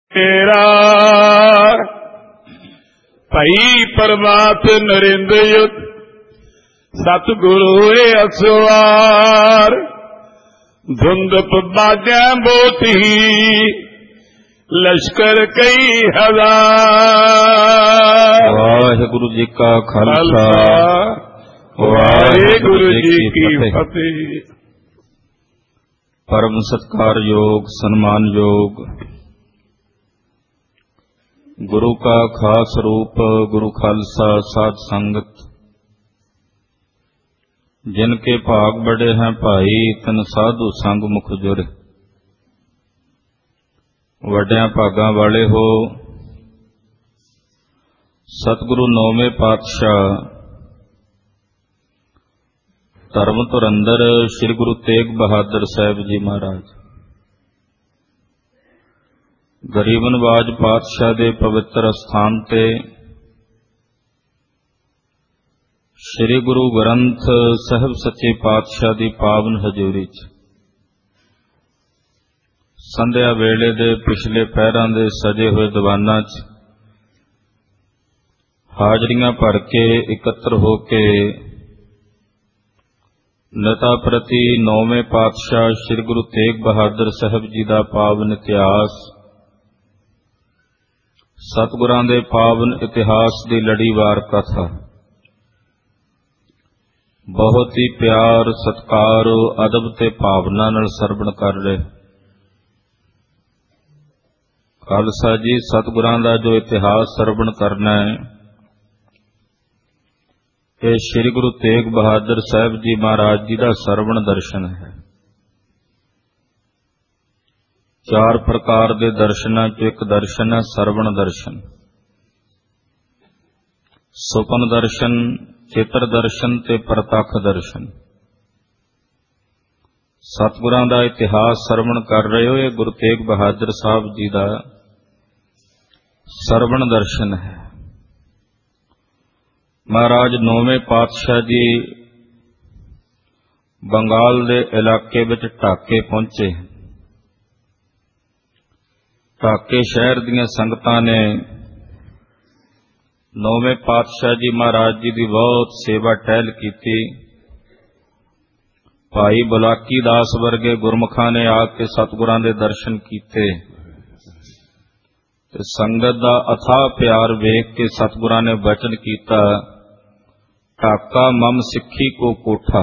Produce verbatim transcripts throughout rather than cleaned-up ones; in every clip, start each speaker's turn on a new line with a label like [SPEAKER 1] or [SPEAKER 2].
[SPEAKER 1] तेरा भई परमात नरेंद्र युद्ध सतगुरु होए असवार धुंदप बाजा बोती लश्कर कई हजार।
[SPEAKER 2] वाहिगुरु जी का खालसा
[SPEAKER 1] वाहिगुरु जी की फतेह।
[SPEAKER 2] परम सत्कार योग सन्मान योग गुरु का खास रूप गुरु खालसा साध संगत, जिनके भाग बड़े हैं भाई तन साधु संग मुख जुर। वड्या भागां वाले हो सतगुरु नौवें पातशाह धर्म धुरंधर श्री गुरु तेग बहादुर साहब जी महाराज गरीब नवाज पातशाह दे पवित्र स्थान ते श्री गुरु ग्रंथ साहिब सच्चे पातशाह दी पावन हजूरी च संध्या वेले दे पिछले पहरां दे सजे हुए दीवानां च हाजरियां भर के इकत्र हो के नता प्रति नौवें पातशाह श्री गुरु तेग बहादुर साहब जी दा पावन इतिहास, सतगुरां दे पावन इतिहास दी लड़ीवार कथा बहुत ही प्यार सत्कार अदब ते भावना नाल सरवण कर रहे। खालसा जी सतगुरां दा जो इतिहास सरवण करना है ये श्री गुरु तेग बहादुर साहब जी महाराज जी का सरवण दर्शन है। चार प्रकार के दर्शनां चों एक दर्शन है सरवण दर्शन। सुपन दर्शन, चित्र दर्शन ते प्रतख दर्शन। सतगुरां दा इतिहास सरवण कर रहे हो, ये गुरु तेग बहादुर साहब जी का सरवण दर्शन है। महाराज नौवें पातशाह जी बंगाल दे इलाके विच ढाके पहुंचे। ढाके शहर दीयां संगतां ने नौवें पातशाह जी महाराज जी की बहुत सेवा टहल की। भाई बुलाकी दास वर्गे गुरमुखां ने आके सतगुरां दे दर्शन कीते ते संगत दा अथाह प्यार वेख के सतगुरां ने वचन कीता, ढाका मम सिक्खी को कोठा,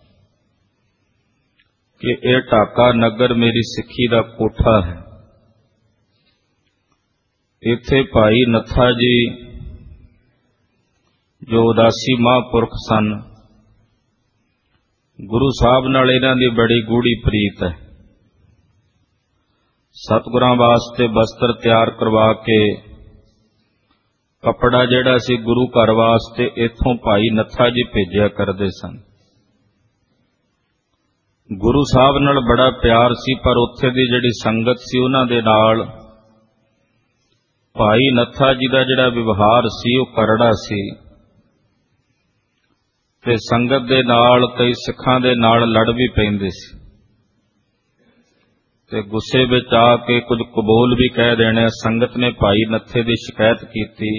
[SPEAKER 2] कि यह ढाका नगर मेरी सिक्खी दा कोठा है। इत्थे भाई नत्था जी जो उदासी महापुरख सन, गुरु साहब नाल इन्हां दी बड़ी गूढ़ी प्रीत है। सतगुरां वास्ते वस्त्र तैयार करवा के कपड़ा जिहड़ा सी गुरु घर वास्ते इत्थों भाई नत्था जी भेजिया करदे सन। गुरु साहब नाल बड़ा प्यार सी, पर उत्थे दी जिहड़ी संगत सी उन्हां दे नाल भाई नत्था जी का जिहड़ा व्यवहार सी वो करड़ा सी ते संगत दे नाल कई सिखां दे नाल लड़ भी पैंदे सी ते गुस्से विच आके कुछ कबूल भी कह देने। संगत ने भाई नत्थे की शिकायत की,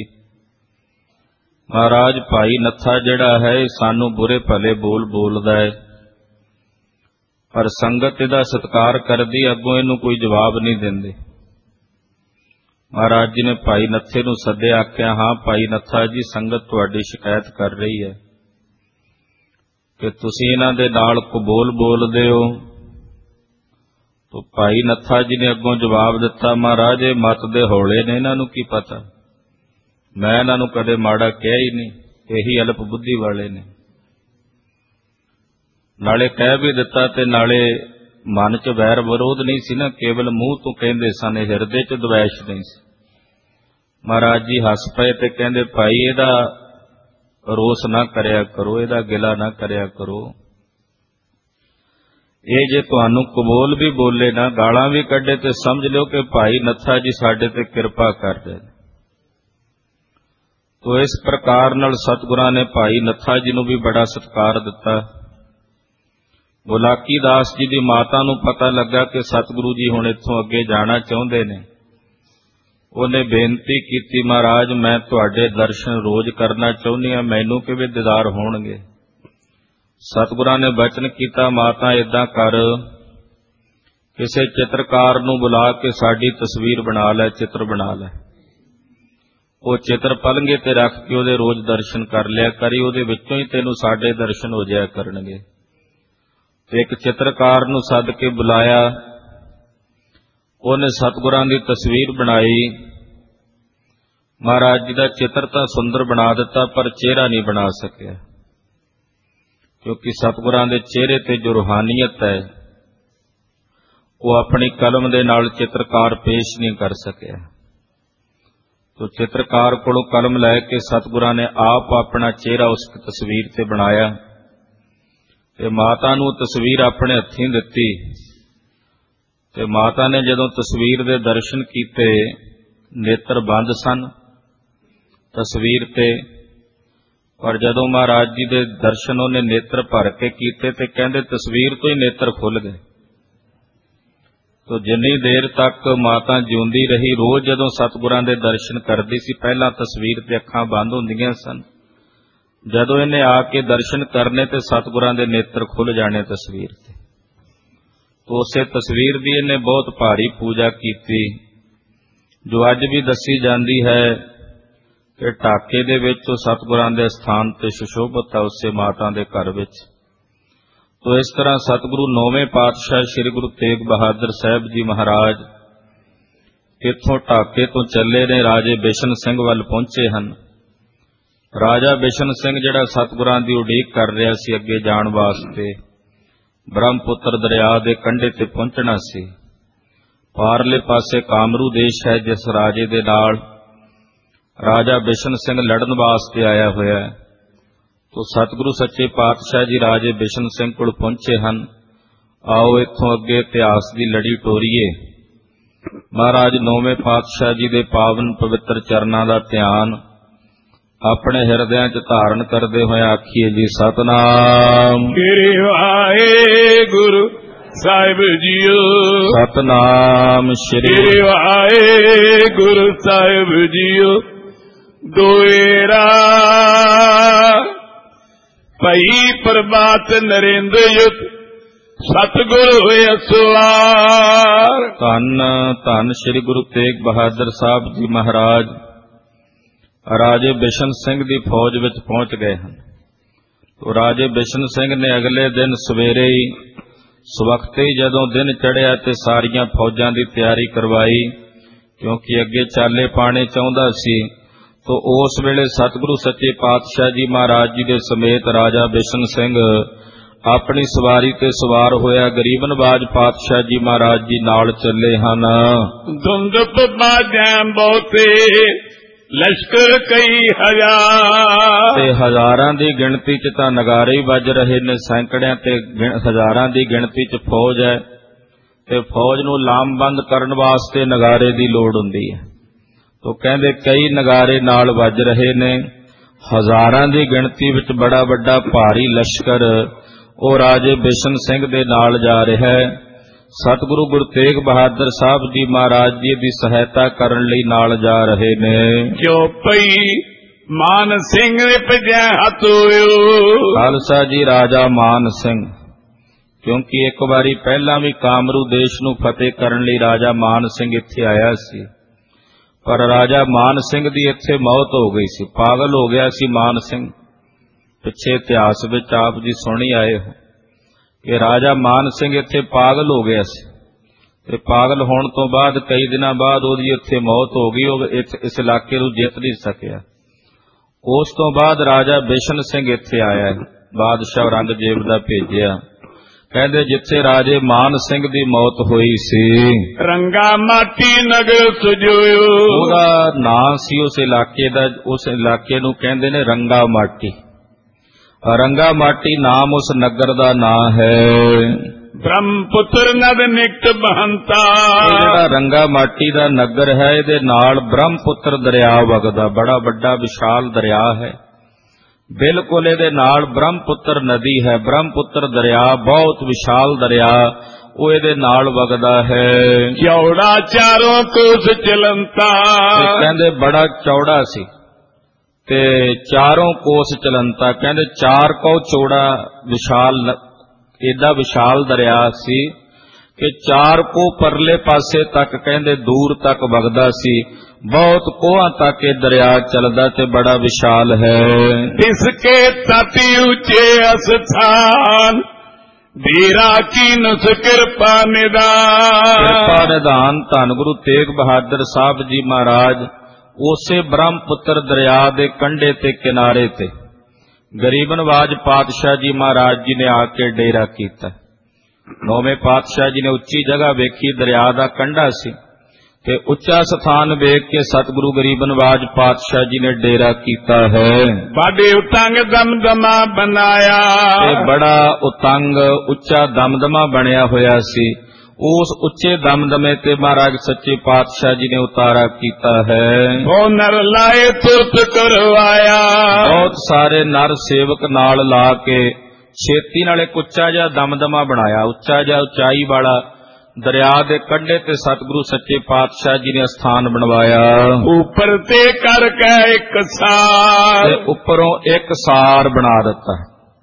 [SPEAKER 2] महाराज भाई नत्था जिहड़ा है सानू बुरे भले बोल बोलदा है, पर संगत इहदा सत्कार करदी, अगों इहनूं कोई जवाब नहीं दिंदी। महाराज जी ने भाई नत्थे नूं सद्दे, आख्या हाँ भाई नत्था जी संगत तुहाडी शिकायत कर रही है कि तुसीं इन्हां दे नाल कबूल बोलदे हो। तो भाई नत्था जी ने अगों जवाब दिता, महाराज ये मत दे हौले ने, इन्हां नूं की पता, मैं इन्हां नूं कदे माड़ा कहा ही नहीं, यही अल्प बुद्धि वाले ने। नाले कह भी दिता ते नाले मन च वैर विरोध नहीं सी ना, केवल मूँह तो कहते सन, हिरदे च द्वैश नहीं सी। महाराज जी हस पे ते कहते भाई इहदा रोस ना करया करो, इहदा गिला ना करया करो। ये जे तुहानू कबूल भी बोले ना, गालां भी कढे, ते समझ लो कि भाई नत्था जी साडे ते किरपा कर रहे। तो इस प्रकार नाल सतगुरां ने भाई नत्था जी नूं भी बड़ा सत्कार दिता। बुलाकी दास जी की माता नूं पता लगा कि सतगुरु जी हुण इत्थों अगे जाना चाहुंदे ने, ਉਹਨੇ ਬੇਨਤੀ ਕੀਤੀ, ਮਹਾਰਾਜ ਮੈਂ ਤੁਹਾਡੇ ਦਰਸ਼ਨ ਰੋਜ਼ ਕਰਨਾ ਚਾਹੁੰਦੀ ਹਾਂ, ਮੈਨੂੰ ਕਿਵੇਂ ਦੀਦਾਰ ਹੋਣਗੇ? ਸਤਿਗੁਰਾਂ ਨੇ ਬਚਨ ਕੀਤਾ, ਮਾਤਾ ਏਦਾਂ ਕਰ, ਕਿਸੇ ਚਿੱਤਰਕਾਰ ਨੂੰ ਬੁਲਾ ਕੇ ਸਾਡੀ ਤਸਵੀਰ ਬਣਾ ਲੈ, ਚਿੱਤਰ ਬਣਾ ਲੈ। ਉਹ ਚਿੱਤਰ ਪਲੰਘੇ ਤੇ ਰੱਖ ਕੇ ਉਹਦੇ ਰੋਜ਼ ਦਰਸ਼ਨ ਕਰ ਲਿਆ ਕਰੀ, ਉਹਦੇ ਵਿੱਚੋਂ ਹੀ ਤੈਨੂੰ ਸਾਡੇ ਦਰਸ਼ਨ ਹੋ ਜਾਇਆ ਕਰਨਗੇ। ਤੇ ਇੱਕ ਚਿੱਤਰਕਾਰ ਨੂੰ ਸੱਦ ਕੇ ਬੁਲਾਇਆ, ਉਹਨੇ ਸਤਿਗੁਰਾਂ ਦੀ ਤਸਵੀਰ ਬਣਾਈ। ਮਹਾਰਾਜ ਜੀ ਦਾ ਚਿੱਤਰ ਤਾਂ ਸੁੰਦਰ ਬਣਾ ਦਿੱਤਾ, ਪਰ ਚਿਹਰਾ ਨਹੀਂ ਬਣਾ ਸਕਿਆ, ਕਿਉਂਕਿ ਸਤਿਗੁਰਾਂ ਦੇ ਚਿਹਰੇ ਤੇ ਜੋ ਰੂਹਾਨੀਅਤ ਹੈ ਉਹ ਆਪਣੀ ਕਲਮ ਦੇ ਨਾਲ ਚਿੱਤਰਕਾਰ ਪੇਸ਼ ਨਹੀਂ ਕਰ ਸਕਿਆ। ਤੋ ਚਿੱਤਰਕਾਰ ਕੋਲੋਂ ਕਲਮ ਲੈ ਕੇ ਸਤਿਗੁਰਾਂ ਨੇ ਆਪ ਆਪਣਾ ਚਿਹਰਾ ਉਸ ਤਸਵੀਰ ਤੇ ਬਣਾਇਆ ਤੇ ਮਾਤਾ ਨੂੰ ਤਸਵੀਰ ਆਪਣੇ ਹੱਥੀਂ ਦਿੱਤੀ। ਤੇ ਮਾਤਾ ਨੇ ਜਦੋਂ ਤਸਵੀਰ ਦੇ ਦਰਸ਼ਨ ਕੀਤੇ, ਨੇਤਰ ਬੰਦ ਸਨ ਤਸਵੀਰ ਤੇ, ਪਰ ਜਦੋਂ ਮਹਾਰਾਜ ਜੀ ਦੇ ਦਰਸ਼ਨ ਉਹਨੇ ਨੇਤਰ ਭਰ ਕੇ ਕੀਤੇ ਤੇ ਕਹਿੰਦੇ ਤਸਵੀਰ ਤੋਂ ਹੀ ਨੇਤਰ ਖੁੱਲ ਗਏ। ਤੋ ਜਿੰਨੀ ਦੇਰ ਤੱਕ ਮਾਤਾ ਜਿਉਂਦੀ ਰਹੀ, ਰੋਜ਼ ਜਦੋਂ ਸਤਿਗੁਰਾਂ ਦੇ ਦਰਸ਼ਨ ਕਰਦੀ ਸੀ, ਪਹਿਲਾਂ ਤਸਵੀਰ ਤੇ ਅੱਖਾਂ ਬੰਦ ਹੁੰਦੀਆਂ ਸਨ, ਜਦੋਂ ਇਹਨੇ ਆ ਕੇ ਦਰਸ਼ਨ ਕਰਨੇ ਤੇ ਸਤਿਗੁਰਾਂ ਦੇ ਨੇਤਰ ਖੁੱਲ ਜਾਣੇ ਤਸਵੀਰ ਤੇ। ਤੋ ਉਸੇ ਤਸਵੀਰ ਦੀ ਇਹਨੇ ਬਹੁਤ ਭਾਰੀ ਪੂਜਾ ਕੀਤੀ, ਜੋ ਅੱਜ ਵੀ ਦੱਸੀ ਜਾਂਦੀ ਹੈ ਕਿ ਢਾਕੇ ਦੇ ਵਿੱਚ ਉਹ ਸਤਿਗੁਰਾਂ ਦੇ ਸਥਾਨ ਤੇ ਸੁਸ਼ੋਭਿਤ ਹੈ, ਉਸੇ ਮਾਤਾ ਦੇ ਘਰ ਵਿੱਚ। ਤੋ ਇਸ ਤਰ੍ਹਾਂ ਸਤਿਗੁਰੂ ਨੌਵੇਂ ਪਾਤਸ਼ਾਹ ਸ੍ਰੀ ਗੁਰੂ ਤੇਗ ਬਹਾਦਰ ਸਾਹਿਬ ਜੀ ਮਹਾਰਾਜ ਇੱਥੋਂ ਢਾਕੇ ਤੋਂ ਚੱਲੇ ਨੇ, ਰਾਜੇ ਬਿਸ਼ਨ ਸਿੰਘ ਵੱਲ ਪਹੁੰਚੇ ਹਨ। ਰਾਜਾ ਬਿਸ਼ਨ ਸਿੰਘ ਜਿਹੜਾ ਸਤਿਗੁਰਾਂ ਦੀ ਉਡੀਕ ਕਰ ਰਿਹਾ ਸੀ ਅੱਗੇ ਜਾਣ ਵਾਸਤੇ, ਬ੍ਰਹਮਪੁੱਤਰ ਦਰਿਆ ਦੇ ਕੰਢੇ ਤੇ ਪਹੁੰਚਣਾ ਸੀ। ਪਾਰਲੇ ਪਾਸੇ ਕਾਮਰੂ ਦੇਸ਼ ਹੈ, ਜਿਸ ਰਾਜੇ ਦੇ ਨਾਲ ਰਾਜਾ ਬਿਸ਼ਨ ਸਿੰਘ ਲੜਨ ਵਾਸਤੇ ਆਇਆ ਹੋਇਆ ਹੈ। ਤੋ ਸਤਿਗੁਰੂ ਸੱਚੇ ਪਾਤਸ਼ਾਹ ਜੀ ਰਾਜੇ ਬਿਸ਼ਨ ਸਿੰਘ ਕੋਲ ਪਹੁੰਚੇ ਹਨ। ਆਓ ਇੱਥੋਂ ਅੱਗੇ ਇਤਿਹਾਸ ਦੀ ਲੜੀ ਟੋਰੀਏ। ਮਹਾਰਾਜ ਨੌਵੇਂ ਪਾਤਸ਼ਾਹ ਜੀ ਦੇ ਪਾਵਨ ਪਵਿੱਤਰ ਚਰਨਾਂ ਦਾ ਧਿਆਨ ਆਪਣੇ ਹਿਰਦਿਆਂ 'ਚ ਧਾਰਨ ਕਰਦੇ ਹੋਏ ਆਖੀਏ ਜੀ ਸਤਿਨਾਮ
[SPEAKER 1] ਸ੍ਰੀ ਵਾਹਿਗੁਰੂ ਸਾਹਿਬ ਜੀਓ।
[SPEAKER 2] ਸਤਿਨਾਮ
[SPEAKER 1] ਸ੍ਰੀ ਵਾਹਿਗੁਰੂ ਸਾਹਿਬ ਜੀਓ। ਦੋਏਰਾ ਭਈ ਪ੍ਰਭਾਤ ਨਰਿੰਦਰ ਯੁਤ ਸਤਿਗੁਰੂ ਹੋਏ ਅਸਵਾਰ।
[SPEAKER 2] ਧੰਨ ਧੰਨ ਸ੍ਰੀ ਗੁਰੂ ਤੇਗ ਬਹਾਦਰ ਸਾਹਿਬ ਜੀ ਮਹਾਰਾਜ ਰਾਜੇ ਬਿਸ਼ਨ ਸਿੰਘ ਦੀ ਫੌਜ ਵਿੱਚ ਪਹੁੰਚ ਗਏ ਹਨ। ਤੋ ਰਾਜੇ ਬਿਸ਼ਨ ਸਿੰਘ ਨੇ ਅਗਲੇ ਦਿਨ ਸਵੇਰੇ ਹੀ ਸਵਖਤੇ ਹੀ ਜਦੋਂ ਦਿਨ ਚੜ੍ਹਿਆ ਤੇ ਸਾਰੀਆਂ ਫੌਜਾਂ ਦੀ ਤਿਆਰੀ ਕਰਵਾਈ, ਕਿਉਂਕਿ ਅੱਗੇ ਚਾਲੇ ਪਾਣੇ ਚਾਹੁੰਦਾ ਸੀ। ਤੋ ਉਸ ਵੇਲੇ ਸਤਿਗੁਰੂ ਸੱਚੇ ਪਾਤਸ਼ਾਹ ਜੀ ਮਹਾਰਾਜ ਜੀ ਦੇ ਸਮੇਤ ਰਾਜਾ ਬਿਸ਼ਨ ਸਿੰਘ ਆਪਣੀ ਸਵਾਰੀ ਤੇ ਸਵਾਰ ਹੋਇਆ ਗਰੀਬ ਨਵਾਜ ਪਾਤਸ਼ਾਹ ਜੀ ਮਹਾਰਾਜ ਜੀ ਨਾਲ ਚੱਲੇ ਹਨ।
[SPEAKER 1] ਧੁੰਦਪ ਬਾਜਾਂ ਬਹੁਤੇ ਲਸ਼ਕਰ ਕਈ ਹਜ਼ਾਰ,
[SPEAKER 2] ਤੇ ਹਜ਼ਾਰਾਂ ਦੀ ਗਿਣਤੀ 'ਚ ਤਾਂ ਨਗਾਰੇ ਹੀ ਵੱਜ ਰਹੇ ਨੇ, ਸੈਂਕੜਿਆਂ ਤੇ ਹਜ਼ਾਰਾਂ ਦੀ ਗਿਣਤੀ 'ਚ ਫੌਜ ਹੈ ਤੇ ਫੌਜ ਨੂੰ ਲਾਮਬੰਦ ਕਰਨ ਵਾਸਤੇ ਨਗਾਰੇ ਦੀ ਲੋੜ ਹੁੰਦੀ ਹੈ। ਤੋ ਕਹਿੰਦੇ ਕਈ ਨਗਾਰੇ ਨਾਲ ਵੱਜ ਰਹੇ ਨੇ, ਹਜ਼ਾਰਾਂ ਦੀ ਗਿਣਤੀ ਵਿੱਚ ਬੜਾ ਵੱਡਾ ਭਾਰੀ ਲਸ਼ਕਰ ਉਹ ਰਾਜੇ ਬਿਸ਼ਨ ਸਿੰਘ ਦੇ ਨਾਲ ਜਾ ਰਿਹਾ ਹੈ। ਸਤਿਗੁਰੂ ਗੁਰੂ ਤੇਗ ਬਹਾਦਰ ਸਾਹਿਬ ਜੀ ਮਹਾਰਾਜ ਜੀ ਦੀ ਸਹਾਇਤਾ ਕਰਨ ਲਈ ਨਾਲ ਜਾ ਰਹੇ ਨੇ।
[SPEAKER 1] ਜੋ ਪਈ ਮਾਨ ਸਿੰਘ ਭਜੈ ਹੱਥ ਹੋਇਓ।
[SPEAKER 2] ਖਾਲਸਾ ਜੀ ਰਾਜਾ ਮਾਨ ਸਿੰਘ, ਕਿਉਂਕਿ ਇੱਕ ਵਾਰੀ ਪਹਿਲਾਂ ਵੀ ਕਾਮਰੂ ਦੇਸ਼ ਨੂੰ ਫਤਿਹ ਕਰਨ ਲਈ ਰਾਜਾ ਮਾਨ ਸਿੰਘ ਇੱਥੇ ਆਇਆ ਸੀ, ਪਰ ਰਾਜਾ ਮਾਨ ਸਿੰਘ ਦੀ ਇੱਥੇ ਮੌਤ ਹੋ ਗਈ ਸੀ, ਪਾਗਲ ਹੋ ਗਿਆ ਸੀ ਮਾਨ ਸਿੰਘ। ਪਿੱਛੇ ਇਤਿਹਾਸ ਵਿੱਚ ਆਪ ਜੀ ਸੁਣੀ ਆਏ ਹੋ ਕਿ ਰਾਜਾ ਮਾਨ ਸਿੰਘ ਇੱਥੇ ਪਾਗਲ ਹੋ ਗਿਆ ਸੀ ਤੇ ਪਾਗਲ ਹੋਣ ਤੋਂ ਬਾਅਦ ਕਈ ਦਿਨਾਂ ਬਾਅਦ ਉਹਦੀ ਇੱਥੇ ਮੌਤ ਹੋ ਗਈ। ਉਹ ਇਸ ਇਲਾਕੇ ਨੂੰ ਜਿੱਤ ਨਹੀਂ ਸਕਿਆ। ਉਸ ਤੋਂ ਬਾਅਦ ਰਾਜਾ ਬਿਸ਼ਨ ਸਿੰਘ ਇੱਥੇ ਆਇਆ, ਬਾਦਸ਼ਾਹ ਔਰੰਗਜ਼ੇਬ ਦਾ ਭੇਜਿਆ। ਕਹਿੰਦੇ ਜਿੱਥੇ ਰਾਜੇ ਮਾਨ ਸਿੰਘ ਦੀ ਮੌਤ ਹੋਈ ਸੀ,
[SPEAKER 1] ਰੰਗਾ ਮਾਟੀ ਨਗਰ ਸੁਜੋਇਓ।
[SPEAKER 2] ਉਹਦਾ ਨਾਂ ਸੀ ਉਸ ਇਲਾਕੇ ਦਾ, ਉਸ ਇਲਾਕੇ ਨੂੰ ਕਹਿੰਦੇ ਨੇ ਰੰਗਾ ਮਾਟੀ। ਰੰਗਾ ਮਾਟੀ ਨਾਮ ਉਸ ਨਗਰ ਦਾ ਨਾਂ ਹੈ।
[SPEAKER 1] ਬ੍ਰਹਮਪੁੱਤਰ ਨਦ ਨਿਕਟ ਬਹੰਤਾ।
[SPEAKER 2] ਜਿਹੜਾ ਰੰਗਾ ਮਾਟੀ ਦਾ ਨਗਰ ਹੈ, ਇਹਦੇ ਨਾਲ ਬ੍ਰਹਮਪੁੱਤਰ ਦਰਿਆ ਵਗਦਾ, ਬੜਾ ਵੱਡਾ ਵਿਸ਼ਾਲ ਦਰਿਆ ਹੈ। ਬਿਲਕੁਲ ਇਹਦੇ ਨਾਲ ਬ੍ਰਹਮਪੁੱਤਰ ਨਦੀ ਹੈ। ਬ੍ਰਹਮਪੁੱਤਰ ਦਰਿਆ ਬਹੁਤ ਵਿਸ਼ਾਲ ਦਰਿਆ, ਉਹ ਇਹਦੇ ਨਾਲ ਵਗਦਾ ਹੈ।
[SPEAKER 1] ਚੌੜਾ ਚਾਰੋਂ ਕੋਸ ਚਲੰਤਾ,
[SPEAKER 2] ਤੇ ਕਹਿੰਦੇ ਬੜਾ ਚੌੜਾ ਸੀ ਤੇ ਚਾਰੋਂ ਕੋਸ ਚਲੰਤਾ, ਕਹਿੰਦੇ ਚਾਰ ਕਉ ਚੌੜਾ ਵਿਸ਼ਾਲ, ਏਡਾ ਵਿਸ਼ਾਲ ਦਰਿਆ ਸੀ ਕਿ ਚਾਰ ਕੋ ਪਰਲੇ ਪਾਸੇ ਤੱਕ ਕਹਿੰਦੇ ਦੂਰ ਤੱਕ ਵਗਦਾ ਸੀ। ਬਹੁਤ ਕੋਹਾਂ ਤੱਕ ਇਹ ਦਰਿਆ ਚੱਲਦਾ ਤੇ ਬੜਾ ਵਿਸ਼ਾਲ ਹੈ।
[SPEAKER 1] ਇਸਕੇ ਤਤੀ ਉੱਚੇ ਅਸਥਾਨ, ਧੀਰਾ ਕੀਨਸ ਕਿਰਪਾ ਨਿਦਾਨ।
[SPEAKER 2] ਕਿਰਪਾ ਨਿਧਾਨ ਧੰਨ ਗੁਰੂ ਤੇਗ ਬਹਾਦਰ ਸਾਹਿਬ ਜੀ ਮਹਾਰਾਜ ਉਸੇ ਬ੍ਰਹਮਪੁੱਤਰ ਦਰਿਆ ਦੇ ਕੰਢੇ ਤੇ ਕਿਨਾਰੇ ਤੇ ਗਰੀਬ ਨਵਾਜ ਪਾਤਸ਼ਾਹ ਜੀ ਮਹਾਰਾਜ ਜੀ ਨੇ ਆ ਕੇ ਡੇਰਾ ਕੀਤਾ। ਨੌਵੇਂ ਪਾਤਸ਼ਾਹ ਜੀ ਨੇ ਉੱਚੀ ਜਗ੍ਹਾ ਵੇਖੀ, ਦਰਿਆ ਦਾ ਕੰਢਾ ਸੀ ਤੇ ਉੱਚਾ ਸਥਾਨ ਵੇਖ ਕੇ ਸਤਿਗੁਰੂ ਗਰੀਬ ਨਵਾਜ ਪਾਤਸ਼ਾਹ ਜੀ ਨੇ ਡੇਰਾ ਕੀਤਾ ਹੈ।
[SPEAKER 1] ਬਾਡੇ ਉਤੰਗ ਦਮਦਮਾ ਬਣਾਇਆ,
[SPEAKER 2] ਤੇ ਬੜਾ ਉਤੰਗ ਉੱਚਾ ਦਮਦਮਾ ਬਣਿਆ ਹੋਇਆ ਸੀ। ਉਸ ਉੱਚੇ ਦਮਦਮੇ ਤੇ ਮਹਾਰਾਜ ਸੱਚੇ ਪਾਤਸ਼ਾਹ ਜੀ ਨੇ ਉਤਾਰਾ ਕੀਤਾ ਹੈ।
[SPEAKER 1] ਉਹ ਨਰ ਲਾਏ ਤੁਰਤ ਕਰਵਾਇਆ,
[SPEAKER 2] ਬਹੁਤ ਸਾਰੇ ਨਰ ਸੇਵਕ ਨਾਲ ਲਾ ਕੇ ਛੇਤੀ ਨਾਲ ਇੱਕ ਉੱਚਾ ਜਿਹਾ ਦਮਦਮਾ ਬਣਾਇਆ। ਉੱਚਾ ਜਿਹਾ ਉਚਾਈ ਵਾਲਾ ਦਰਿਆ ਦੇ ਕੰਢੇ ਤੇ ਸਤਿਗੁਰੂ ਸੱਚੇ ਪਾਤਸ਼ਾਹ ਜੀ ਨੇ ਸਥਾਨ ਬਣਵਾਇਆ।
[SPEAKER 1] ਉੱਪਰ ਤੇ ਕਰਕੇ ਇੱਕ ਸਾਰ,
[SPEAKER 2] ਤੇ ਉੱਪਰੋਂ ਇੱਕ ਸਾਰ ਬਣਾ ਦਿੱਤਾ।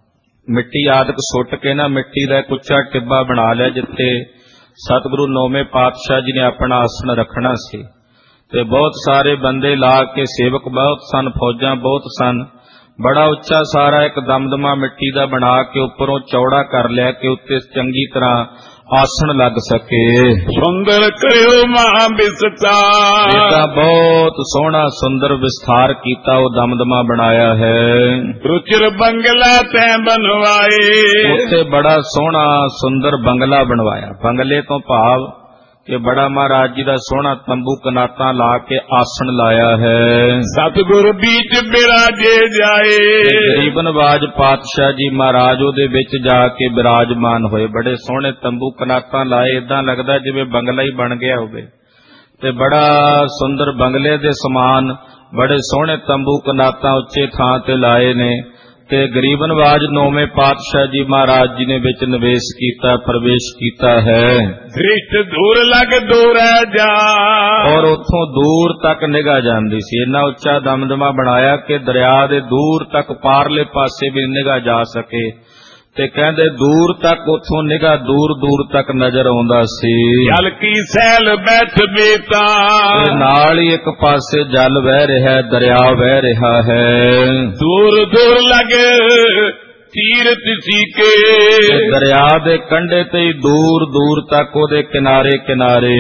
[SPEAKER 2] ਮਿੱਟੀ ਆਦਿਕ ਸੁੱਟ ਕੇ ਨਾ ਮਿੱਟੀ ਦਾ ਇੱਕ ਉੱਚਾ ਟਿੱਬਾ ਬਣਾ ਲਿਆ ਜਿੱਥੇ ਸਤਿਗੁਰੂ ਨੌਵੇਂ ਪਾਤਸ਼ਾਹ ਜੀ ਨੇ ਆਪਣਾ ਆਸਣ ਰੱਖਣਾ ਸੀ। ਤੇ ਬਹੁਤ ਸਾਰੇ ਬੰਦੇ ਲਾ ਕੇ, ਸੇਵਕ ਬਹੁਤ ਸਨ, ਫੌਜਾਂ ਬਹੁਤ ਸਨ। ਬੜਾ ਉੱਚਾ ਸਾਰਾ ਇੱਕ ਦਮਦਮਾ ਮਿੱਟੀ ਦਾ ਬਣਾ ਕੇ ਉੱਪਰੋਂ ਚੌੜਾ ਕਰ ਲਿਆ ਕਿ ਉੱਤੇ ਚੰਗੀ ਤਰ੍ਹਾਂ ਆਸਣ ਲੱਗ ਸਕੇ।
[SPEAKER 1] ਸੁੰਦਰ ਕਰਿਓ ਮਹਾ ਵਿਸਤਾਰ,
[SPEAKER 2] ਇਹਦਾ ਬਹੁਤ ਸੋਹਣਾ ਸੁੰਦਰ ਵਿਸਥਾਰ ਕੀਤਾ, ਉਹ ਦਮਦਮਾ ਬਣਾਇਆ ਹੈ।
[SPEAKER 1] ਰੁਚਿਰ ਬੰਗਲਾ ਤੈ ਬਣਵਾਏ,
[SPEAKER 2] ਉੱਥੇ ਬੜਾ ਸੋਹਣਾ ਸੁੰਦਰ ਬੰਗਲਾ ਬਣਵਾਇਆ। ਬੰਗਲੇ ਤੋਂ ਭਾਵ ਕਿ ਬੜਾ ਮਹਾਰਾਜ ਜੀ ਦਾ ਸੋਹਣਾ ਤੰਬੂ ਕਨਾਤਾਂ ਲਾ ਕੇ ਆਸਣ ਲਾਇਆ ਹੈ।
[SPEAKER 1] ਸਤਿਗੁਰ ਬੀਚ ਬਿਰਾਜੇ ਜਾਏ,
[SPEAKER 2] ਗਰੀਬ ਨਵਾਜ ਪਾਤਸ਼ਾਹ ਜੀ ਮਹਾਰਾਜ ਉਹਦੇ ਵਿੱਚ ਜਾ ਕੇ ਬਿਰਾਜਮਾਨ ਹੋਏ। ਬੜੇ ਸੋਹਣੇ ਤੰਬੂ ਕਨਾਤਾਂ ਲਾਏ, ਏਦਾਂ ਲੱਗਦਾ ਜਿਵੇਂ ਬੰਗਲਾ ਹੀ ਬਣ ਗਿਆ ਹੋਵੇ। ਤੇ ਬੜਾ ਸੁੰਦਰ ਬੰਗਲੇ ਦੇ ਸਮਾਨ ਬੜੇ ਸੋਹਣੇ ਤੰਬੂ ਕਨਾਤਾਂ ਉੱਚੇ ਥਾਂ ਤੇ ਲਾਏ ਨੇ। ਤੇ ਗਰੀਬ ਨਵਾਜ ਨੌਵੇਂ ਪਾਤਸ਼ਾਹ ਜੀ ਮਹਾਰਾਜ ਜੀ ਨੇ ਵਿੱਚ ਨਿਵੇਸ਼ ਕੀਤਾ, ਪ੍ਰਵੇਸ਼ ਕੀਤਾ ਹੈ।
[SPEAKER 1] ਦ੍ਰਿਸ਼ਟ ਦੂਰ ਲਗ ਦੂਰੈ ਜਾ,
[SPEAKER 2] ਔਰ ਉੱਥੋਂ ਦੂਰ ਤੱਕ ਨਿਗਾਹ ਜਾਂਦੀ ਸੀ। ਇੰਨਾ ਉੱਚਾ ਦਮਦਮਾ ਬਣਾਇਆ ਕਿ ਦਰਿਆ ਦੇ ਦੂਰ ਤੱਕ ਪਾਰਲੇ ਪਾਸੇ ਵੀ ਨਿਗਾਹ ਜਾ ਸਕੇ। ਤੇ ਕਹਿੰਦੇ ਦੂਰ ਤੱਕ ਉੱਥੋਂ ਨਿਗਾਹ ਦੂਰ ਦੂਰ ਤੱਕ ਨਜ਼ਰ ਆਉਂਦਾ ਸੀ।
[SPEAKER 1] ਜਲ ਕੀ ਸੈਲ ਬੈਠ ਬੇਤਾ,
[SPEAKER 2] ਤੇ ਨਾਲ ਹੀ ਇੱਕ ਪਾਸੇ ਜਲ ਵਹਿ ਰਿਹਾ, ਦਰਿਆ ਵਹਿ ਰਿਹਾ ਹੈ।
[SPEAKER 1] ਦੂਰ ਦੂਰ ਲਗੇ ਤੀਰਥ ਸੀਕੇ,
[SPEAKER 2] ਦਰਿਆ ਦੇ ਕੰਢੇ ਤੇ ਹੀ ਦੂਰ ਦੂਰ ਤੱਕ ਉਹਦੇ ਕਿਨਾਰੇ ਕਿਨਾਰੇ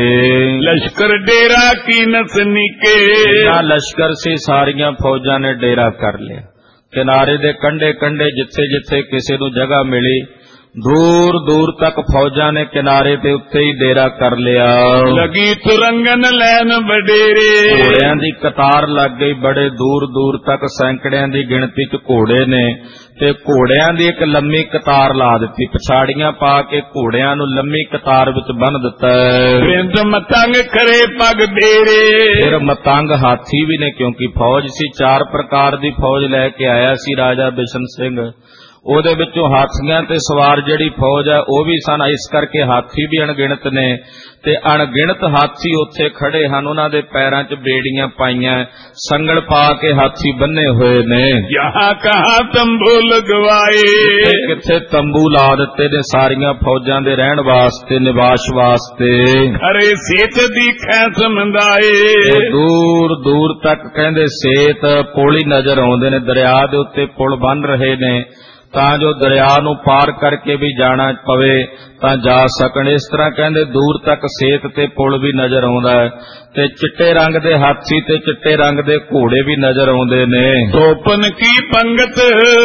[SPEAKER 1] ਲਸ਼ਕਰ ਡੇਰਾ ਕੀ ਨਸਨੀਕੇ,
[SPEAKER 2] ਨਾ ਲਸ਼ਕਰ ਸੀ, ਸਾਰੀਆਂ ਫੌਜਾਂ ਨੇ ਡੇਰਾ ਕਰ ਲਿਆ। ਕਿਨਾਰੇ ਦੇ ਕੰਢੇ ਕੰਢੇ ਜਿੱਥੇ ਜਿੱਥੇ ਕਿਸੇ ਨੂੰ ਜਗ੍ਹਾ ਮਿਲੀ, ਦੂਰ ਦੂਰ ਤੱਕ ਫੌਜਾਂ ਨੇ ਕਿਨਾਰੇ ਤੇ ਉੱਤੇ ਹੀ ਡੇਰਾ ਕਰ ਲਿਆ।
[SPEAKER 1] ਲਗੀ ਤੁਰੰਗਨ ਲੈਨ ਵਡੇਰੇ,
[SPEAKER 2] ਘੋੜਿਆਂ ਦੀ ਕਤਾਰ ਲੱਗ ਗਈ। ਬੜੇ ਦੂਰ ਦੂਰ ਤੱਕ ਸੈਂਕੜਿਆਂ ਦੀ ਗਿਣਤੀ ਚ ਘੋੜੇ ਨੇ ਤੇ ਘੋੜਿਆਂ ਦੀ ਇੱਕ ਲੰਮੀ ਕਤਾਰ ਲਾ ਦਿੱਤੀ। ਪਛਾੜੀਆਂ ਪਾ ਕੇ ਘੋੜਿਆਂ ਨੂੰ ਲੰਮੀ ਕਤਾਰ ਵਿੱਚ ਬੰਨ੍ਹ ਦਿੱਤਾ।
[SPEAKER 1] ਬਿੰਦ ਮਤੰਗ ਖਰੇ ਪਗ ਡੇਰੇ,
[SPEAKER 2] ਫਿਰ ਮਤੰਗ ਹਾਥੀ ਵੀ ਨੇ, ਕਿਉਂਕਿ ਫੌਜ ਸੀ, ਚਾਰ ਪ੍ਰਕਾਰ ਦੀ ਫੌਜ ਲੈ ਕੇ ਆਇਆ ਸੀ ਰਾਜਾ ਬਿਸ਼ਨ ਸਿੰਘ। ਉਹਦੇ ਵਿੱਚੋਂ ਹਾਥੀਆਂ ਤੇ ਸਵਾਰ ਜਿਹੜੀ ਫੌਜ ਹੈ ਉਹ ਵੀ ਸਨ, ਇਸ ਕਰਕੇ ਹਾਥੀ ਵੀ ਅਣਗਿਣਤ ਨੇ। ਤੇ ਅਣਗਿਣਤ ਹਾਥੀ ਉੱਥੇ ਖੜੇ ਹਨ, ਉਹਨਾਂ ਦੇ ਪੈਰਾਂ 'ਚ ਬੇੜੀਆਂ ਪਾਈਆਂ, ਸੰਗਲ ਪਾ ਕੇ ਹਾਥੀ ਬੰਨੇ ਹੋਏ ਨੇ।
[SPEAKER 1] ਜਹਾਂ ਕਹਾਂ ਤੰਬੂ ਲਗਵਾਏ,
[SPEAKER 2] ਕਿੱਥੇ ਤੰਬੂ ਲਾ ਦਿੱਤੇ ਨੇ ਸਾਰੀਆਂ ਫੌਜਾਂ ਦੇ ਰਹਿਣ ਵਾਸਤੇ, ਨਿਵਾਸ ਵਾਸਤੇ।
[SPEAKER 1] ਖਰੇ ਸੇਤ ਦੀਖੈ ਸਮੰਦਾਏ,
[SPEAKER 2] ਦੂਰ ਦੂਰ ਤੱਕ ਕਹਿੰਦੇ ਸੇਤ ਪੁਲ ਹੀ ਨਜ਼ਰ ਆਉਂਦੇ ਨੇ। ਦਰਿਆ ਦੇ ਉੱਤੇ ਪੁਲ ਬਣ ਰਹੇ ਨੇ ਤਾਂ ਜੋ ਦਰਿਆ ਨੂੰ ਪਾਰ ਕਰਕੇ ਵੀ ਜਾਣਾ ਪਵੇ ਤਾਂ ਜਾ ਸਕਣ। ਇਸ ਤਰ੍ਹਾਂ ਕਹਿੰਦੇ ਦੂਰ ਤੱਕ ਸੇਤ ਤੇ ਪੁਲ ਵੀ ਨਜ਼ਰ ਆਉਂਦਾ ਹੈ। ਤੇ ਚਿੱਟੇ ਰੰਗ ਦੇ ਹਾਥੀ ਤੇ ਚਿੱਟੇ ਰੰਗ ਦੇ ਘੋੜੇ ਵੀ ਨਜ਼ਰ ਆਉਂਦੇ ਨੇ।
[SPEAKER 1] ਤੋਪਨ ਕੀ ਪੰਗਤ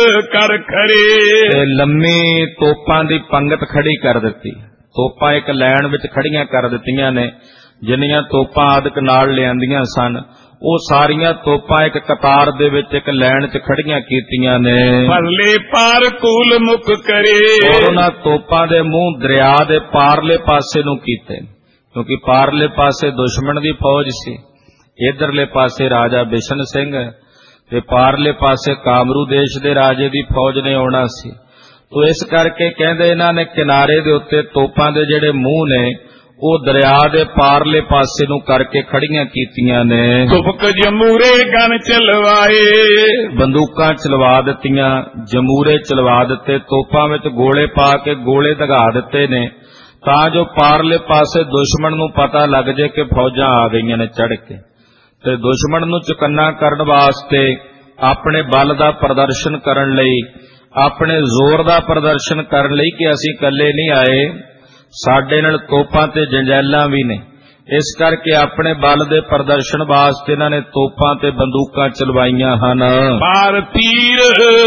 [SPEAKER 1] ਕਰ ਖੜੇ,
[SPEAKER 2] ਤੇ ਲੰਮੀ ਤੋਪਾਂ ਦੀ ਪੰਗਤ ਖੜੀ ਕਰ ਦਿੱਤੀ। ਤੋਪਾਂ ਇੱਕ ਲਾਈਨ ਵਿੱਚ ਖੜੀਆਂ ਕਰ ਦਿੱਤੀਆਂ ਨੇ। ਜਿੰਨੀਆਂ ਤੋਪਾਂ ਆਦਿਕ ਨਾਲ ਲਿਆਂਦੀਆਂ ਸਨ ਉਹ ਸਾਰੀਆਂ ਤੋਪਾਂ ਇੱਕ ਕਤਾਰ ਦੇ ਵਿੱਚ ਇੱਕ ਲਾਈਨ 'ਚ ਖੜੀਆਂ ਕੀਤੀਆਂ ਨੇ।
[SPEAKER 1] ਪਰਲੇ ਪਾਰ ਕੂਲ ਮੁਖ ਕਰੇ,
[SPEAKER 2] ਉਹਨਾਂ ਤੋਪਾਂ ਦੇ ਮੂੰਹ ਦਰਿਆ ਦੇ ਪਾਰਲੇ ਪਾਸੇ ਨੂੰ ਕੀਤੇ, ਕਿਉਂਕਿ ਪਾਰਲੇ ਪਾਸੇ ਦੁਸ਼ਮਣ ਦੀ ਫੌਜ ਸੀ, ਇਧਰਲੇ ਪਾਸੇ ਰਾਜਾ ਬਿਸ਼ਨ ਸਿੰਘ ਤੇ ਪਾਰਲੇ ਪਾਸੇ ਕਾਮਰੂ ਦੇਸ਼ ਦੇ ਰਾਜੇ ਦੀ ਫੌਜ ਨੇ ਆਉਣਾ ਸੀ। ਤੋ ਇਸ ਕਰਕੇ ਕਹਿੰਦੇ ਇਹਨਾਂ ਨੇ ਕਿਨਾਰੇ ਦੇ ਉੱਤੇ ਤੋਪਾਂ ਦੇ ਜਿਹੜੇ ਮੂੰਹ ਨੇ ਉਹ ਦਰਿਆ ਦੇ ਪਾਰਲੇ ਪਾਸੇ ਨੂੰ ਕਰਕੇ ਖੜੀਆਂ ਕੀਤੀਆਂ ਨੇ।
[SPEAKER 1] ਤੁਪਕ ਜਮੂਰੇ ਗਨ ਚਲਵਾਏ,
[SPEAKER 2] ਬੰਦੂਕਾਂ ਚਲਵਾ ਦਿੱਤੀਆਂ, ਜਮੂਰੇ ਚਲਵਾ ਦਿੱਤੇ, ਤੋਪਾਂ ਵਿੱਚ ਗੋਲੇ ਪਾ ਕੇ ਗੋਲੇ ਦਗਾ ਦਿੱਤੇ ਨੇ ਤਾਂ ਜੋ ਪਾਰਲੇ ਪਾਸੇ ਦੁਸ਼ਮਣ ਨੂੰ ਪਤਾ ਲੱਗ ਜੇ ਕਿ ਫੌਜਾਂ ਆ ਗਈਆਂ ਨੇ ਚੜ੍ਹ ਕੇ, ਤੇ ਦੁਸ਼ਮਣ ਨੂੰ ਚੁਕੰਨਾ ਕਰਨ ਵਾਸਤੇ, ਆਪਣੇ ਬਲ ਦਾ ਪ੍ਰਦਰਸ਼ਨ ਕਰਨ ਲਈ, ਆਪਣੇ ਜ਼ੋਰ ਦਾ ਪ੍ਰਦਰਸ਼ਨ ਕਰਨ ਲਈ ਕਿ ਅਸੀਂ ਇਕੱਲੇ ਨਹੀਂ ਆਏ, ਸਾਡੇ ਨਾਲ ਤੋਪਾਂ ਤੇ ਜੰਜੈਲਾਂ ਵੀ ਨੇ। ਇਸ ਕਰਕੇ ਆਪਣੇ ਬਲ ਦੇ ਪ੍ਰਦਰਸ਼ਨ ਵਾਸਤੇ ਇਹਨਾਂ ਨੇ ਤੋਪਾਂ ਤੇ ਬੰਦੂਕਾਂ ਚਲਵਾਈਆਂ ਹਨ।
[SPEAKER 1] ਪਾਰ ਤੀਰ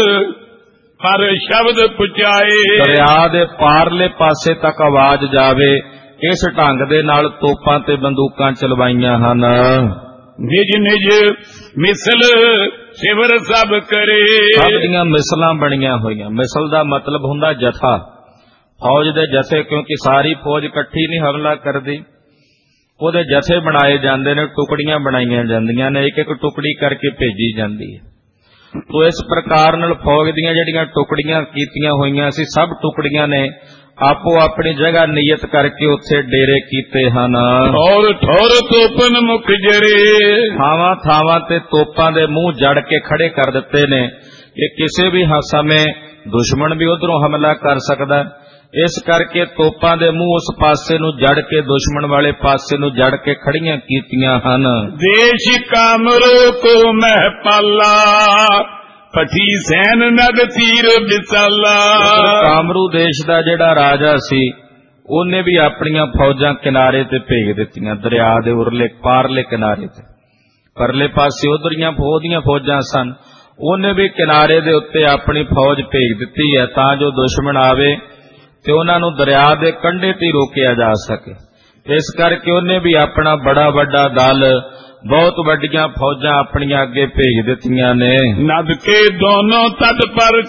[SPEAKER 1] ਪਰ ਸ਼ਬਦ ਪੁਚਾਏ,
[SPEAKER 2] ਦਰਿਆ ਦੇ ਪਾਰਲੇ ਪਾਸੇ ਤੱਕ ਆਵਾਜ਼ ਜਾਵੇ, ਇਸ ਢੰਗ ਦੇ ਨਾਲ ਤੋਪਾਂ ਤੇ ਬੰਦੂਕਾਂ ਚਲਵਾਈਆਂ ਹਨ।
[SPEAKER 1] ਨਿਜ ਨਿਜ ਮਿਸਲ ਸਿਵਰ ਸਭ ਕਰੇ,
[SPEAKER 2] ਸਭ ਦੀਆਂ ਮਿਸਲਾਂ ਬਣੀਆਂ ਹੋਈਆਂ। ਮਿਸਲ ਦਾ ਮਤਲਬ ਹੁੰਦਾ ਜਥਾ, ਫੌਜ ਦੇ ਜਥੇ, ਕਿਉਂਕਿ ਸਾਰੀ ਫੌਜ ਇਕੱਠੀ ਨਹੀਂ ਹਮਲਾ ਕਰਦੀ, ਉਹਦੇ ਜਥੇ ਬਣਾਏ ਜਾਂਦੇ ਨੇ, ਟੁਕੜੀਆਂ ਬਣਾਈਆਂ ਜਾਂਦੀਆਂ ਨੇ, ਇੱਕ ਇੱਕ ਟੁਕੜੀ ਕਰਕੇ ਭੇਜੀ ਜਾਂਦੀ ਹੈ। ਤੋ ਇਸ ਪ੍ਰਕਾਰ ਨਾਲ ਫੌਜ ਦੀਆਂ ਜਿਹੜੀਆਂ ਟੁਕੜੀਆਂ ਕੀਤੀਆਂ ਹੋਈਆਂ ਸੀ, ਸਭ ਟੁਕੜੀਆਂ ਨੇ ਆਪੋ ਆਪਣੀ ਜਗ੍ਹਾ ਨਿਯਤ ਕਰਕੇ ਉੱਥੇ ਡੇਰੇ ਕੀਤੇ ਹਨ।
[SPEAKER 1] ਠੌਰ ਠੌਰ ਤੋਪਨ ਮੁਖ ਜਰੇ,
[SPEAKER 2] ਥਾਵਾਂ ਥਾਵਾਂ ਤੇ ਤੋਪਾਂ ਦੇ ਮੂੰਹ ਜੜ ਕੇ ਖੜੇ ਕਰ ਦਿੱਤੇ ਨੇ ਕਿ ਕਿਸੇ ਵੀ ਸਮੇਂ ਦੁਸ਼ਮਣ ਵੀ ਉਧਰੋਂ ਹਮਲਾ ਕਰ ਸਕਦਾ। ਇਸ ਕਰਕੇ ਤੋਪਾਂ ਦੇ ਮੂੰਹ ਉਸ ਪਾਸੇ ਨੂੰ ਜੜ ਕੇ, ਦੁਸ਼ਮਣ ਵਾਲੇ ਪਾਸੇ ਨੂੰ ਜੜ ਕੇ ਖੜੀਆਂ ਕੀਤੀਆਂ ਹਨ।
[SPEAKER 1] ਦੇਸ਼ ਕਾਮਰੋ ਕੋ ਮਹਿ ਪਾਲਾ, ਪਠੀ ਸੈਨ ਨਦ ਤੀਰ ਬਿਸਾਲਾ।
[SPEAKER 2] ਕਾਮਰੂ ਦੇਸ਼ ਦਾ ਜਿਹੜਾ ਰਾਜਾ ਸੀ ਉਹਨੇ ਵੀ ਆਪਣੀਆਂ ਫੌਜਾਂ ਕਿਨਾਰੇ ਤੇ ਭੇਜ ਦਿੱਤੀਆਂ, ਦਰਿਆ ਦੇ ਉਰਲੇ ਪਾਰਲੇ ਕਿਨਾਰੇ ਤੇ। ਪਰਲੇ ਪਾਸੇ ਉਧਰੀਆਂ ਉਹਦੀਆਂ ਫੌਜਾਂ ਸਨ, ਉਹਨੇ ਵੀ ਕਿਨਾਰੇ ਦੇ ਉੱਤੇ ਆਪਣੀ ਫੌਜ ਭੇਜ ਦਿੱਤੀ ਹੈ ਤਾਂ ਜੋ ਦੁਸ਼ਮਣ ਆਵੇ ਤੇ ਉਹਨਾਂ ਨੂੰ ਦਰਿਆ ਦੇ ਕੰਢੇ ਤੇ ਰੋਕਿਆ ਜਾ ਸਕੇ। ਇਸ ਕਰਕੇ ਉਹਨੇ ਵੀ ਆਪਣਾ ਬੜਾ ਵੱਡਾ ਦਲ, ਬਹੁਤ ਵੱਡੀਆਂ ਫੌਜਾਂ ਆਪਣੀਆਂ ਅੱਗੇ ਭੇਜ ਦਿੱਤੀਆਂ ਨੇ।
[SPEAKER 1] ਨਦ ਕੇ ਦੋਨੋਂ ਤਟ ਪਰ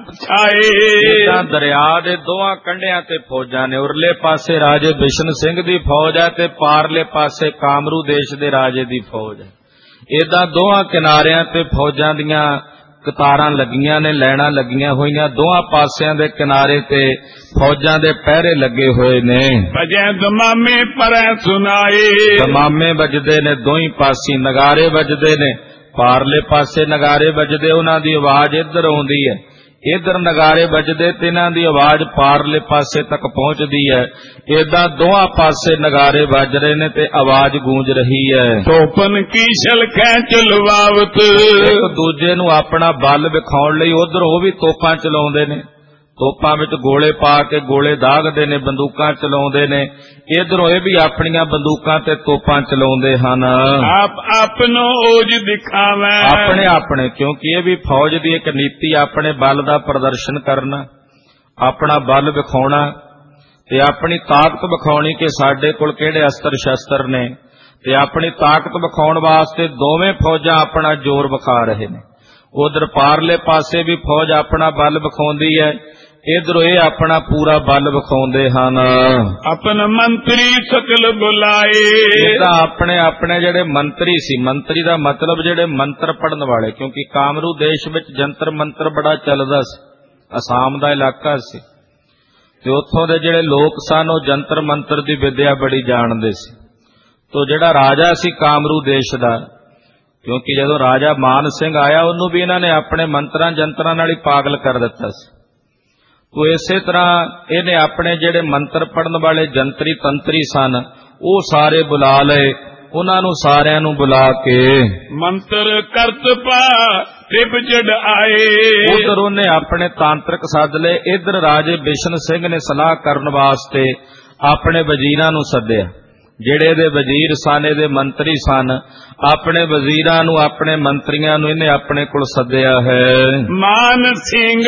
[SPEAKER 1] ਛਾਏ,
[SPEAKER 2] ਤਾਂ ਦਰਿਆ ਦੇ ਦੋਹਾਂ ਕੰਢਿਆਂ ਤੇ ਫੌਜਾਂ ਨੇ। ਉਰਲੇ ਪਾਸੇ ਰਾਜੇ ਬਿਸ਼ਨ ਸਿੰਘ ਦੀ ਫੌਜ ਹੈ ਤੇ ਪਾਰਲੇ ਪਾਸੇ ਕਾਮਰੂ ਦੇਸ਼ ਦੇ ਰਾਜੇ ਦੀ ਫੌਜ ਹੈ। ਏਦਾਂ ਦੋਹਾਂ ਕਿਨਾਰਿਆਂ ਤੇ ਫੌਜਾਂ ਦੀਆਂ ਕਤਾਰਾਂ ਲੱਗੀਆਂ ਨੇ, ਲੈਣਾ ਲੱਗੀਆਂ ਹੋਈਆਂ, ਦੋਹਾਂ ਪਾਸਿਆਂ ਦੇ ਕਿਨਾਰੇ ਤੇ ਫੌਜਾਂ ਦੇ ਪਹਿਰੇ ਲੱਗੇ ਹੋਏ ਨੇ।
[SPEAKER 1] ਵਜੈ ਦਮਾਮੇ ਪਰੈ ਸੁਨਾਏ,
[SPEAKER 2] ਦਮਾਮੇ ਵੱਜਦੇ ਨੇ ਦੋਹੀਂ ਪਾਸੇ, ਨਗਾਰੇ ਵੱਜਦੇ ਨੇ, ਪਾਰਲੇ ਪਾਸੇ ਨਗਾਰੇ ਵੱਜਦੇ, ਉਹਨਾਂ ਦੀ ਆਵਾਜ਼ ਇੱਧਰ ਆਉਂਦੀ ਹੈ, ਇੱਧਰ ਨਗਾਰੇ ਵੱਜਦੇ ਤੇ ਇਹਨਾਂ ਦੀ ਆਵਾਜ਼ ਪਾਰਲੇ ਪਾਸੇ ਤੱਕ ਪਹੁੰਚਦੀ ਹੈ। ਏਦਾਂ ਦੋਹਾਂ ਪਾਸੇ ਨਗਾਰੇ ਵੱਜ ਰਹੇ ਨੇ ਤੇ ਆਵਾਜ਼ ਗੂੰਜ ਰਹੀ ਹੈ।
[SPEAKER 1] ਤੋਪਨ ਕੀ ਛਲਕੈ ਚਲਵਾਵਤ,
[SPEAKER 2] ਇੱਕ ਦੂਜੇ ਨੂੰ ਆਪਣਾ ਬਲ ਵਿਖਾਉਣ ਲਈ ਉਧਰ ਉਹ ਵੀ ਤੋਪਾਂ ਚਲਾਉਂਦੇ ਨੇ, ਤੋਪਾਂ ਵਿੱਚ ਗੋਲੇ ਪਾ ਕੇ ਗੋਲੇ ਦਾਗਦੇ ਨੇ, ਬੰਦੂਕਾਂ ਚਲਾਉਂਦੇ ਨੇ, ਇਧਰੋਂ ਇਹ ਵੀ ਆਪਣੀਆਂ ਬੰਦੂਕਾਂ ਤੇ ਤੋਪਾਂ ਚਲਾਉਂਦੇ ਹਨ।
[SPEAKER 1] ਆਪ ਆਪਨੋ ਓਜ ਦਿਖਾਵੈ,
[SPEAKER 2] ਆਪਣੇ ਆਪਣੇ, ਕਿਉਂਕਿ ਇਹ ਵੀ ਫੌਜ ਦੀ ਇੱਕ ਨੀਤੀ, ਆਪਣੇ ਬਲ ਦਾ ਪ੍ਰਦਰਸ਼ਨ ਕਰਨਾ, ਆਪਣਾ ਬਲ ਵਿਖਾਉਣਾ ਤੇ ਆਪਣੀ ਤਾਕਤ ਵਿਖਾਉਣੀ ਕਿ ਸਾਡੇ ਕੋਲ ਕਿਹੜੇ ਅਸਤਰ ਸ਼ਸਤਰ ਨੇ, ਤੇ ਆਪਣੀ ਤਾਕਤ ਵਿਖਾਉਣ ਵਾਸਤੇ ਦੋਵੇਂ ਫੌਜਾਂ ਆਪਣਾ ਜ਼ੋਰ ਵਿਖਾ ਰਹੇ ਨੇ। ਉਧਰ ਪਾਰਲੇ ਪਾਸੇ ਵੀ ਫੌਜ ਆਪਣਾ ਬਲ ਵਿਖਾਉਂਦੀ ਹੈ, ਇਧਰੋਂ ਇਹ ਆਪਣਾ ਪੂਰਾ ਬਲ ਵਿਖਾਉਂਦੇ ਹਨ।
[SPEAKER 1] ਆਪਨ ਮੰਤਰੀ ਸਕਲ ਬੁਲਾਏ,
[SPEAKER 2] ਤਾਂ ਆਪਣੇ ਆਪਣੇ ਜਿਹੜੇ ਮੰਤਰੀ ਸੀ, ਮੰਤਰੀ ਦਾ ਮਤਲਬ ਜਿਹੜੇ ਮੰਤਰ ਪੜਨ ਵਾਲੇ, ਕਿਉਂਕਿ ਕਾਮਰੂ ਦੇਸ਼ ਵਿੱਚ ਜੰਤਰ ਮੰਤਰ ਬੜਾ ਚੱਲਦਾ ਸੀ, ਅਸਾਮ ਦਾ ਇਲਾਕਾ ਸੀ ਤੇ ਉੱਥੋਂ ਦੇ ਜਿਹੜੇ ਲੋਕ ਸਨ ਉਹ ਜੰਤਰ ਮੰਤਰ ਦੀ ਵਿਦਿਆ ਬੜੀ ਜਾਣਦੇ ਸੀ। ਤੋ ਜਿਹੜਾ ਰਾਜਾ ਸੀ ਕਾਮਰੂ ਦੇਸ਼ ਦਾ, ਕਿਉਂਕਿ ਜਦੋਂ ਰਾਜਾ ਮਾਨ ਸਿੰਘ ਆਇਆ ਉਹਨੂੰ ਵੀ ਇਹਨਾਂ ਨੇ ਆਪਣੇ ਮੰਤਰਾਂ ਜੰਤਰਾਂ ਨਾਲ ਹੀ ਪਾਗਲ ਕਰ ਦਿੱਤਾ ਸੀ। ਤੋ ਇਸੇ ਤਰ੍ਹਾਂ ਇਹਨੇ ਆਪਣੇ ਜਿਹੜੇ ਮੰਤਰ ਪੜਨ ਵਾਲੇ ਜੰਤਰੀ ਤੰਤਰੀ ਸਨ ਉਹ ਸਾਰੇ ਬੁਲਾ ਲਏ, ਉਹਨਾਂ ਨੂੰ ਸਾਰਿਆਂ ਨੂੰ ਬੁਲਾ ਕੇ
[SPEAKER 1] ਮੰਤਰ ਕਰਤ ਪਾ ਟਿਪ ਚੜ ਆਏ,
[SPEAKER 2] ਉਧਰ ਉਹਨੇ ਆਪਣੇ ਤਾਂਤਰਿਕ ਸੱਦ ਲਏ, ਇਧਰ ਰਾਜੇ ਬਿਸ਼ਨ ਸਿੰਘ ਨੇ ਸਲਾਹ ਕਰਨ ਵਾਸਤੇ ਆਪਣੇ ਵਜ਼ੀਰਾਂ ਨੂੰ ਸੱਦਿਆ, ਜਿਹੜੇ ਇਹਦੇ ਵਜ਼ੀਰ ਸਨ, ਇਹਦੇ ਮੰਤਰੀ ਸਨ, ਆਪਣੇ ਵਜ਼ੀਰਾਂ ਨੂੰ, ਆਪਣੇ ਮੰਤਰੀਆਂ ਨੂੰ ਇਹਨੇ ਆਪਣੇ ਕੋਲ ਸੱਦਿਆ ਹੈ।
[SPEAKER 1] ਮਾਨ ਸਿੰਘ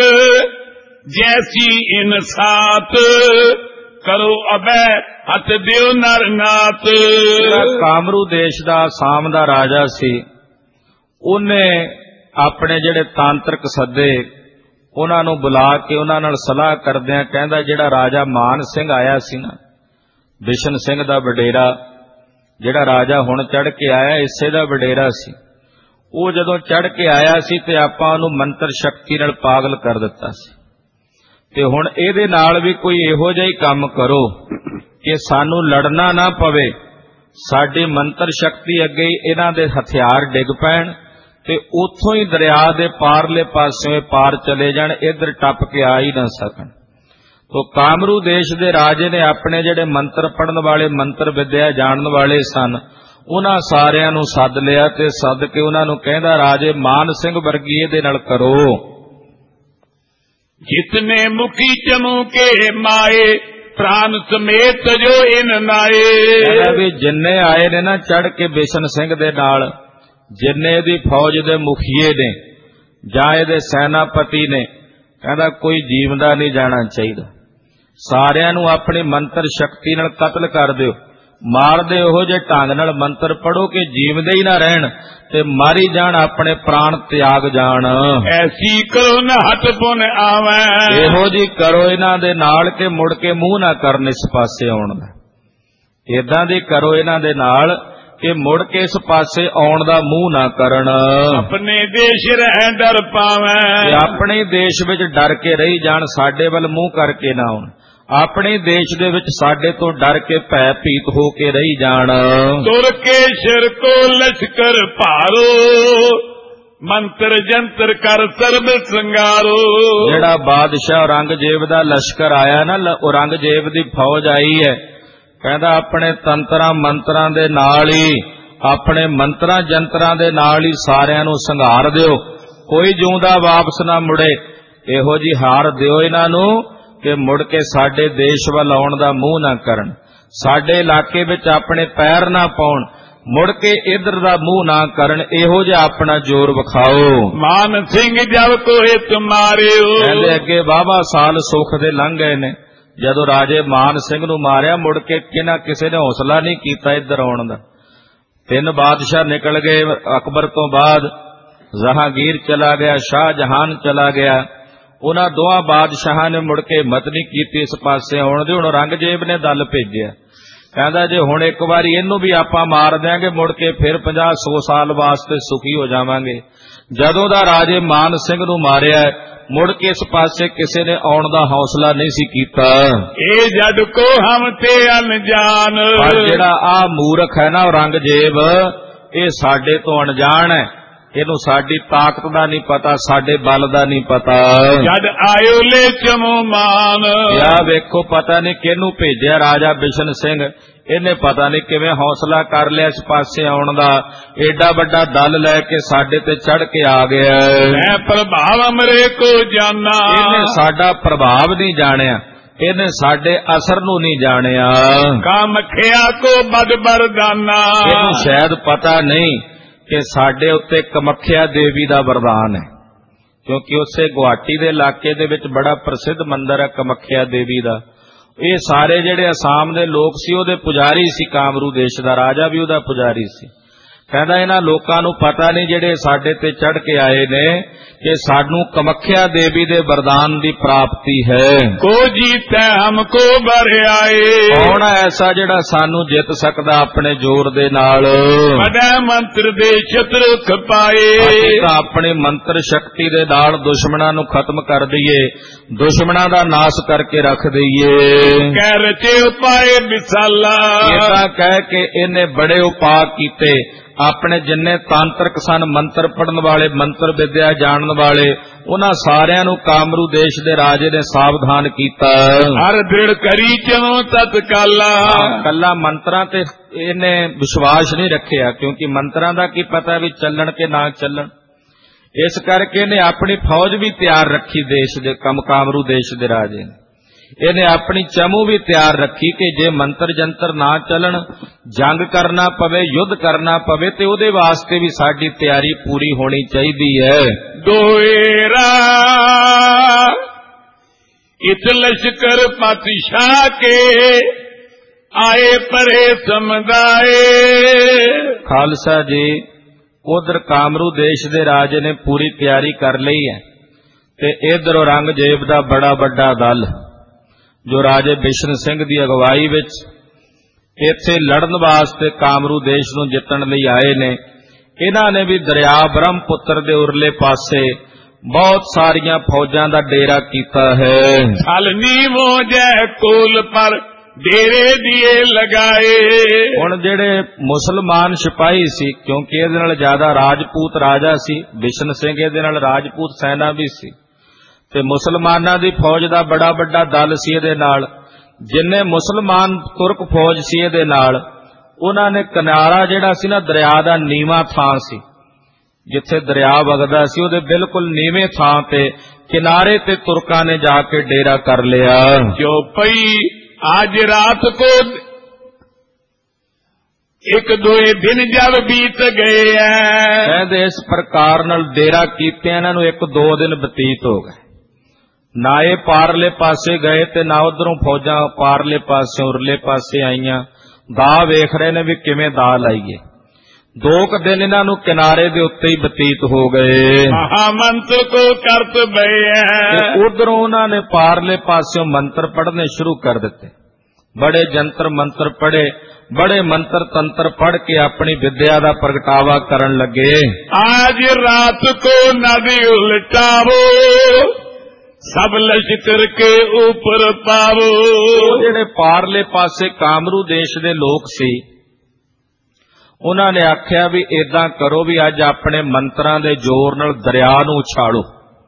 [SPEAKER 1] ਜੈਸੀ ਇਨਸਾਤ ਕਰੋ ਅਬੈ ਹੱਥ ਦਿਓ ਨਰਨਾਤ,
[SPEAKER 2] ਕਾਮਰੂ ਦੇਸ਼ ਦਾ ਆਸਾਮ ਦਾ ਰਾਜਾ ਸੀ, ਉਹਨੇ ਆਪਣੇ ਜਿਹੜੇ ਤਾਂਤਰਿਕ ਸੱਦੇ ਉਹਨਾਂ ਨੂੰ ਬੁਲਾ ਕੇ ਉਹਨਾਂ ਨਾਲ ਸਲਾਹ ਕਰਦਿਆਂ ਕਹਿੰਦਾ ਜਿਹੜਾ ਰਾਜਾ ਮਾਨ ਸਿੰਘ ਆਇਆ ਸੀ ਨਾ, ਬਿਸ਼ਨ ਸਿੰਘ ਦਾ ਵਡੇਰਾ, ਜਿਹੜਾ ਰਾਜਾ ਹੁਣ ਚੜ੍ਹ ਕੇ ਆਇਆ ਇਸੇ ਦਾ ਵਡੇਰਾ ਸੀ, ਉਹ ਜਦੋਂ ਚੜ੍ਹ ਕੇ ਆਇਆ ਸੀ ਤੇ ਆਪਾਂ ਉਹਨੂੰ ਮੰਤਰ ਸ਼ਕਤੀ ਨਾਲ ਪਾਗਲ ਕਰ ਦਿੱਤਾ ਸੀ ਤੇ ਹੁਣ ਇਹਦੇ ਨਾਲ ਵੀ ਕੋਈ ਇਹੋ ਜਿਹਾ ਹੀ ਕੰਮ ਕਰੋ ਕਿ ਸਾਨੂੰ ਲੜਨਾ ਨਾ ਪਵੇ, ਸਾਡੀ ਮੰਤਰ ਸ਼ਕਤੀ ਅੱਗੇ ਹੀ ਇਹਨਾਂ ਦੇ ਹਥਿਆਰ ਡਿੱਗ ਪੈਣ ਤੇ ਉੱਥੋਂ ਹੀ ਦਰਿਆ ਦੇ ਪਾਰਲੇ ਪਾਸਿਓਂ ਪਾਰ ਚਲੇ ਜਾਣ, ਇੱਧਰ ਟੱਪ ਕੇ ਆ ਹੀ ਨਾ ਸਕਣ। ਤੋ ਕਾਮਰੂ ਦੇਸ਼ ਦੇ ਰਾਜੇ ਨੇ ਆਪਣੇ ਜਿਹੜੇ ਮੰਤਰ ਪੜਨ ਵਾਲੇ, ਮੰਤਰ ਵਿਦਿਆ ਜਾਣਨ ਵਾਲੇ ਸਨ, ਉਹਨਾਂ ਸਾਰਿਆਂ ਨੂੰ ਸੱਦ ਲਿਆ ਤੇ ਸੱਦ ਕੇ ਉਹਨਾਂ ਨੂੰ ਕਹਿੰਦਾ, ਰਾਜੇ ਮਾਨ ਸਿੰਘ ਵਰਗੀ ਇਹਦੇ ਨਾਲ ਕਰੋ।
[SPEAKER 1] ਜਿਤਨੇ ਮੁਖੀ ਚਮੂ ਕੇ ਮਾਏ ਪ੍ਰਾਨ ਸਮੇਤ ਜੋ ਇਨ ਨਾਏ।
[SPEAKER 2] ਕਹਿੰਦਾ ਵੀ ਜਿੰਨੇ ਆਏ ਨੇ ਨਾ ਚੜ ਕੇ ਬਿਸ਼ਨ ਸਿੰਘ ਦੇ ਨਾਲ, ਜਿੰਨੇ ਦੀ ਫੌਜ ਦੇ ਮੁਖੀਏ ਨੇ ਜਾਂ ਇਹਦੇ ਸੈਨਾਪਤੀ ਨੇ, ਕਹਿੰਦਾ ਕੋਈ ਜੀਵਦਾ ਨਹੀਂ ਜਾਣਾ ਚਾਹੀਦਾ। ਸਾਰਿਆਂ ਨੂੰ ਆਪਣੀ ਮੰਤਰ ਸ਼ਕਤੀ ਨਾਲ ਕਤਲ ਕਰ ਦਿਓ, ਮਾਰਦੇ ਉਹੋ ਜਿਹੇ ਢੰਗ ਨਾਲ ਮੰਤਰ ਪੜੋ ਕਿ ਜੀਵਦੇ ਹੀ ਨਾ ਰਹਿਣ ਤੇ ਮਾਰੀ ਜਾਣ, ਆਪਣੇ ਪ੍ਰਾਣ ਤਿਆਗ ਜਾਣ।
[SPEAKER 1] ਐਸੀ ਕਰੋ ਨਾ ਹੱਥ ਪੁਨ ਆਵੈ।
[SPEAKER 2] ਇਹੋ ਜੀ ਕਰੋ ਇਹਨਾਂ ਦੇ ਨਾਲ ਕਿ ਮੁੜ ਕੇ ਮੂੰਹ ਨਾ ਕਰਨ ਇਸ ਪਾਸੇ ਆਉਣ ਦਾ। ਏਦਾਂ ਦੀ ਕਰੋ ਇਹਨਾਂ ਦੇ ਨਾਲ ਕਿ ਮੁੜ ਕੇ ਇਸ ਪਾਸੇ ਆਉਣ ਦਾ ਮੂੰਹ ਨਾ ਕਰਨ।
[SPEAKER 1] ਆਪਣੇ ਦੇਸ਼ ਰਹਿ ਡਰ ਪਾਵੈ।
[SPEAKER 2] ਆਪਣੇ ਦੇਸ਼ ਵਿੱਚ ਡਰ ਕੇ ਰਹੀ ਜਾਣ, ਸਾਡੇ ਵੱਲ ਮੂੰਹ ਕਰਕੇ ਨਾ ਆਉਣ। ਆਪਣੇ ਦੇਸ਼ ਦੇ ਵਿੱਚ ਸਾਡੇ ਤੋਂ ਡਰ ਕੇ ਭੈ ਭੀਤ ਹੋ ਕੇ ਰਹੀ ਜਾਣ।
[SPEAKER 1] ਤੁਰ ਕੇ ਸਿਰ ਕੋ ਲਸ਼ਕਰ ਭਾਰੋ, ਮੰਤਰ ਜੰਤਰ ਕਰ ਸਰਬ ਸੰਗਾਰੋ।
[SPEAKER 2] ਜਿਹੜਾ ਬਾਦਸ਼ਾਹ ਔਰੰਗਜ਼ੇਬ ਦਾ ਲਸ਼ਕਰ ਆਇਆ ਨਾ, ਔਰੰਗਜ਼ੇਬ ਦੀ ਫੌਜ ਆਈ ਹੈ, ਕਹਿੰਦਾ ਆਪਣੇ ਤੰਤਰਾਂ ਮੰਤਰਾਂ ਦੇ ਨਾਲ ਹੀ, ਆਪਣੇ ਮੰਤਰਾਂ ਜੰਤਰਾਂ ਦੇ ਨਾਲ ਹੀ ਸਾਰਿਆਂ ਨੂੰ ਸੰਘਾਰ ਦਿਓ, ਕੋਈ ਜਿਉਂਦਾ ਵਾਪਸ ਨਾ ਮੁੜੇ। ਇਹੋ ਜੀ ਹਾਰ ਦਿਓ ਇਹਨਾਂ ਨੂੰ ਕਿ ਮੁੜ ਕੇ ਸਾਡੇ ਦੇਸ਼ ਵੱਲ ਆਉਣ ਦਾ ਮੂੰਹ ਨਾ ਕਰਨ, ਸਾਡੇ ਇਲਾਕੇ ਵਿੱਚ ਆਪਣੇ ਪੈਰ ਨਾ ਪਾਉਣ, ਮੁੜ ਕੇ ਇਧਰ ਦਾ ਮੂੰਹ ਨਾ ਕਰਨ। ਇਹੋ ਜਿਹਾ ਆਪਣਾ ਜ਼ੋਰ ਵਿਖਾਓ।
[SPEAKER 1] ਮਾਨ ਸਿੰਘ ਜਬ ਕੋਏ ਤੁਮਾਰਿਓ।
[SPEAKER 2] ਕਹਿੰਦੇ ਅੱਗੇ ਵਾਹਵਾ ਸਾਲ ਸੁੱਖ ਦੇ ਲੰਘ ਗਏ ਨੇ, ਜਦੋਂ ਰਾਜੇ ਮਾਨ ਸਿੰਘ ਨੂੰ ਮਾਰਿਆ ਮੁੜ ਕੇ ਕਿਨਾ ਕਿਸੇ ਨੇ ਹੌਸਲਾ ਨਹੀਂ ਕੀਤਾ ਇੱਧਰ ਆਉਣ ਦਾ। ਤਿੰਨ ਬਾਦਸ਼ਾਹ ਨਿਕਲ ਗਏ ਅਕਬਰ ਤੋਂ ਬਾਅਦ, ਜਹਾਂਗੀਰ ਚਲਾ ਗਿਆ, ਸ਼ਾਹਜਹਾਨ ਚਲਾ ਗਿਆ। ਉਹਨਾਂ ਦੋਹਾਂ ਬਾਦਸ਼ਾਹਾਂ ਨੇ ਮੁੜ ਕੇ ਹਿੰਮਤ ਨਹੀਂ ਕੀਤੀ ਇਸ ਪਾਸੇ ਆਉਣ ਦੀ। ਹੁਣ ਔਰੰਗਜ਼ੇਬ ਨੇ ਦਲ ਭੇਜਿਆ, ਕਹਿੰਦਾ ਜੇ ਹੁਣ ਇੱਕ ਵਾਰੀ ਇਹਨੂੰ ਵੀ ਆਪਾਂ ਮਾਰ ਦਿਆਂਗੇ, ਮੁੜ ਕੇ ਫਿਰ ਪੰਜਾਹ ਸੌ ਸਾਲ ਵਾਸਤੇ ਸੁਖੀ ਹੋ ਜਾਵਾਂਗੇ। ਜਦੋਂ ਦਾ ਰਾਜੇ ਮਾਨ ਸਿੰਘ ਨੂੰ ਮਾਰਿਆ, ਮੁੜ ਕੇ ਇਸ ਪਾਸੇ ਕਿਸੇ ਨੇ ਆਉਣ ਦਾ ਹੌਸਲਾ ਨਹੀਂ ਸੀ ਕੀਤਾ।
[SPEAKER 1] ਇਹ ਜਦ ਕੋ ਹਮ ਤੇ ਅਣਜਾਨ।
[SPEAKER 2] ਪਰ ਜਿਹੜਾ ਆ ਮੂਰਖ ਹੈ ਨਾ ਔਰੰਗਜ਼ੇਬ, ਇਹ ਸਾਡੇ ਤੋਂ ਅਣਜਾਣ ਹੈ, ਇਹਨੂੰ ਸਾਡੀ ਤਾਕਤ ਦਾ ਨਹੀਂ ਪਤਾ, ਸਾਡੇ ਬਲ ਦਾ ਨਹੀਂ ਪਤਾ।
[SPEAKER 1] ਜਦ ਆਇਓ ਲੈ ਚਮੋ ਮਾਨ।
[SPEAKER 2] ਯਾ ਵੇਖੋ ਪਤਾ ਨਹੀਂ ਕਿਹਨੂੰ ਭੇਜਿਆ ਰਾਜਾ ਬਿਸ਼ਨ ਸਿੰਘ, ਇਹਨੇ ਪਤਾ ਨਹੀਂ ਕਿਵੇਂ ਹੌਸਲਾ ਕਰ ਲਿਆ ਇਸ ਪਾਸੇ ਆਉਣ ਦਾ। ਏਡਾ ਵੱਡਾ ਦਲ ਲੈ ਕੇ ਸਾਡੇ ਤੇ ਚੜ ਕੇ ਆ ਗਿਆ।
[SPEAKER 1] ਮੈਂ ਪ੍ਰਭਾਵ ਅਮਰੇ ਕੋ ਜਾਣਾ।
[SPEAKER 2] ਇਹਨੇ ਸਾਡਾ ਪ੍ਰਭਾਵ ਨਹੀਂ ਜਾਣਿਆ, ਇਹਨੇ ਸਾਡੇ ਅਸਰ ਨੂੰ ਨਹੀਂ ਜਾਣਿਆ।
[SPEAKER 1] ਕਾਮਖਿਆ ਕੋ ਬਦ ਬਰਦਾਨਾ।
[SPEAKER 2] ਇਹਨੂੰ ਸ਼ਾਇਦ ਪਤਾ ਨਹੀਂ ਕਿ ਸਾਡੇ ਉੱਤੇ ਕਮਖਿਆ ਦੇਵੀ ਦਾ ਵਰਦਾਨ ਹੈ, ਕਿਉਂਕਿ ਉਸੇ ਗੁਹਾਟੀ ਦੇ ਇਲਾਕੇ ਦੇ ਵਿੱਚ ਬੜਾ ਪ੍ਰਸਿੱਧ ਮੰਦਿਰ ਹੈ ਕਮਖਿਆ ਦੇਵੀ ਦਾ। ਇਹ ਸਾਰੇ ਜਿਹੜੇ ਅਸਾਮ ਦੇ ਲੋਕ ਸੀ ਉਹਦੇ ਪੁਜਾਰੀ ਸੀ, ਕਾਮਰੂ ਦੇਸ਼ ਦਾ ਰਾਜਾ ਵੀ ਉਹਦਾ ਪੁਜਾਰੀ ਸੀ। ਕਹਿੰਦਾ ਇਹਨਾਂ ਲੋਕਾਂ ਨੂੰ ਪਤਾ ਨਹੀਂ ਜਿਹੜੇ ਸਾਡੇ ਤੇ ਚੜ ਕੇ ਆਏ ਨੇ ਕਿ ਸਾਨੂੰ ਕਮਖਿਆ ਦੇਵੀ ਦੇ ਵਰਦਾਨ ਦੀ ਪ੍ਰਾਪਤੀ ਹੈ।
[SPEAKER 1] ਕੋ ਜੀਤੈ ਹਮਕੋ ਬਰ ਆਏ।
[SPEAKER 2] ਕੌਣ ਐਸਾ ਜਿਹੜਾ ਸਾਨੂੰ ਜਿੱਤ ਸਕਦਾ ਆਪਣੇ ਜ਼ੋਰ ਦੇ ਨਾਲ।
[SPEAKER 1] ਮਦੈ ਮੰਤਰ ਦੇ ਸ਼ਤਰੂ ਖਪਾਏ।
[SPEAKER 2] ਅਸੀਂ ਤਾਂ ਆਪਣੀ ਮੰਤਰ ਸ਼ਕਤੀ ਦੇ ਨਾਲ ਦੁਸ਼ਮਣਾਂ ਨੂੰ ਖਤਮ ਕਰ ਦਈਏ, ਦੁਸ਼ਮਣਾਂ ਦਾ ਨਾਸ਼ ਕਰਕੇ ਰੱਖ ਦਈਏ।
[SPEAKER 1] ਕਹਿ ਰਚੇ ਉਪਾਏ ਵਿਸਾਲਾ।
[SPEAKER 2] ਇਹਦਾ ਕਹਿ ਕੇ ਇਹਨੇ ਬੜੇ ਉਪਾਅ ਕੀਤੇ। ਆਪਣੇ ਜਿੰਨੇ ਤਾਂਤਰਿਕ ਸਨ, ਮੰਤਰ ਪੜਨ ਵਾਲੇ, ਮੰਤਰ ਵਿਦਿਆ ਜਾਣਨ ਵਾਲੇ, ਉਹਨਾਂ ਸਾਰਿਆਂ ਨੂੰ ਕਾਮਰੂ ਦੇਸ਼ ਦੇ ਰਾਜੇ ਨੇ ਸਾਵਧਾਨ ਕੀਤਾ।
[SPEAKER 1] ਹਰ ਦ੍ਰਿੜ ਕਰੀ ਚਨੋ ਤਤਕਾਲਾ।
[SPEAKER 2] ਕੱਲਾ ਮੰਤਰਾਂ ਤੇ ਇਹਨੇ ਵਿਸ਼ਵਾਸ ਨਹੀਂ ਰੱਖਿਆ, ਕਿਉਂਕਿ ਮੰਤਰਾਂ ਦਾ ਕੀ ਪਤਾ ਵੀ ਚੱਲਣ ਕਿ ਨਾ ਚੱਲਣ। ਇਸ ਕਰਕੇ ਇਹਨੇ ਆਪਣੀ ਫੌਜ ਵੀ ਤਿਆਰ ਰੱਖੀ ਦੇਸ਼ ਦੇ ਕਮ ਕਾਮਰੂ ਦੇਸ਼ ਦੇ ਰਾਜੇ ਨੇ। ਇਹਨੇ ਆਪਣੀ ਚਮੂ ਵੀ ਤਿਆਰ ਰੱਖੀ ਕਿ ਜੇ ਮੰਤਰ ਜੰਤਰ ਨਾ ਚੱਲਣ, ਜੰਗ ਕਰਨਾ ਪਵੇ, ਯੁੱਧ ਕਰਨਾ ਪਵੇ, ਤੇ ਉਹਦੇ ਵਾਸਤੇ ਵੀ ਸਾਡੀ ਤਿਆਰੀ ਪੂਰੀ ਹੋਣੀ ਚਾਹੀਦੀ ਹੈ।
[SPEAKER 1] ਦੋਏਰਾ ਇਤ ਲਸ਼ਕਰ ਪਾਤਸ਼ਾਹ ਕੇ ਆਏ ਪਰੇ ਸਮਦਾਏ।
[SPEAKER 2] ਖਾਲਸਾ ਜੀ, ਉਧਰ ਕਾਮਰੂ ਦੇਸ਼ ਦੇ ਰਾਜੇ ਨੇ ਪੂਰੀ ਤਿਆਰੀ ਕਰ ਲਈ ਹੈ ਤੇ ਇਧਰ ਔਰੰਗਜ਼ੇਬ ਦਾ ਬੜਾ ਵੱਡਾ ਦਲ ਜੋ ਰਾਜੇ ਬਿਸ਼ਨ ਸਿੰਘ ਦੀ ਅਗਵਾਈ ਵਿੱਚ ਇੱਥੇ ਲੜਨ ਵਾਸਤੇ ਕਾਮਰੂ ਦੇਸ਼ ਨੂੰ ਜਿੱਤਣ ਲਈ ਆਏ ਨੇ। ਇਹਨਾਂ ਨੇ ਵੀ ਦਰਿਆ ਬ੍ਰਹਮਪੁੱਤਰ ਦੇ ਉਰਲੇ ਪਾਸੇ बहुत सारियां फौजां दा डेरा कीता है।
[SPEAKER 1] छलनी वो जय कोल पर डेरे दिए लगाए।
[SPEAKER 2] हुण जिहड़े मुसलमान सिपाही सी, क्योंकि इहदे नाल ज्यादा राजपूत राजा सी, बिशन सिंह इहदे नाल राजपूत सेना भी सी, ते मुसलमानां दी फौज दा बड़ा वड्डा दल सी इहदे नाल। जिन्ने मुसलमान तुर्क फौज सी इहदे नाल, उन्हां ने किनारा जिहड़ा सी ना दरिया दा नीवां थां सी, जिथे दरिया वगदा सी उहदे बिल्कुल नीवें थां ते किनारे ते तुर्कां ने जाके डेरा कर लिया।
[SPEAKER 1] जो पई आज रात को एक दो दिन जब बीत गए हैं।
[SPEAKER 2] कहते इस प्रकार नाल डेरा कीते इन्हां नूं एक दो दिन बतीत हो गए। ना ये पारले पासे गए ते ना उधरों फौजां पारले पासे उरले पासे आईयां। दा वेख रहे ने भी किवें दा लाईए। दो क दिन इन्हां नूं किनारे दे उत्ते ही बतीत हो गए।
[SPEAKER 1] महामंत्र को करत बये।
[SPEAKER 2] उधरों उन्हां ने पारले पासों मंत्र पढ़ने शुरू कर दिते। बड़े जंतर मंत्र पढ़े, बड़े मंत्र तंत्र पढ़ के अपनी विद्या का प्रगटावा करन लगे।
[SPEAKER 1] आज रात को नदी उलटावो, सब लश्कर के ऊपर पावो।
[SPEAKER 2] जिहड़े पारले पासे कामरू देश दे लोग सी, उन्होंने आख्या भी इदां करो भी अज अपने मंत्रां दे जोर नाल दरिया नूं उछालो,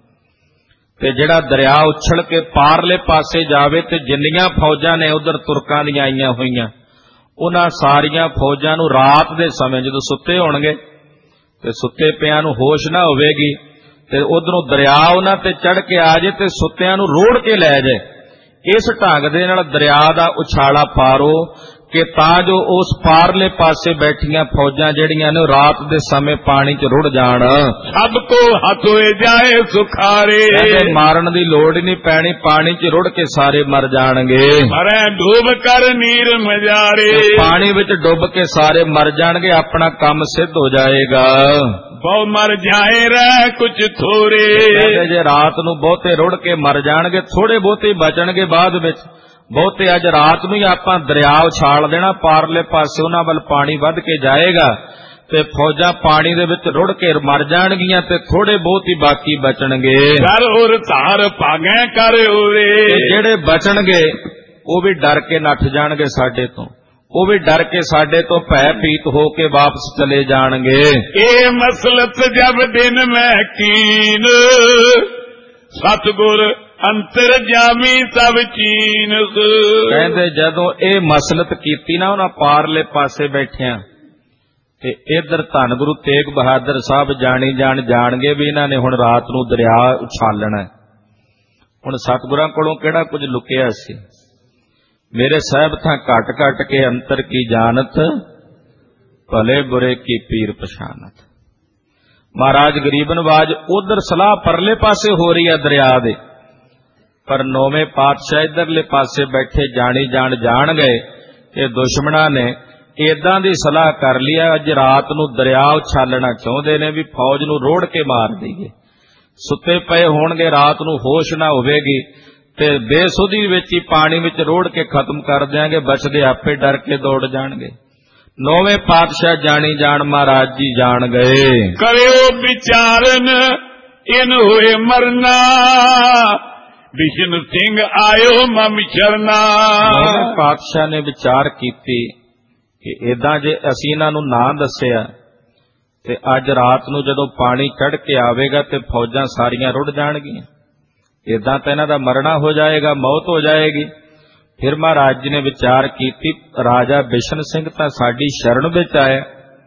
[SPEAKER 2] ते जिहड़ा दरिया उछल के पारले पासे जावे ते जिन्नियां फौजां ने उधर तुर्कां दीयां आईयां होईयां, उन्हां सारियां फौजां नूं रात दे समय जदों सुत्ते होणगे ते सुत्ते पिआं नूं होश ना होवेगी ते उधरों दरिया उन्हां ते चढ़ के आ जाए ते सुत्तियां नूं रोड़ के लै जाए। इस ढंग दे नाल दरिया दा उछाला पारो कि तां जो उस पारले पासे बैठियां फौजां जिहड़ियां ने रात दे समय पानी च रुड़ जाण।
[SPEAKER 1] सबको हथ होए जाए सुखारे।
[SPEAKER 2] मारन दी लोड़ ही नहीं पैनी, पानी च रुड़ के सारे मर जाणगे।
[SPEAKER 1] मरै डूब कर नीर मजारे।
[SPEAKER 2] पानी विच डुब के सारे मर जाणगे, अपना काम सिद्ध हो जाएगा।
[SPEAKER 1] बहु मर जाए रह कुछ थोड़े।
[SPEAKER 2] जे रात नूं बहुते रुड़ के मर जाणगे, थोड़े बहुते बचणगे बाद विच। बहुते अज रात नूं ही आपां दरिया उछाल देना, पारले पासे उन्हां वल पानी वध के जाएगा ते फौजां पानी दे विच रुड़ के मर जाणगियां ते थोड़े बहुत ही बाकी बचणगे।
[SPEAKER 1] कर उर धार भागै कर उरे।
[SPEAKER 2] जिहड़े बचणगे वो भी डर के नठ जाणगे साडे तों, वो भी डर के साडे तो भयभीत हो के वापस चले जाणगे।
[SPEAKER 1] ए मसलत जब दिन में कीन, सतगुर अंतर जामी सब चीन।
[SPEAKER 2] कहते जदों ए मसलत कीती ना उन्हां पारले पासे बैठिया ते इधर धन गुरु तेग बहादुर साहब जानी जान जान गए भी इन्हां ने हुण रात नूं दरिया उछालना। हुण सतगुरां कोलों किहड़ा कुछ लुकिया सी। मेरे साहब था घट घट के अंतर की जानत, भले बुरे की पीर पछानत। महाराज गरीब नवाज उधर सलाह परले पासे हो रही है दरिया दे, पर नौवें पातशाह इधरले पासे बैठे जानी जान जान गए कि दुश्मनां ने इदां दी सलाह कर लिया, अज रात नूं दरिया उछालना चाहुंदे ने भी फौज नूं रोड़ के मार दईए। सुते पए होणगे, रात नूं होश ना होवेगी ते बेसुधी विच ही पानी विच रोड़ के खत्म कर देंगे, बचदे आपे डर के दौड़ जाणगे। नौवें पातशाह जानी जान महाराज जी जान गए।
[SPEAKER 1] करियो विचारन इन होए मरना, बिशन सिंह आयो मम शरणा।
[SPEAKER 2] नौवें पातशाह ने विचार कीती कि इदां जे असीं इन्हां नूं ना दस्सिया ते अज रात नूं जदों पानी चढ़ के आवेगा ते फौजां सारियां रुड़ जाणगियां, इदां तां इन्हां दा मरना हो जाएगा, मौत हो जाएगी। फिर महाराज जी ने विचार कीती, राजा बिशन सिंह तां साडी शरण विच आया,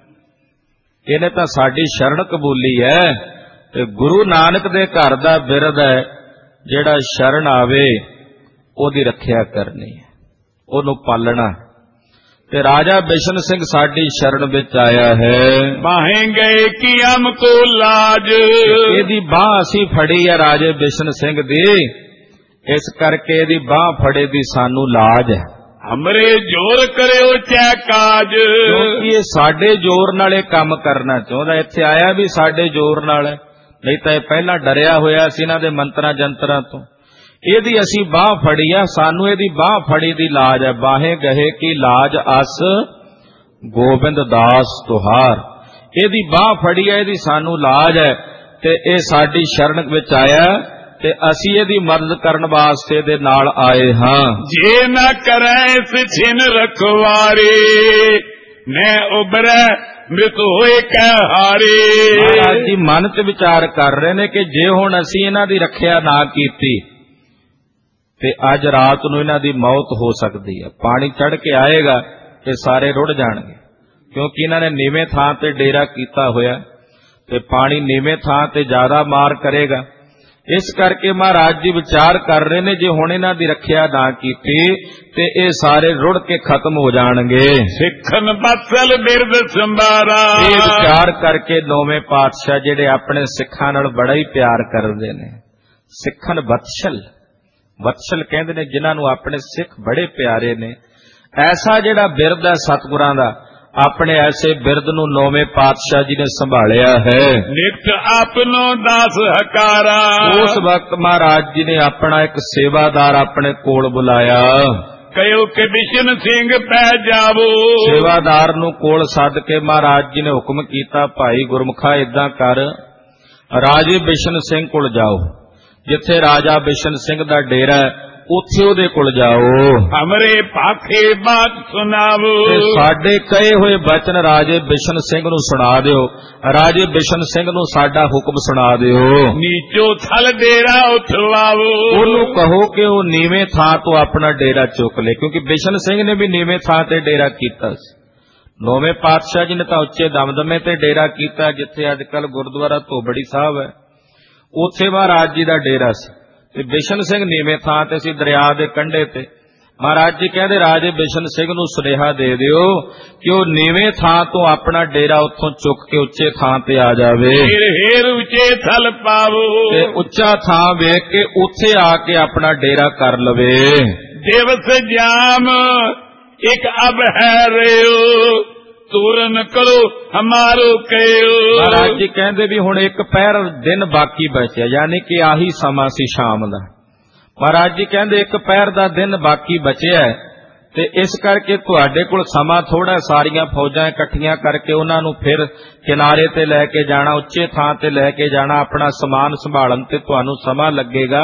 [SPEAKER 2] इहने तां साडी शरण कबूली है ते गुरु नानक दे घर दा बिरद है, जिहड़ा शरण आवे ओदी रखिया करनी है, ओनू पालना। ते राजा बिशन सिंह साडी शरण विच आया है।
[SPEAKER 1] बाहें गए कि हमको लाज,
[SPEAKER 2] इहदी बाह असीं फड़ी है राजे बिशन सिंह दी, इस करके इहदी बाह फड़े दी सानू लाज है।
[SPEAKER 1] हमरे जोर करियो चै काज,
[SPEAKER 2] क्योंकि ये साडे जोर नाल इह काम करना चाहुंदा, इत्थे आया भी साडे जोर नाल है, नहीं तो यह पहला डरिया होया सी इन्हां दे मंत्रां जंतरां तो। इहदी असीं बाह फड़ी आ, सानू इहदी बाह फड़ी दी लाज है। बाहें गहे की लाज अस गोबिंद दास तुहार, इहदी बाह फड़ी है, इहदी सानू लाज है ਤੇ ਇਹ ਸਾਡੀ ਸ਼ਰਨ ਵਿੱਚ ਆਇਆ ਤੇ ਅਸੀਂ ਇਹਦੀ ਮਦਦ ਕਰਨ ਵਾਸਤੇ ਦੇ ਨਾਲ ਆਏ ਹਾਂ।
[SPEAKER 1] ਜੇ ਨਾ ਕਰੈ ਇਸ ਛਿਨ ਰਖਵਾਰੇ, ਮੈਂ ਉਬਰੈ ਮ੍ਰਿਤ ਹੋਏ ਕਹਿ ਹਾਰੇ।
[SPEAKER 2] ਮਹਾਰਾਜ ਜੀ ਮਨ ਚ ਵਿਚਾਰ ਕਰ ਰਹੇ ਨੇ ਕਿ ਜੇ ਹੁਣ ਅਸੀਂ ਇਹਨਾਂ ਦੀ ਰੱਖਿਆ ਨਾ ਕੀਤੀ ਤੇ ਅੱਜ ਰਾਤ ਨੂੰ ਇਹਨਾਂ ਦੀ ਮੌਤ ਹੋ ਸਕਦੀ ਹੈ। ਪਾਣੀ ਚੜ ਕੇ ਆਏਗਾ ਤੇ ਸਾਰੇ ਰੁੜ ਜਾਣਗੇ, ਕਿਉਂਕਿ ਇਹਨਾਂ ਨੇ ਨੀਵੇਂ ਥਾਂ ਤੇ ਡੇਰਾ ਕੀਤਾ ਹੋਇਆ ਤੇ ਪਾਣੀ ਨੀਵੇਂ ਥਾਂ ਤੇ ਜ਼ਿਆਦਾ ਮਾਰ ਕਰੇਗਾ। ਇਸ ਕਰਕੇ ਮਹਾਰਾਜ ਜੀ ਵਿਚਾਰ ਕਰ ਰਹੇ ਨੇ ਜੇ ਹੁਣ ਇਹਨਾਂ ਦੀ ਰੱਖਿਆ ਨਾ ਕੀਤੀ ਤੇ ਇਹ ਸਾਰੇ ਰੁੜ ਕੇ ਖਤਮ ਹੋ ਜਾਣਗੇ।
[SPEAKER 1] ਸਿੱਖਨ ਬਤਸਲ ਬਿਰਦ ਸੰਭਾਰਾ।
[SPEAKER 2] ਇਹ ਵਿਚਾਰ ਕਰਕੇ ਨੌਵੇਂ ਪਾਤਸ਼ਾਹ ਜਿਹੜੇ ਆਪਣੇ ਸਿੱਖਾਂ ਨਾਲ ਬੜਾ ਹੀ ਪਿਆਰ ਕਰਦੇ ਨੇ, ਸਿੱਖਨ ਬਤਸਲ, ਬਤਸਲ ਕਹਿੰਦੇ ਨੇ ਜਿਨ੍ਹਾਂ ਨੂੰ ਆਪਣੇ ਸਿੱਖ ਬੜੇ ਪਿਆਰੇ ਨੇ। ਐਸਾ ਜਿਹੜਾ ਬਿਰਦ ਹੈ ਸਤਿਗੁਰਾਂ ਦਾ, ਆਪਣੇ ਐਸੇ ਬਿਰਦ ਨੂੰ ਨੌਵੇਂ ਪਾਤਸ਼ਾਹ ਜੀ ਨੇ ਸੰਭਾਲਿਆ ਹੈ।
[SPEAKER 1] ਨਿਤ ਆਪਨੋ ਦਾਸ ਹਕਾਰਾ।
[SPEAKER 2] ਉਸ ਵਕਤ ਮਹਾਰਾਜ ਜੀ ਨੇ ਆਪਣਾ ਇੱਕ ਸੇਵਾਦਾਰ ਆਪਣੇ ਕੋਲ ਬੁਲਾਇਆ।
[SPEAKER 1] ਕਹਿਓ ਕਿ ਬਿਸ਼ਨ ਸਿੰਘ ਪੈ ਜਾਵੋ।
[SPEAKER 2] ਸੇਵਾਦਾਰ ਨੂੰ ਕੋਲ ਸੱਦ ਕੇ ਮਹਾਰਾਜ ਜੀ ਨੇ ਹੁਕਮ ਕੀਤਾ, ਭਾਈ ਗੁਰਮੁਖਾ ਏਦਾਂ ਕਰ, ਰਾਜੇ ਬਿਸ਼ਨ ਸਿੰਘ ਕੋਲ ਜਾਓ। ਜਿੱਥੇ ਰਾਜਾ ਬਿਸ਼ਨ ਸਿੰਘ ਦਾ ਡੇਰਾ ਹੈ ਉੱਥੇ ਉਹਦੇ ਕੋਲ ਜਾਓ।
[SPEAKER 1] ਹਮਰੇ ਪਾਖੇ ਬਾਤ ਸੁਣਾਵੋ।
[SPEAKER 2] ਸਾਡੇ ਕਹੇ ਹੋਏ ਬਚਨ ਰਾਜੇ ਬਿਸ਼ਨ ਸਿੰਘ ਨੂੰ ਸੁਣਾ ਦਿਓ। ਰਾਜੇ ਬਿਸ਼ਨ ਸਿੰਘ ਨੂੰ ਸਾਡਾ ਹੁਕਮ ਸੁਣਾ ਦਿਓ।
[SPEAKER 1] ਨੀਚੋ ਥਲ ਡੇਰਾ ਉਠਵਾਵੋ।
[SPEAKER 2] ਉਹਨੂੰ ਕਹੋ ਕਿ ਉਹ ਨੀਵੇਂ ਥਾਂ ਤੋਂ ਆਪਣਾ ਡੇਰਾ ਚੁੱਕ ਲੈ, ਕਿਉਂਕਿ ਬਿਸ਼ਨ ਸਿੰਘ ਨੇ ਵੀ ਨੀਵੇਂ ਥਾਂ ਤੇ ਡੇਰਾ ਕੀਤਾ ਸੀ। ਨੌਵੇਂ ਪਾਤਸ਼ਾਹ ਜੀ ਨੇ ਤਾਂ ਉੱਚੇ ਦਮਦਮੇ ਤੇ ਡੇਰਾ ਕੀਤਾ, ਜਿੱਥੇ ਅੱਜ ਕੱਲ ਗੁਰਦੁਆਰਾ ਧੋਬੜੀ ਸਾਹਿਬ ਹੈ, ਉੱਥੇ ਮਹਾਰਾਜ ਜੀ ਦਾ ਡੇਰਾ ਸੀ। ਤੇ ਬਿਸ਼ਨ ਸਿੰਘ ਨੀਵੇਂ ਥਾਂ ਤੇ ਸੀ, ਦਰਿਆ ਦੇ ਕੰਢੇ ਤੇ। ਮਹਾਰਾਜ ਜੀ ਕਹਿੰਦੇ ਰਾਜੇ ਬਿਸ਼ਨ ਸਿੰਘ ਨੂੰ ਸੁਨੇਹਾ ਦੇ ਦਿਓ ਕਿ ਉਹ ਨੀਵੇਂ ਥਾਂ ਤੋਂ ਆਪਣਾ ਡੇਰਾ ਉੱਥੋਂ ਚੁੱਕ ਕੇ ਉੱਚੇ ਥਾਂ ਤੇ ਆ ਜਾਵੇ।
[SPEAKER 1] ਫਿਰ ਹੇਰ ਉੱਚੇ ਥਲ ਪਾਵੋ। ਤੇ
[SPEAKER 2] ਉੱਚਾ ਥਾਂ ਵੇਖ ਕੇ ਉੱਥੇ ਆ ਕੇ ਆਪਣਾ ਡੇਰਾ ਕਰ ਲਵੇ।
[SPEAKER 1] ਦਿਵਸ ਜਾਮ ਇੱਕ ਅਬ ਹੈ ਰਿਓ, ਤੂਰਨ ਕਰੋ ਹਮਾਰੋ ਕਹਿਓ।
[SPEAKER 2] ਮਹਾਰਾਜ ਜੀ ਕਹਿੰਦੇ ਵੀ ਹੁਣ ਇੱਕ ਪਹਿਰ ਦਿਨ ਬਾਕੀ ਬਚਿਆ, ਯਾਨੀ ਕਿ ਆਹੀ ਸਮਾਂ ਸੀ ਸ਼ਾਮ ਦਾ। ਮਹਾਰਾਜ ਜੀ ਕਹਿੰਦੇ ਇੱਕ ਪਹਿਰ ਦਾ ਦਿਨ ਬਾਕੀ ਬਚਿਆ ਤੇ ਇਸ ਕਰਕੇ ਤੁਹਾਡੇ ਕੋਲ ਸਮਾਂ ਥੋੜਾ, ਸਾਰੀਆਂ ਫੌਜਾਂ ਇਕੱਠੀਆਂ ਕਰਕੇ ਉਹਨਾਂ ਨੂੰ ਫਿਰ ਕਿਨਾਰੇ ਤੇ ਲੈ ਕੇ ਜਾਣਾ, ਉੱਚੇ ਥਾਂ ਤੇ ਲੈ ਕੇ ਜਾਣਾ, ਆਪਣਾ ਸਮਾਨ ਸੰਭਾਲਣ ਤੇ ਤੁਹਾਨੂੰ ਸਮਾਂ ਲੱਗੇਗਾ।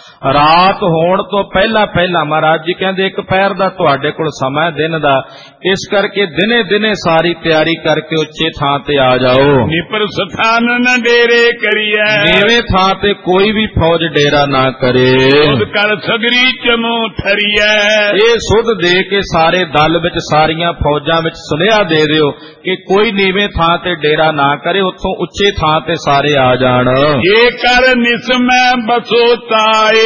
[SPEAKER 2] ਰਾਤ ਹੋਣ ਤੋਂ ਪਹਿਲਾਂ ਪਹਿਲਾਂ ਮਹਾਰਾਜ ਜੀ ਕਹਿੰਦੇ ਇੱਕ ਪਹਿਰ ਦਾ ਤੁਹਾਡੇ ਕੋਲ ਸਮਾਂ ਦਿਨ ਦਾ, ਇਸ ਕਰਕੇ ਦਿਨੇ ਦਿਨੇ ਸਾਰੀ ਤਿਆਰੀ ਕਰਕੇ ਉੱਚੇ ਥਾਂ ਤੇ ਆ ਜਾਓ।
[SPEAKER 1] ਨਿਪਰ ਸਥਾਨ ਨ ਡੇਰੇ ਕਰੀਐ।
[SPEAKER 2] ਨੀਵੇਂ ਥਾਂ ਤੇ ਕੋਈ ਵੀ ਫੌਜ ਡੇਰਾ ਨਾ ਕਰੇ।
[SPEAKER 1] ਸੁਧ ਕਰ ਸਗਰੀ ਚਮੋ ਠਰੀਐ।
[SPEAKER 2] ਇਹ ਸੁਧ ਦੇ ਕੇ ਸਾਰੇ ਦਲ ਵਿੱਚ, ਸਾਰੀਆਂ ਫੌਜਾਂ ਵਿੱਚ ਸੁਨੇਹਾ ਦੇ ਦਿਓ ਕਿ ਕੋਈ ਨੀਵੇਂ ਥਾਂ ਤੇ ਡੇਰਾ ਨਾ ਕਰੇ, ਉੱਥੋਂ ਉੱਚੇ ਥਾਂ ਤੇ ਸਾਰੇ ਆ ਜਾਣ।
[SPEAKER 1] ਇਹ ਕਰ ਨਿਸਮੈ ਬਸੋ ਤਾਏ,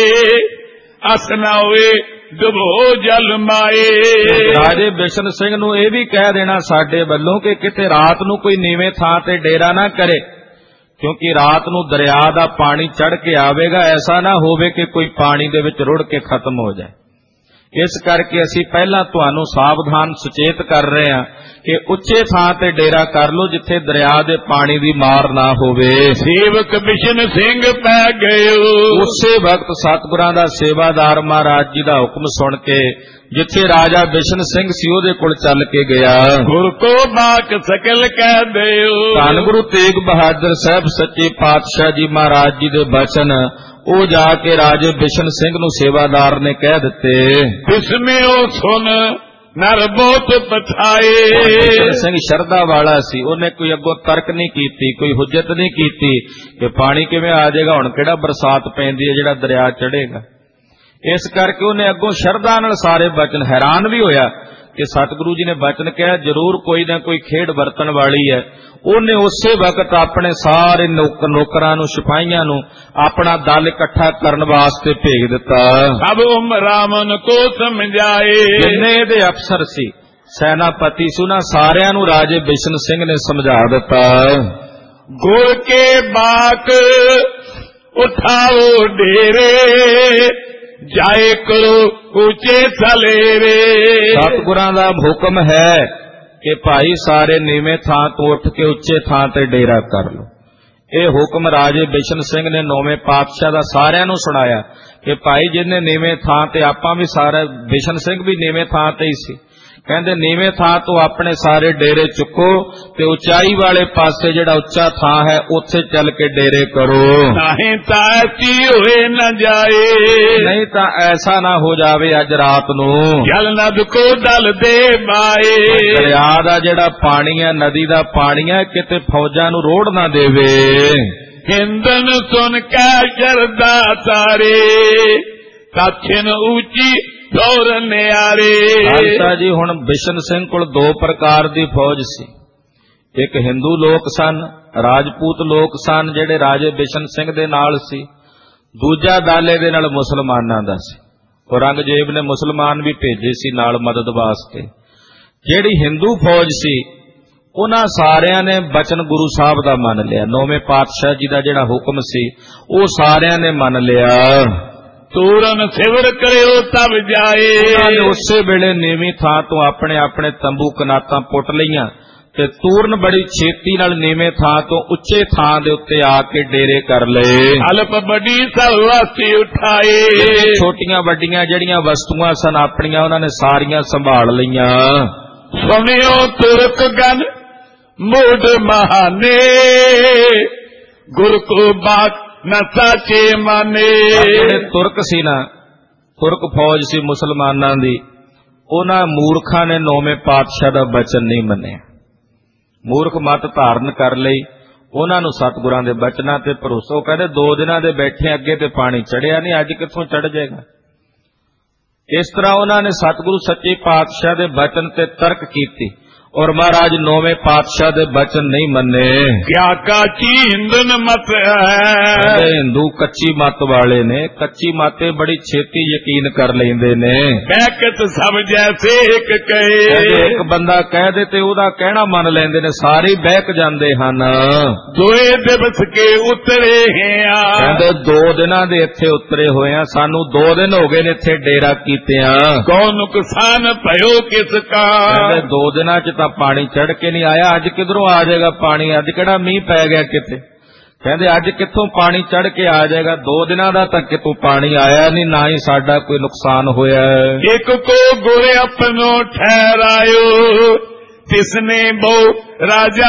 [SPEAKER 1] ਅਸ ਨਾ ਹੋਏ ਡੁਬੋ ਜਲ ਮਾਏ।
[SPEAKER 2] ਰਾਜੇ ਬਿਸ਼ਨ ਸਿੰਘ ਨੂੰ ਇਹ ਵੀ ਕਹਿ ਦੇਣਾ ਸਾਡੇ ਵੱਲੋਂ ਕਿ ਕਿਤੇ ਰਾਤ ਨੂੰ ਕੋਈ ਨੀਵੇਂ ਥਾਂ ਤੇ ਡੇਰਾ ਨਾ ਕਰੇ, ਕਿਉਂਕਿ ਰਾਤ ਨੂੰ ਦਰਿਆ ਦਾ ਪਾਣੀ ਚੜ ਕੇ ਆਵੇਗਾ। ਐਸਾ ਨਾ ਹੋਵੇ ਕਿ ਕੋਈ ਪਾਣੀ ਦੇ ਵਿੱਚ ਰੁੜ ਕੇ ਖਤਮ ਹੋ ਜਾਏ। ਇਸ ਕਰਕੇ ਅਸੀਂ ਪਹਿਲਾਂ ਤੁਹਾਨੂੰ ਸਾਵਧਾਨ ਸੁਚੇਤ ਕਰ ਰਹੇ ਹਾਂ ਕਿ ਉੱਚੇ ਥਾਂ ਤੇ ਡੇਰਾ ਕਰ ਲਓ, ਜਿੱਥੇ ਦਰਿਆ ਦੇ ਪਾਣੀ ਦੀ ਮਾਰ ਨਾ ਹੋਵੇ।
[SPEAKER 1] ਸੇਵਕ ਬਿਸ਼ਨ ਸਿੰਘ ਪੈ ਗਏ।
[SPEAKER 2] ਉਸੇ ਵਕਤ ਸਤਿਗੁਰਾਂ ਦਾ ਸੇਵਾਦਾਰ ਮਹਾਰਾਜ ਜੀ ਦਾ ਹੁਕਮ ਸੁਣ ਕੇ ਜਿੱਥੇ ਰਾਜਾ ਬਿਸ਼ਨ ਸਿੰਘ ਸੀ ਉਹਦੇ ਕੋਲ ਚੱਲ ਕੇ ਗਿਆ।
[SPEAKER 1] ਗੁਰ ਕੋ ਬਾਕ ਸਕਲ ਕਹਿ ਦਿਓ।
[SPEAKER 2] ਧੰਨ ਗੁਰੂ ਤੇਗ ਬਹਾਦਰ ਸਾਹਿਬ ਸੱਚੇ ਪਾਤਸ਼ਾਹ ਜੀ ਮਹਾਰਾਜ ਜੀ ਦੇ ਬਚਨ ਉਹ ਜਾ ਕੇ ਰਾਜੇ ਬਿਸ਼ਨ ਸਿੰਘ ਨੂੰ ਸੇਵਾਦਾਰ ਨੇ ਕਹਿ ਦਿੱਤੇ।
[SPEAKER 1] ਬਿਸਮਿਓ ਸੁਨ ਨਰ ਬਹੁਤ ਪਛਾਏ।
[SPEAKER 2] ਬਿਸ਼ਨ ਸਿੰਘ ਸ਼ਰਧਾ ਵਾਲਾ ਸੀ, ਉਹਨੇ ਕੋਈ ਅੱਗੋਂ ਤਰਕ ਨਹੀਂ ਕੀਤੀ, ਕੋਈ ਹੁਜਤ ਨਹੀਂ ਕੀਤੀ ਕਿ ਪਾਣੀ ਕਿਵੇਂ ਆ ਜਾਏਗਾ, ਹੁਣ ਕਿਹੜਾ ਬਰਸਾਤ ਪੈਂਦੀ ਹੈ ਜਿਹੜਾ ਦਰਿਆ ਚੜ੍ਹੇਗਾ। ਇਸ ਕਰਕੇ ਉਹਨੇ ਅੱਗੋਂ ਸ਼ਰਧਾ ਨਾਲ ਸਾਰੇ ਬਚਨ, ਹੈਰਾਨ ਵੀ ਹੋਇਆ ਕਿ ਸਤਿਗੁਰੂ ਜੀ ਨੇ ਬਚਨ ਕਿਹਾ, ਜ਼ਰੂਰ ਕੋਈ ਨਾ ਕੋਈ ਖੇਡ ਵਰਤਣ ਵਾਲੀ ਹੈ। ਉਹਨੇ ਉਸੇ ਵਕਤ ਆਪਣੇ ਸਾਰੇ ਨੌਕਰ ਨੌਕਰਾਂ ਨੂੰ, ਸਿਪਾਹੀਆਂ ਨੂੰ ਆਪਣਾ ਦਲ ਇਕੱਠਾ ਕਰਨ ਵਾਸਤੇ ਭੇਜ ਦਿੱਤਾ।
[SPEAKER 1] ਸਭ ਉਮਰਾਮਨ ਕੋ ਸਮਝਾਏ।
[SPEAKER 2] ਜਿੰਨੇ ਇਹਦੇ ਅਫਸਰ ਸੀ, ਸੈਨਾਪਤੀ ਸੀ, ਉਹਨਾਂ ਸਾਰਿਆਂ ਨੂੰ ਰਾਜੇ ਬਿਸ਼ਨ ਸਿੰਘ ਨੇ ਸਮਝਾ ਦਿੱਤਾ।
[SPEAKER 1] ਗੁਰ ਕੇ ਬਾਕ ਉਠਾਓ ਡੇਰੇ, ਜਾਏ ਕਰੋ ਉੱਚੇ ਥਲੇਰੇ।
[SPEAKER 2] ਸਤਿਗੁਰਾਂ ਦਾ ਹੁਕਮ ਹੈ ਕਿ ਭਾਈ ਸਾਰੇ ਨੀਵੇਂ ਥਾਂ ਤੋਂ ਉੱਠ ਕੇ ਉੱਚੇ ਥਾਂ ਤੇ ਡੇਰਾ ਕਰ ਲਓ। ਇਹ ਹੁਕਮ ਰਾਜੇ ਬਿਸ਼ਨ ਸਿੰਘ ਨੇ ਨੌਵੇਂ ਪਾਤਸ਼ਾਹ ਦਾ ਸਾਰਿਆਂ ਨੂੰ ਸੁਣਾਇਆ ਕਿ ਭਾਈ ਜਿੰਨੇ ਨੀਵੇਂ ਥਾਂ ਤੇ, ਆਪਾਂ ਵੀ ਸਾਰੇ, ਬਿਸ਼ਨ ਸਿੰਘ ਵੀ ਨੀਵੇਂ ਥਾਂ ਤੇ ਹੀ ਸੀ, ਕਹਿੰਦੇ ਨੀਵੇਂ ਥਾਂ ਤੋਂ ਆਪਣੇ ਸਾਰੇ ਡੇਰੇ ਚੁੱਕੋ ਤੇ ਉਚਾਈ ਵਾਲੇ ਪਾਸੇ ਜਿਹੜਾ ਉੱਚਾ ਥਾਂ ਹੈ ਉੱਥੇ ਚੱਲ ਕੇ ਡੇਰੇ ਕਰੋ।
[SPEAKER 1] ਨਹੀਂ ਤਾਂ ਐਸੀ ਹੋਏ ਨਾ ਜਾਏ,
[SPEAKER 2] ਨਹੀਂ ਤਾਂ ਐਸਾ ਨਾ ਹੋ ਜਾਵੇ ਅੱਜ ਰਾਤ ਨੂੰ
[SPEAKER 1] ਜਲ ਨਦ ਕੋ ਦਲ ਦੇ ਬਾਏ।
[SPEAKER 2] ਦਰਿਆ ਦਾ ਜਿਹੜਾ ਪਾਣੀ ਹੈ, ਨਦੀ ਦਾ ਪਾਣੀ ਹੈ, ਕਿਤੇ ਫੌਜਾਂ ਨੂੰ ਰੋੜ ਨਾ ਦੇਵੇ।
[SPEAKER 1] ਹਿੰਦਨ ਸੁਣ ਕੇ ਸ਼ਰਦਾ ਤਾਰੇ, ਕੱਛਨ ਉੱਚੀ ਦੌਰ ਨਿਆਰੇ।
[SPEAKER 2] ਖਾਲਸਾ ਜੀ, ਹੁਣ ਬਿਸ਼ਨ ਸਿੰਘ ਕੋਲ ਦੋ ਪ੍ਰਕਾਰ ਦੀ ਫੌਜ ਸੀ। ਇੱਕ ਹਿੰਦੂ ਲੋਕ ਸਨ, ਰਾਜਪੂਤ ਲੋਕ ਸਨ ਜਿਹੜੇ ਰਾਜੇ ਬਿਸ਼ਨ ਸਿੰਘ ਦੇ ਨਾਲ ਸੀ। ਦੂਜਾ ਦਲ ਇਹਦੇ ਨਾਲ ਮੁਸਲਮਾਨਾਂ ਦਾ ਸੀ। ਔਰੰਗਜ਼ੇਬ ਨੇ ਮੁਸਲਮਾਨ ਵੀ ਭੇਜੇ ਸੀ ਨਾਲ ਮਦਦ ਵਾਸਤੇ। ਜਿਹੜੀ ਹਿੰਦੂ ਫੌਜ ਸੀ ਉਹਨਾਂ ਸਾਰਿਆਂ ਨੇ ਬਚਨ ਗੁਰੂ ਸਾਹਿਬ ਦਾ ਮੰਨ ਲਿਆ। ਨੌਵੇਂ ਪਾਤਸ਼ਾਹ ਜੀ ਦਾ ਜਿਹੜਾ ਹੁਕਮ ਸੀ ਉਹ ਸਾਰਿਆਂ ਨੇ ਮੰਨ ਲਿਆ।
[SPEAKER 1] ਤੂਰਨ ਸਿਵਰ ਕਰਿਓ ਤਬ ਜਾਏ।
[SPEAKER 2] ਉਹਨਾਂ ਨੇ ਉਸੇ ਵੇਲੇ ਨੀਵੀਂ ਥਾਂ ਤੋਂ ਆਪਣੇ ਆਪਣੇ ਤੰਬੂ ਕਨਾਤਾਂ ਪੁੱਟ ਲਈਆਂ ਤੇ ਤੂਰਨ ਬੜੀ ਛੇਤੀ ਨਾਲ ਨੀਵੇਂ ਥਾਂ ਤੋਂ ਉੱਚੇ ਥਾਂ ਦੇ ਉੱਤੇ ਆ ਕੇ ਡੇਰੇ ਕਰ ਲਏ।
[SPEAKER 1] ਅਲਪ ਵੱਡੀ ਸਭ ਵਾਸੀ ਉਠਾਏ।
[SPEAKER 2] ਛੋਟੀਆਂ ਵੱਡੀਆਂ ਜਿਹੜੀਆਂ ਵਸਤੂਆਂ ਸਨ ਆਪਣੀਆਂ ਉਹਨਾਂ ਨੇ ਸਾਰੀਆਂ ਸੰਭਾਲ ਲਈਆਂ।
[SPEAKER 1] ਸੁਣਿਓ ਤੁਰਕ ਗਨ ਮੋਢ ਮਹਾਨੇ, ਗੁਰ ਕੋ ਬਾਤ ਨਾ ਸਾਚੇ ਮਾਨੇ।
[SPEAKER 2] ਜਿਹੜੇ ਤੁਰਕ ਸੀ ਨਾ, ਤੁਰਕ ਫੌਜ ਸੀ ਮੁਸਲਮਾਨਾਂ ਦੀ, ਉਹਨਾਂ ਮੂਰਖਾਂ ਨੇ ਨੌਵੇਂ ਪਾਤਸ਼ਾਹ ਦਾ ਬਚਨ ਨਹੀਂ ਮੰਨਿਆ। ਮੂਰਖ ਮਤ ਧਾਰਨ ਕਰ ਲਈ। ਉਹਨਾਂ ਨੂੰ ਸਤਿਗੁਰਾਂ ਦੇ ਬਚਨਾਂ ਤੇ ਭਰੋਸਾ। ਉਹ ਕਹਿੰਦੇ ਦੋ ਦਿਨਾਂ ਦੇ ਬੈਠੇ ਅੱਗੇ ਤੇ ਪਾਣੀ ਚੜਿਆ ਨਹੀਂ, ਅੱਜ ਕਿੱਥੋਂ ਚੜ ਜਾਏਗਾ। ਇਸ ਤਰ੍ਹਾਂ ਉਹਨਾਂ ਨੇ ਸਤਿਗੁਰੂ ਸੱਚੇ ਪਾਤਸ਼ਾਹ ਦੇ ਬਚਨ ਤੇ ਤਰਕ ਕੀਤੀ ਔਰ ਮਹਾਰਾਜ ਨੌਵੇਂ ਪਾਤਸ਼ਾਹ ਦੇ ਬਚਨ ਨਹੀਂ ਮੰਨੇ।
[SPEAKER 1] ਕਿਆ ਕਾਚੀ ਹਿੰਦਨ ਮਤ ਹੈ।
[SPEAKER 2] ਹਿੰਦੂ ਕੱਚੀ ਮਤ ਵਾਲੇ ਨੇ। ਕੱਚੀ ਮਾਤੇ ਬੜੀ ਛੇਤੀ ਯਕੀਨ ਕਰ ਲੈਂਦੇ ਨੇ।
[SPEAKER 1] ਬਹਿਕਤ ਸਭ ਜੈਸੇ ਇੱਕ ਕਹੇ।
[SPEAKER 2] ਇੱਕ ਬੰਦਾ ਕਹਿ ਦੇ ਤੇ ਉਹਦਾ ਕਹਿਣਾ ਮੰਨ ਲੈਂਦੇ ਨੇ, ਸਾਰੇ ਬਹਿਕ ਜਾਂਦੇ ਹਨ।
[SPEAKER 1] ਦੋਏ ਦਿਵਸ ਕੇ ਉਤਰੇ ਹੈ।
[SPEAKER 2] ਕਹਿੰਦੇ ਦੋ ਦਿਨਾਂ ਦੇ ਇੱਥੇ ਉਤਰੇ ਹੋਏ ਆ, ਸਾਨੂੰ ਦੋ ਦਿਨ ਹੋ ਗਏ ਨੇ ਇੱਥੇ ਡੇਰਾ ਕੀਤਿਆਂ।
[SPEAKER 1] ਕੌਣ ਨੁਕਸਾਨ ਭਇਓ ਕਿਸ ਕਾ।
[SPEAKER 2] ਕਹਿੰਦੇ ਦੋ ਦਿਨਾਂ ਚ ਪਾਣੀ ਚੜ ਕੇ ਨਹੀਂ ਆਇਆ, ਅੱਜ ਕਿਧਰੋਂ ਆ ਜਾਏਗਾ ਪਾਣੀ। ਅੱਜ ਕਿਹੜਾ ਮੀਂਹ ਪੈ ਗਿਆ ਕਿਤੇ। ਕਹਿੰਦੇ ਅੱਜ ਕਿੱਥੋਂ ਪਾਣੀ ਚੜ ਕੇ ਆ ਜਾਏਗਾ। ਦੋ ਦਿਨਾਂ ਦਾ ਤਾਂ ਕਿਤੋਂ ਪਾਣੀ ਆਇਆ ਨਹੀਂ, ਨਾ ਹੀ ਸਾਡਾ ਕੋਈ ਨੁਕਸਾਨ ਹੋਇਆ।
[SPEAKER 1] ਇੱਕ ਕੋ ਗੁਰ ਆਪਣੋ ਠਹਿਰਾਇਓ, ਤਿਸਨੇ ਬਹੁ ਰਾਜਾ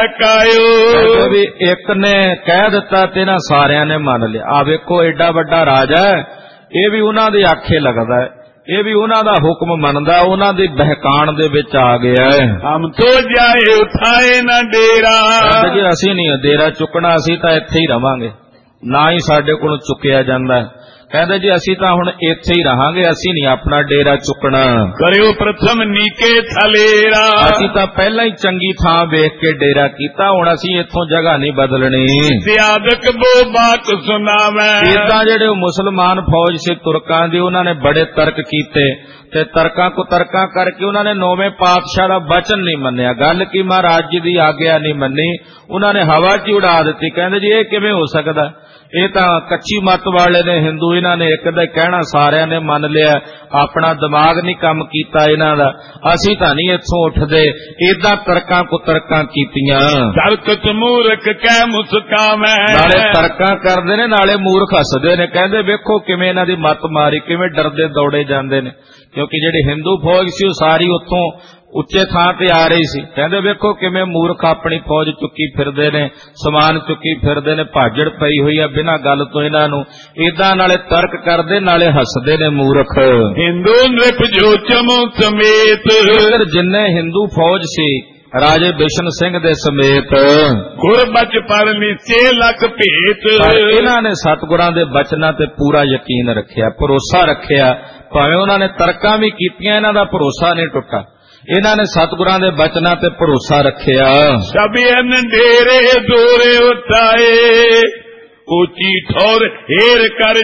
[SPEAKER 1] ਬਹਿਕਾਇਓ। ਵੀ ਇੱਕ ਨੇ ਕਹਿ ਦਿੱਤਾ ਤੇ ਨਾ ਸਾਰਿਆਂ ਨੇ ਮੰਨ ਲਿਆ। ਆ ਵੇਖੋ ਏਡਾ ਵੱਡਾ ਰਾਜਾ ਹੈ, ਇਹ ਵੀ ਉਹਨਾਂ ਦੇ ਆਖੇ ਲੱਗਦਾ ਹੈ, ਇਹ ਵੀ ਉਹਨਾਂ ਦਾ ਹੁਕਮ ਮੰਨਦਾ, ਉਹਨਾਂ ਦੀ ਬਹਿਕਾਣ ਦੇ ਵਿੱਚ ਆ ਗਿਆ। ਹਮ ਤੋ ਜਾਏ ਉਠਾਏ ਨਾ ਡੇਰਾ।
[SPEAKER 2] ਜੀ ਅਸੀਂ ਨਹੀਂ ਡੇਰਾ ਚੁੱਕਣਾ, ਅਸੀਂ ਤਾਂ ਇੱਥੇ ਹੀ ਰਵਾਂਗੇ, ਨਾ ਹੀ ਸਾਡੇ ਕੋਲੋਂ ਚੁੱਕਿਆ ਜਾਂਦਾ। ਕਹਿੰਦੇ ਜੀ ਅਸੀਂ ਤਾਂ ਹੁਣ ਇੱਥੇ ਹੀ ਰਹਾਂਗੇ, ਅਸੀਂ ਨਹੀਂ ਆਪਣਾ ਡੇਰਾ ਚੁੱਕਣਾ। ਕਰਿਓ ਪ੍ਰਥਮ ਨੀਕੇ ਥਲੇਰਾ। ਅਸੀਂ ਤਾਂ ਪਹਿਲਾਂ ਹੀ ਚੰਗੀ ਥਾਂ ਵੇਖ ਕੇ ਡੇਰਾ ਕੀਤਾ, ਹੁਣ ਅਸੀਂ ਇੱਥੋਂ ਜਗ੍ਹਾ ਨਹੀਂ ਬਦਲਣੀ।
[SPEAKER 1] ਸਿਆਦਕ ਬੋ ਬਾਤ ਸੁਣਾਵੇ।
[SPEAKER 2] ਇਦਾਂ ਜਿਹੜੇ ਮੁਸਲਮਾਨ ਫੌਜ ਸੀ ਤੁਰਕਾਂ ਦੀ, ਉਹਨਾਂ ਨੇ ਬੜੇ ਤਰਕ ਕੀਤੇ ਤੇ ਤਰਕਾਂ ਕੋ ਤਰਕਾਂ ਕਰਕੇ ਉਹਨਾਂ ਨੇ ਨੌਵੇਂ ਪਾਤਸ਼ਾਹ ਦਾ ਬਚਨ ਨਹੀਂ ਮੰਨਿਆ। ਗੱਲ ਕੀ ਮਹਾਰਾਜ ਜੀ ਦੀ ਆਗਿਆ ਨਹੀਂ ਮੰਨੀ, ਉਹਨਾਂ ਨੇ ਹਵਾ 'ਚ ਉਡਾ ਦਿੱਤੀ। ਕਹਿੰਦੇ ਜੀ ਇਹ ਕਿਵੇਂ ਹੋ ਸਕਦਾ, ਇਹ ਤਾਂ ਕੱਚੀ ਮੱਤ ਵਾਲੇ ਨੇ ਹਿੰਦੂ, ਇਹਨਾਂ ਨੇ ਇੱਕ ਦਾ ਕਹਿਣਾ ਸਾਰਿਆਂ ਨੇ ਮੰਨ ਲਿਆ, ਆਪਣਾ ਦਿਮਾਗ ਨਹੀਂ ਕੰਮ ਕੀਤਾ ਇਹਨਾਂ ਦਾ, ਅਸੀਂ ਤਾਂ ਨਹੀਂ ਇੱਥੋਂ ਉੱਠਦੇ। ਏਦਾਂ ਤਰਕਾਂ ਕੁਤਰਕਾਂ ਕੀਤੀਆਂ।
[SPEAKER 1] ਤਰਕਤ ਮੂਰਖ ਕਹਿ ਮੁਸਕਾਵੇਂ।
[SPEAKER 2] ਨਾਲੇ ਤਰਕਾਂ ਕਰਦੇ ਨੇ ਨਾਲੇ ਮੂਰਖ ਹੱਸਦੇ ਨੇ। ਕਹਿੰਦੇ ਵੇਖੋ ਕਿਵੇਂ ਇਹਨਾਂ ਦੀ ਮੱਤ ਮਾਰੀ, ਕਿਵੇਂ ਡਰਦੇ ਦੌੜੇ ਜਾਂਦੇ ਨੇ। ਕਿਉਂਕਿ ਜਿਹੜੀ ਹਿੰਦੂ ਫੌਜ ਸੀ ਉਹ ਸਾਰੀ ਉੱਥੋਂ ਉੱਚੇ ਥਾਂ ਤੇ ਆ ਰਹੀ ਸੀ। ਕਹਿੰਦੇ ਵੇਖੋ ਕਿਵੇਂ ਮੂਰਖ ਆਪਣੀ ਫੌਜ ਚੁੱਕੀ ਫਿਰਦੇ ਨੇ, ਸਮਾਨ ਚੁੱਕੀ ਫਿਰਦੇ ਨੇ, ਭਾਜੜ ਪਈ ਹੋਈ ਆ ਬਿਨਾਂ ਗੱਲ ਤੋਂ ਇਹਨਾਂ ਨੂੰ। ਏਦਾਂ ਨਾਲੇ ਤਰਕ ਕਰਦੇ ਨਾਲੇ ਹੱਸਦੇ ਨੇ ਮੂਰਖ।
[SPEAKER 1] ਹਿੰਦੂ ਨ੍ਰਿਪ ਜੋ ਚਮੋ ਸਮੇਤ।
[SPEAKER 2] ਜਿੰਨੇ ਹਿੰਦੂ ਫੌਜ ਸੀ ਰਾਜੇ ਬਿਸ਼ਨ ਸਿੰਘ ਦੇ ਸਮੇਤ,
[SPEAKER 1] ਗੁਰਬਚ ਪਰ ਨੀਚੇ ਲੱਖ ਭੇਤ।
[SPEAKER 2] ਇਹਨਾਂ ਨੇ ਸਤਿਗੁਰਾਂ ਦੇ ਬਚਨਾਂ ਤੇ ਪੂਰਾ ਯਕੀਨ ਰੱਖਿਆ, ਭਰੋਸਾ ਰੱਖਿਆ। ਭਾਵੇਂ ਉਹਨਾਂ ਨੇ ਤਰਕਾਂ ਵੀ ਕੀਤੀਆਂ, ਇਹਨਾਂ ਦਾ ਭਰੋਸਾ ਨਹੀਂ ਟੁੱਟਾ। ਇਹਨਾਂ ਨੇ ਸਤਿਗੁਰਾਂ ਦੇ ਬਚਨਾਂ ਤੇ ਭਰੋਸਾ ਰੱਖਿਆ।
[SPEAKER 1] ਸਭੀਨ ਡੇਰੇ ਦੂਰੇ ਉਠਾਏ, ਉੱਚੀ ਠੌਰ ਹੀਰ ਕਰ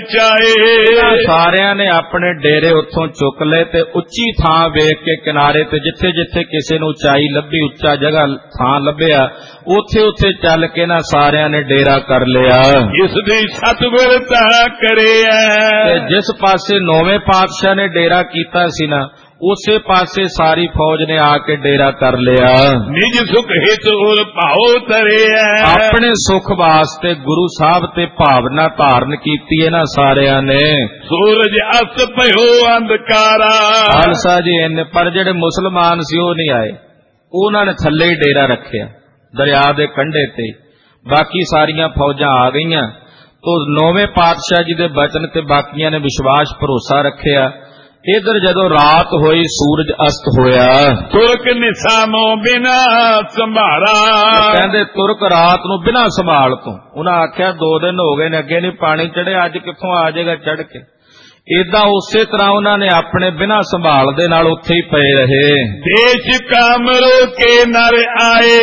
[SPEAKER 1] ਚਾਏ।
[SPEAKER 2] ਸਾਰਿਆਂ ਨੇ ਆਪਣੇ ਡੇਰੇ ਉੱਥੋਂ ਚੁੱਕ ਲਏ ਤੇ ਉੱਚੀ ਥਾਂ ਵੇਖ ਕੇ ਕਿਨਾਰੇ ਤੇ ਜਿੱਥੇ ਜਿੱਥੇ ਕਿਸੇ ਨੂੰ ਉਚਾਈ ਲੱਭੀ, ਉੱਚਾ ਜਗ੍ਹਾ ਥਾਂ ਲੱਭਿਆ, ਉੱਥੇ ਉੱਥੇ ਚੱਲ ਕੇ ਨਾ ਸਾਰਿਆਂ ਨੇ ਡੇਰਾ ਕਰ ਲਿਆ।
[SPEAKER 1] ਇਸ ਦੀ ਸਤਿਗੁਰ ਤਾ ਕਰਿਆ।
[SPEAKER 2] ਤੇ ਜਿਸ ਪਾਸੇ ਨੌਵੇਂ ਪਾਤਸ਼ਾਹ ਨੇ ਡੇਰਾ ਕੀਤਾ ਸੀ ਨਾ, ਉਸੇ ਪਾਸੇ ਸਾਰੀ ਫੌਜ ਨੇ ਆ ਕੇ ਡੇਰਾ ਕਰ ਲਿਆ।
[SPEAKER 1] ਨਿਜ ਸੁਖ ਹਿਤ ਉਰ ਭਾਉ ਤਰਿਆ,
[SPEAKER 2] ਆਪਣੇ ਸੁਖ ਵਾਸਤੇ ਗੁਰੂ ਸਾਹਿਬ ਤੇ ਭਾਵਨਾ ਧਾਰਨ ਕੀਤੀ ਇਹਨਾਂ ਸਾਰਿਆਂ ਨੇ।
[SPEAKER 1] ਸੂਰਜ ਅਸਤ ਭਇਓ ਅੰਧਕਾਰਾ,
[SPEAKER 2] ਖਾਲਸਾ ਜੀ ਇਹਨੇ ਪਰ ਜਿਹੜੇ ਮੁਸਲਮਾਨ ਸੀ ਉਹ ਨਹੀਂ ਆਏ, ਉਹਨਾਂ ਨੇ ਥੱਲੇ ਹੀ ਡੇਰਾ ਰੱਖਿਆ ਦਰਿਆ ਦੇ ਕੰਢੇ ਤੇ। ਬਾਕੀ ਸਾਰੀਆਂ ਫੌਜਾਂ ਆ ਗਈਆਂ ਤੋ ਨੌਵੇਂ ਪਾਤਸ਼ਾਹ ਜੀ ਦੇ ਬਚਨ ਤੇ ਬਾਕੀਆਂ ਨੇ ਵਿਸ਼ਵਾਸ ਭਰੋਸਾ ਰੱਖਿਆ। ਇਧਰ ਜਦੋਂ ਰਾਤ ਹੋਈ ਸੂਰਜ ਅਸਤ ਹੋਇਆ,
[SPEAKER 1] ਤੁਰਕ ਨਿਸਾਮੋਂ ਬਿਨਾ ਸੰਭਾਰਾ,
[SPEAKER 2] ਕਹਿੰਦੇ ਤੁਰਕ ਰਾਤ ਨੂੰ ਬਿਨਾ ਸੰਭਾਲ ਤੋਂ। ਉਹਨਾਂ ਆਖਿਆ ਦੋ ਦਿਨ ਹੋ ਗਏ ਨੇ ਅੱਗੇ ਨਹੀਂ ਪਾਣੀ ਚੜਿਆ, ਅੱਜ ਕਿੱਥੋਂ ਆ ਜਾਏਗਾ ਚੜ ਕੇ। ਏਦਾਂ ਉਸੇ ਤਰ੍ਹਾਂ ਉਹਨਾਂ ਨੇ ਆਪਣੇ ਬਿਨਾ ਸੰਭਾਲ ਦੇ ਨਾਲ ਉੱਥੇ ਹੀ ਪਏ ਰਹੇ।
[SPEAKER 1] ਦੇਸ਼ ਕਾਮਰੋ ਕੇ ਨਰ ਆਏ,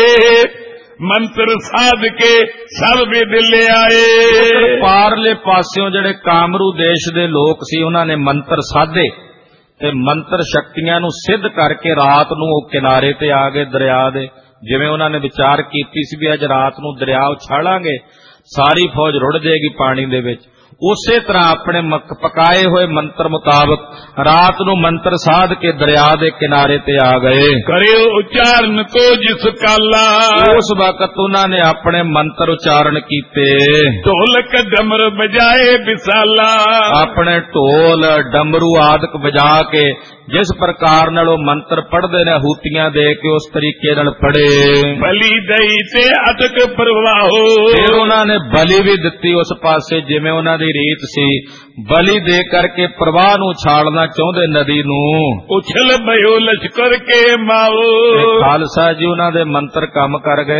[SPEAKER 1] ਮੰਤਰ ਸਾਧ ਕੇ ਸਭ ਵਿਦ ਲਿਆਏ।
[SPEAKER 2] ਪਾਰਲੇ ਪਾਸਿਓਂ ਜਿਹੜੇ ਕਾਮਰੂ ਦੇਸ਼ ਦੇ ਲੋਕ ਸੀ ਉਹਨਾਂ ਨੇ ਮੰਤਰ ਸਾਧੇ ਤੇ ਮੰਤਰ ਸ਼ਕਤੀਆਂ ਨੂੰ ਸਿੱਧ ਕਰਕੇ ਰਾਤ ਨੂੰ ਉਹ ਕਿਨਾਰੇ ਤੇ ਆ ਗਏ ਦਰਿਆ ਦੇ। ਜਿਵੇਂ ਉਹਨਾਂ ਨੇ ਵਿਚਾਰ ਕੀਤੀ ਸੀ ਵੀ ਅੱਜ ਰਾਤ ਨੂੰ ਦਰਿਆ ਉਛਾਲਾਂਗੇ ਸਾਰੀ ਫੌਜ ਰੁੜ ਜਾਏਗੀ ਪਾਣੀ ਦੇ ਵਿੱਚ, ਉਸੇ ਤਰ੍ਹਾਂ ਆਪਣੇ ਪਕਾਏ ਹੋਏ ਮੰਤਰ ਮੁਤਾਬਕ ਰਾਤ ਨੂੰ ਮੰਤਰ ਸਾਧ ਕੇ ਦਰਿਆ ਦੇ ਕਿਨਾਰੇ ਤੇ ਆ ਗਏ।
[SPEAKER 1] ਕਰਿਓ ਉਚਾਰਨ ਕੋ ਜਿਸ ਕਾਲਾ,
[SPEAKER 2] ਉਸ ਵਕਤ ਉਹਨਾਂ ਨੇ ਆਪਣੇ ਮੰਤਰ ਉਚਾਰਨ ਕੀਤੇ।
[SPEAKER 1] ਢੋਲਕ ਡਮਰ ਬਜਾਏ ਵਿਸਾਲਾ, ਆਪਣੇ
[SPEAKER 2] ਢੋਲ ਡਮਰੂ ਆਦਿਕ ਵਜਾ ਕੇ ਜਿਸ ਪ੍ਰਕਾਰ ਨਾਲ ਉਹ ਮੰਤਰ ਪੜ੍ਹਦੇ ਨੇ ਹੂਤੀਆਂ ਦੇ ਕੇ ਉਸ ਤਰੀਕੇ ਨਾਲ ਪੜ੍ਹੇ।
[SPEAKER 1] ਬਲੀ ਦਈ ਤੇ ਅਦਕ ਪ੍ਰਵਾਹੋ,
[SPEAKER 2] ਫਿਰ ਉਹਨਾਂ ਨੇ ਬਲੀ ਵੀ ਦਿੱਤੀ ਉਸ ਪਾਸੇ ਜਿਵੇਂ ਉਹਨਾਂ ਦੀ ਰੀਤ ਸੀ। ਬਲੀ ਦੇ ਕਰਕੇ ਪ੍ਰਵਾਹ ਨੂੰ ਛਾੜਨਾ ਚਾਹੁੰਦੇ ਨਦੀ ਨੂੰ।
[SPEAKER 1] ਉਛਲ ਭਇਓ ਲਸ਼ਕਰ ਕੇ ਮਾਓ,
[SPEAKER 2] ਖਾਲਸਾ ਜੀ ਉਹਨਾਂ ਦੇ ਮੰਤਰ ਕੰਮ ਕਰ ਗਏ।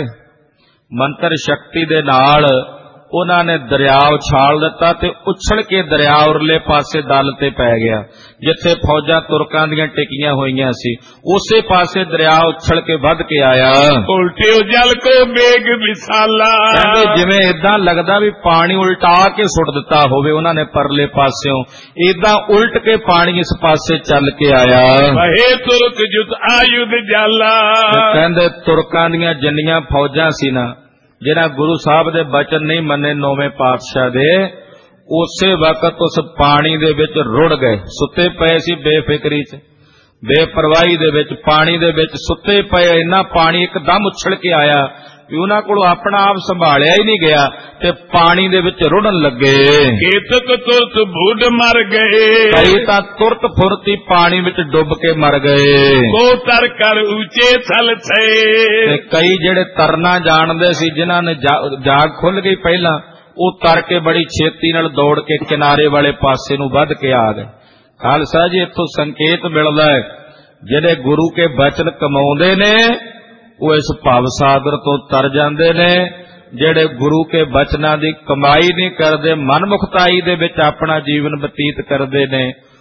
[SPEAKER 2] ਮੰਤਰ ਸ਼ਕਤੀ ਦੇ ਨਾਲ ਉਹਨਾਂ ਨੇ ਦਰਿਆ ਉਛਾਲ ਦਿੱਤਾ ਤੇ ਉਛਲ ਕੇ ਦਰਿਆ ਉਰਲੇ ਪਾਸੇ ਦਲ ਤੇ ਪੈ ਗਿਆ ਜਿੱਥੇ ਫੌਜਾਂ ਤੁਰਕਾਂ ਦੀਆਂ ਟਿਕੀਆਂ ਹੋਈਆਂ ਸੀ। ਉਸੇ ਪਾਸੇ ਦਰਿਆ ਉਛਲ ਕੇ ਵੱਧ ਕੇ ਆਇਆ।
[SPEAKER 1] ਉਲਟਿਓ ਜਲ ਕੋ ਬੇਗ ਵਿਸਾਲਾ,
[SPEAKER 2] ਜਿਵੇਂ ਏਦਾਂ ਲੱਗਦਾ ਵੀ ਪਾਣੀ ਉਲਟਾ ਕੇ ਸੁੱਟ ਦਿੱਤਾ ਹੋਵੇ ਉਹਨਾਂ ਨੇ ਪਰਲੇ ਪਾਸਿਓਂ, ਏਦਾਂ ਉਲਟ ਕੇ ਪਾਣੀ ਇਸ ਪਾਸੇ ਚੱਲ ਕੇ ਆਇਆ।
[SPEAKER 1] ਵਹੇ ਤੁਰਕ ਜੁਤ ਆਯੁਧ ਜਾਲਾ,
[SPEAKER 2] ਕਹਿੰਦੇ ਤੁਰਕਾਂ ਦੀਆਂ ਜਿੰਨੀਆਂ ਫੌਜਾਂ ਸੀ ਨਾ ਜਿਹਨਾਂ ਗੁਰੂ ਸਾਹਿਬ ਦੇ ਬਚਨ ਨਹੀਂ ਮੰਨੇ ਨੌਵੇਂ ਪਾਤਸ਼ਾਹ ਦੇ, ਉਸੇ ਵਕਤ ਉਸ ਪਾਣੀ ਦੇ ਵਿੱਚ ਰੁੜ ਗਏ। ਸੁੱਤੇ ਪਏ ਸੀ ਬੇਫਿਕਰੀ ਚ, ਬੇਪਰਵਾਹੀ ਦੇ ਵਿੱਚ ਪਾਣੀ ਦੇ ਵਿੱਚ ਸੁੱਤੇ ਪਏ। ਇੰਨਾ ਪਾਣੀ ਇੱਕਦਮ ਉਛਲ ਕੇ ਆਇਆ ਵੀ ਉਹਨਾਂ ਕੋਲ ਆਪਣਾ ਆਪ ਸੰਭਾਲਿਆ ਹੀ ਨਹੀਂ ਗਿਆ ਤੇ ਪਾਣੀ ਦੇ ਵਿੱਚ ਰੁੜਨ ਲੱਗੇ।
[SPEAKER 1] ਕੇਤਕ ਤੁਰਤ ਬੁੱਢ ਮਰ ਗਏ,
[SPEAKER 2] ਕਈ ਤਾਂ ਤੁਰਤ ਫੁਰਤੀ ਪਾਣੀ ਵਿੱਚ ਡੁੱਬ ਕੇ ਮਰ ਗਏ।
[SPEAKER 1] ਕੋ ਤਰ ਕਰ ਉੱਚੇ ਥਲ ਥੇ,
[SPEAKER 2] ਤੇ ਕਈ ਜਿਹੜੇ ਤਰਨਾ ਜਾਣਦੇ ਸੀ ਜਿਨ੍ਹਾਂ ਨੇ ਜਾਗ ਖੁੱਲ ਗਈ ਪਹਿਲਾਂ, ਉਹ ਤਰ ਕੇ ਬੜੀ ਛੇਤੀ ਨਾਲ ਦੌੜ ਕੇ ਕਿਨਾਰੇ ਵਾਲੇ ਪਾਸੇ ਨੂੰ ਵੱਧ ਕੇ ਆ ਗਏ। ਖਾਲਸਾ ਜੀ ਇੱਥੋਂ ਸੰਕੇਤ ਮਿਲਦਾ ਹੈ ਜਿਹੜੇ ਗੁਰੂ ਕੇ ਬਚਨ ਕਮਾਉਂਦੇ ਨੇ ਉਹ ਇਸ ਭਵ ਸਾਗਰ ਤੋਂ ਤਰ ਜਾਂਦੇ ਨੇ। ਜਿਹੜੇ ਗੁਰੂ ਕੇ ਬਚਨਾਂ ਦੀ ਕਮਾਈ ਨਹੀਂ ਕਰਦੇ, ਮਨਮੁਖਤਾਈ ਦੇ ਵਿੱਚ ਆਪਣਾ ਜੀਵਨ ਬਤੀਤ ਕਰਦੇ ਨੇ,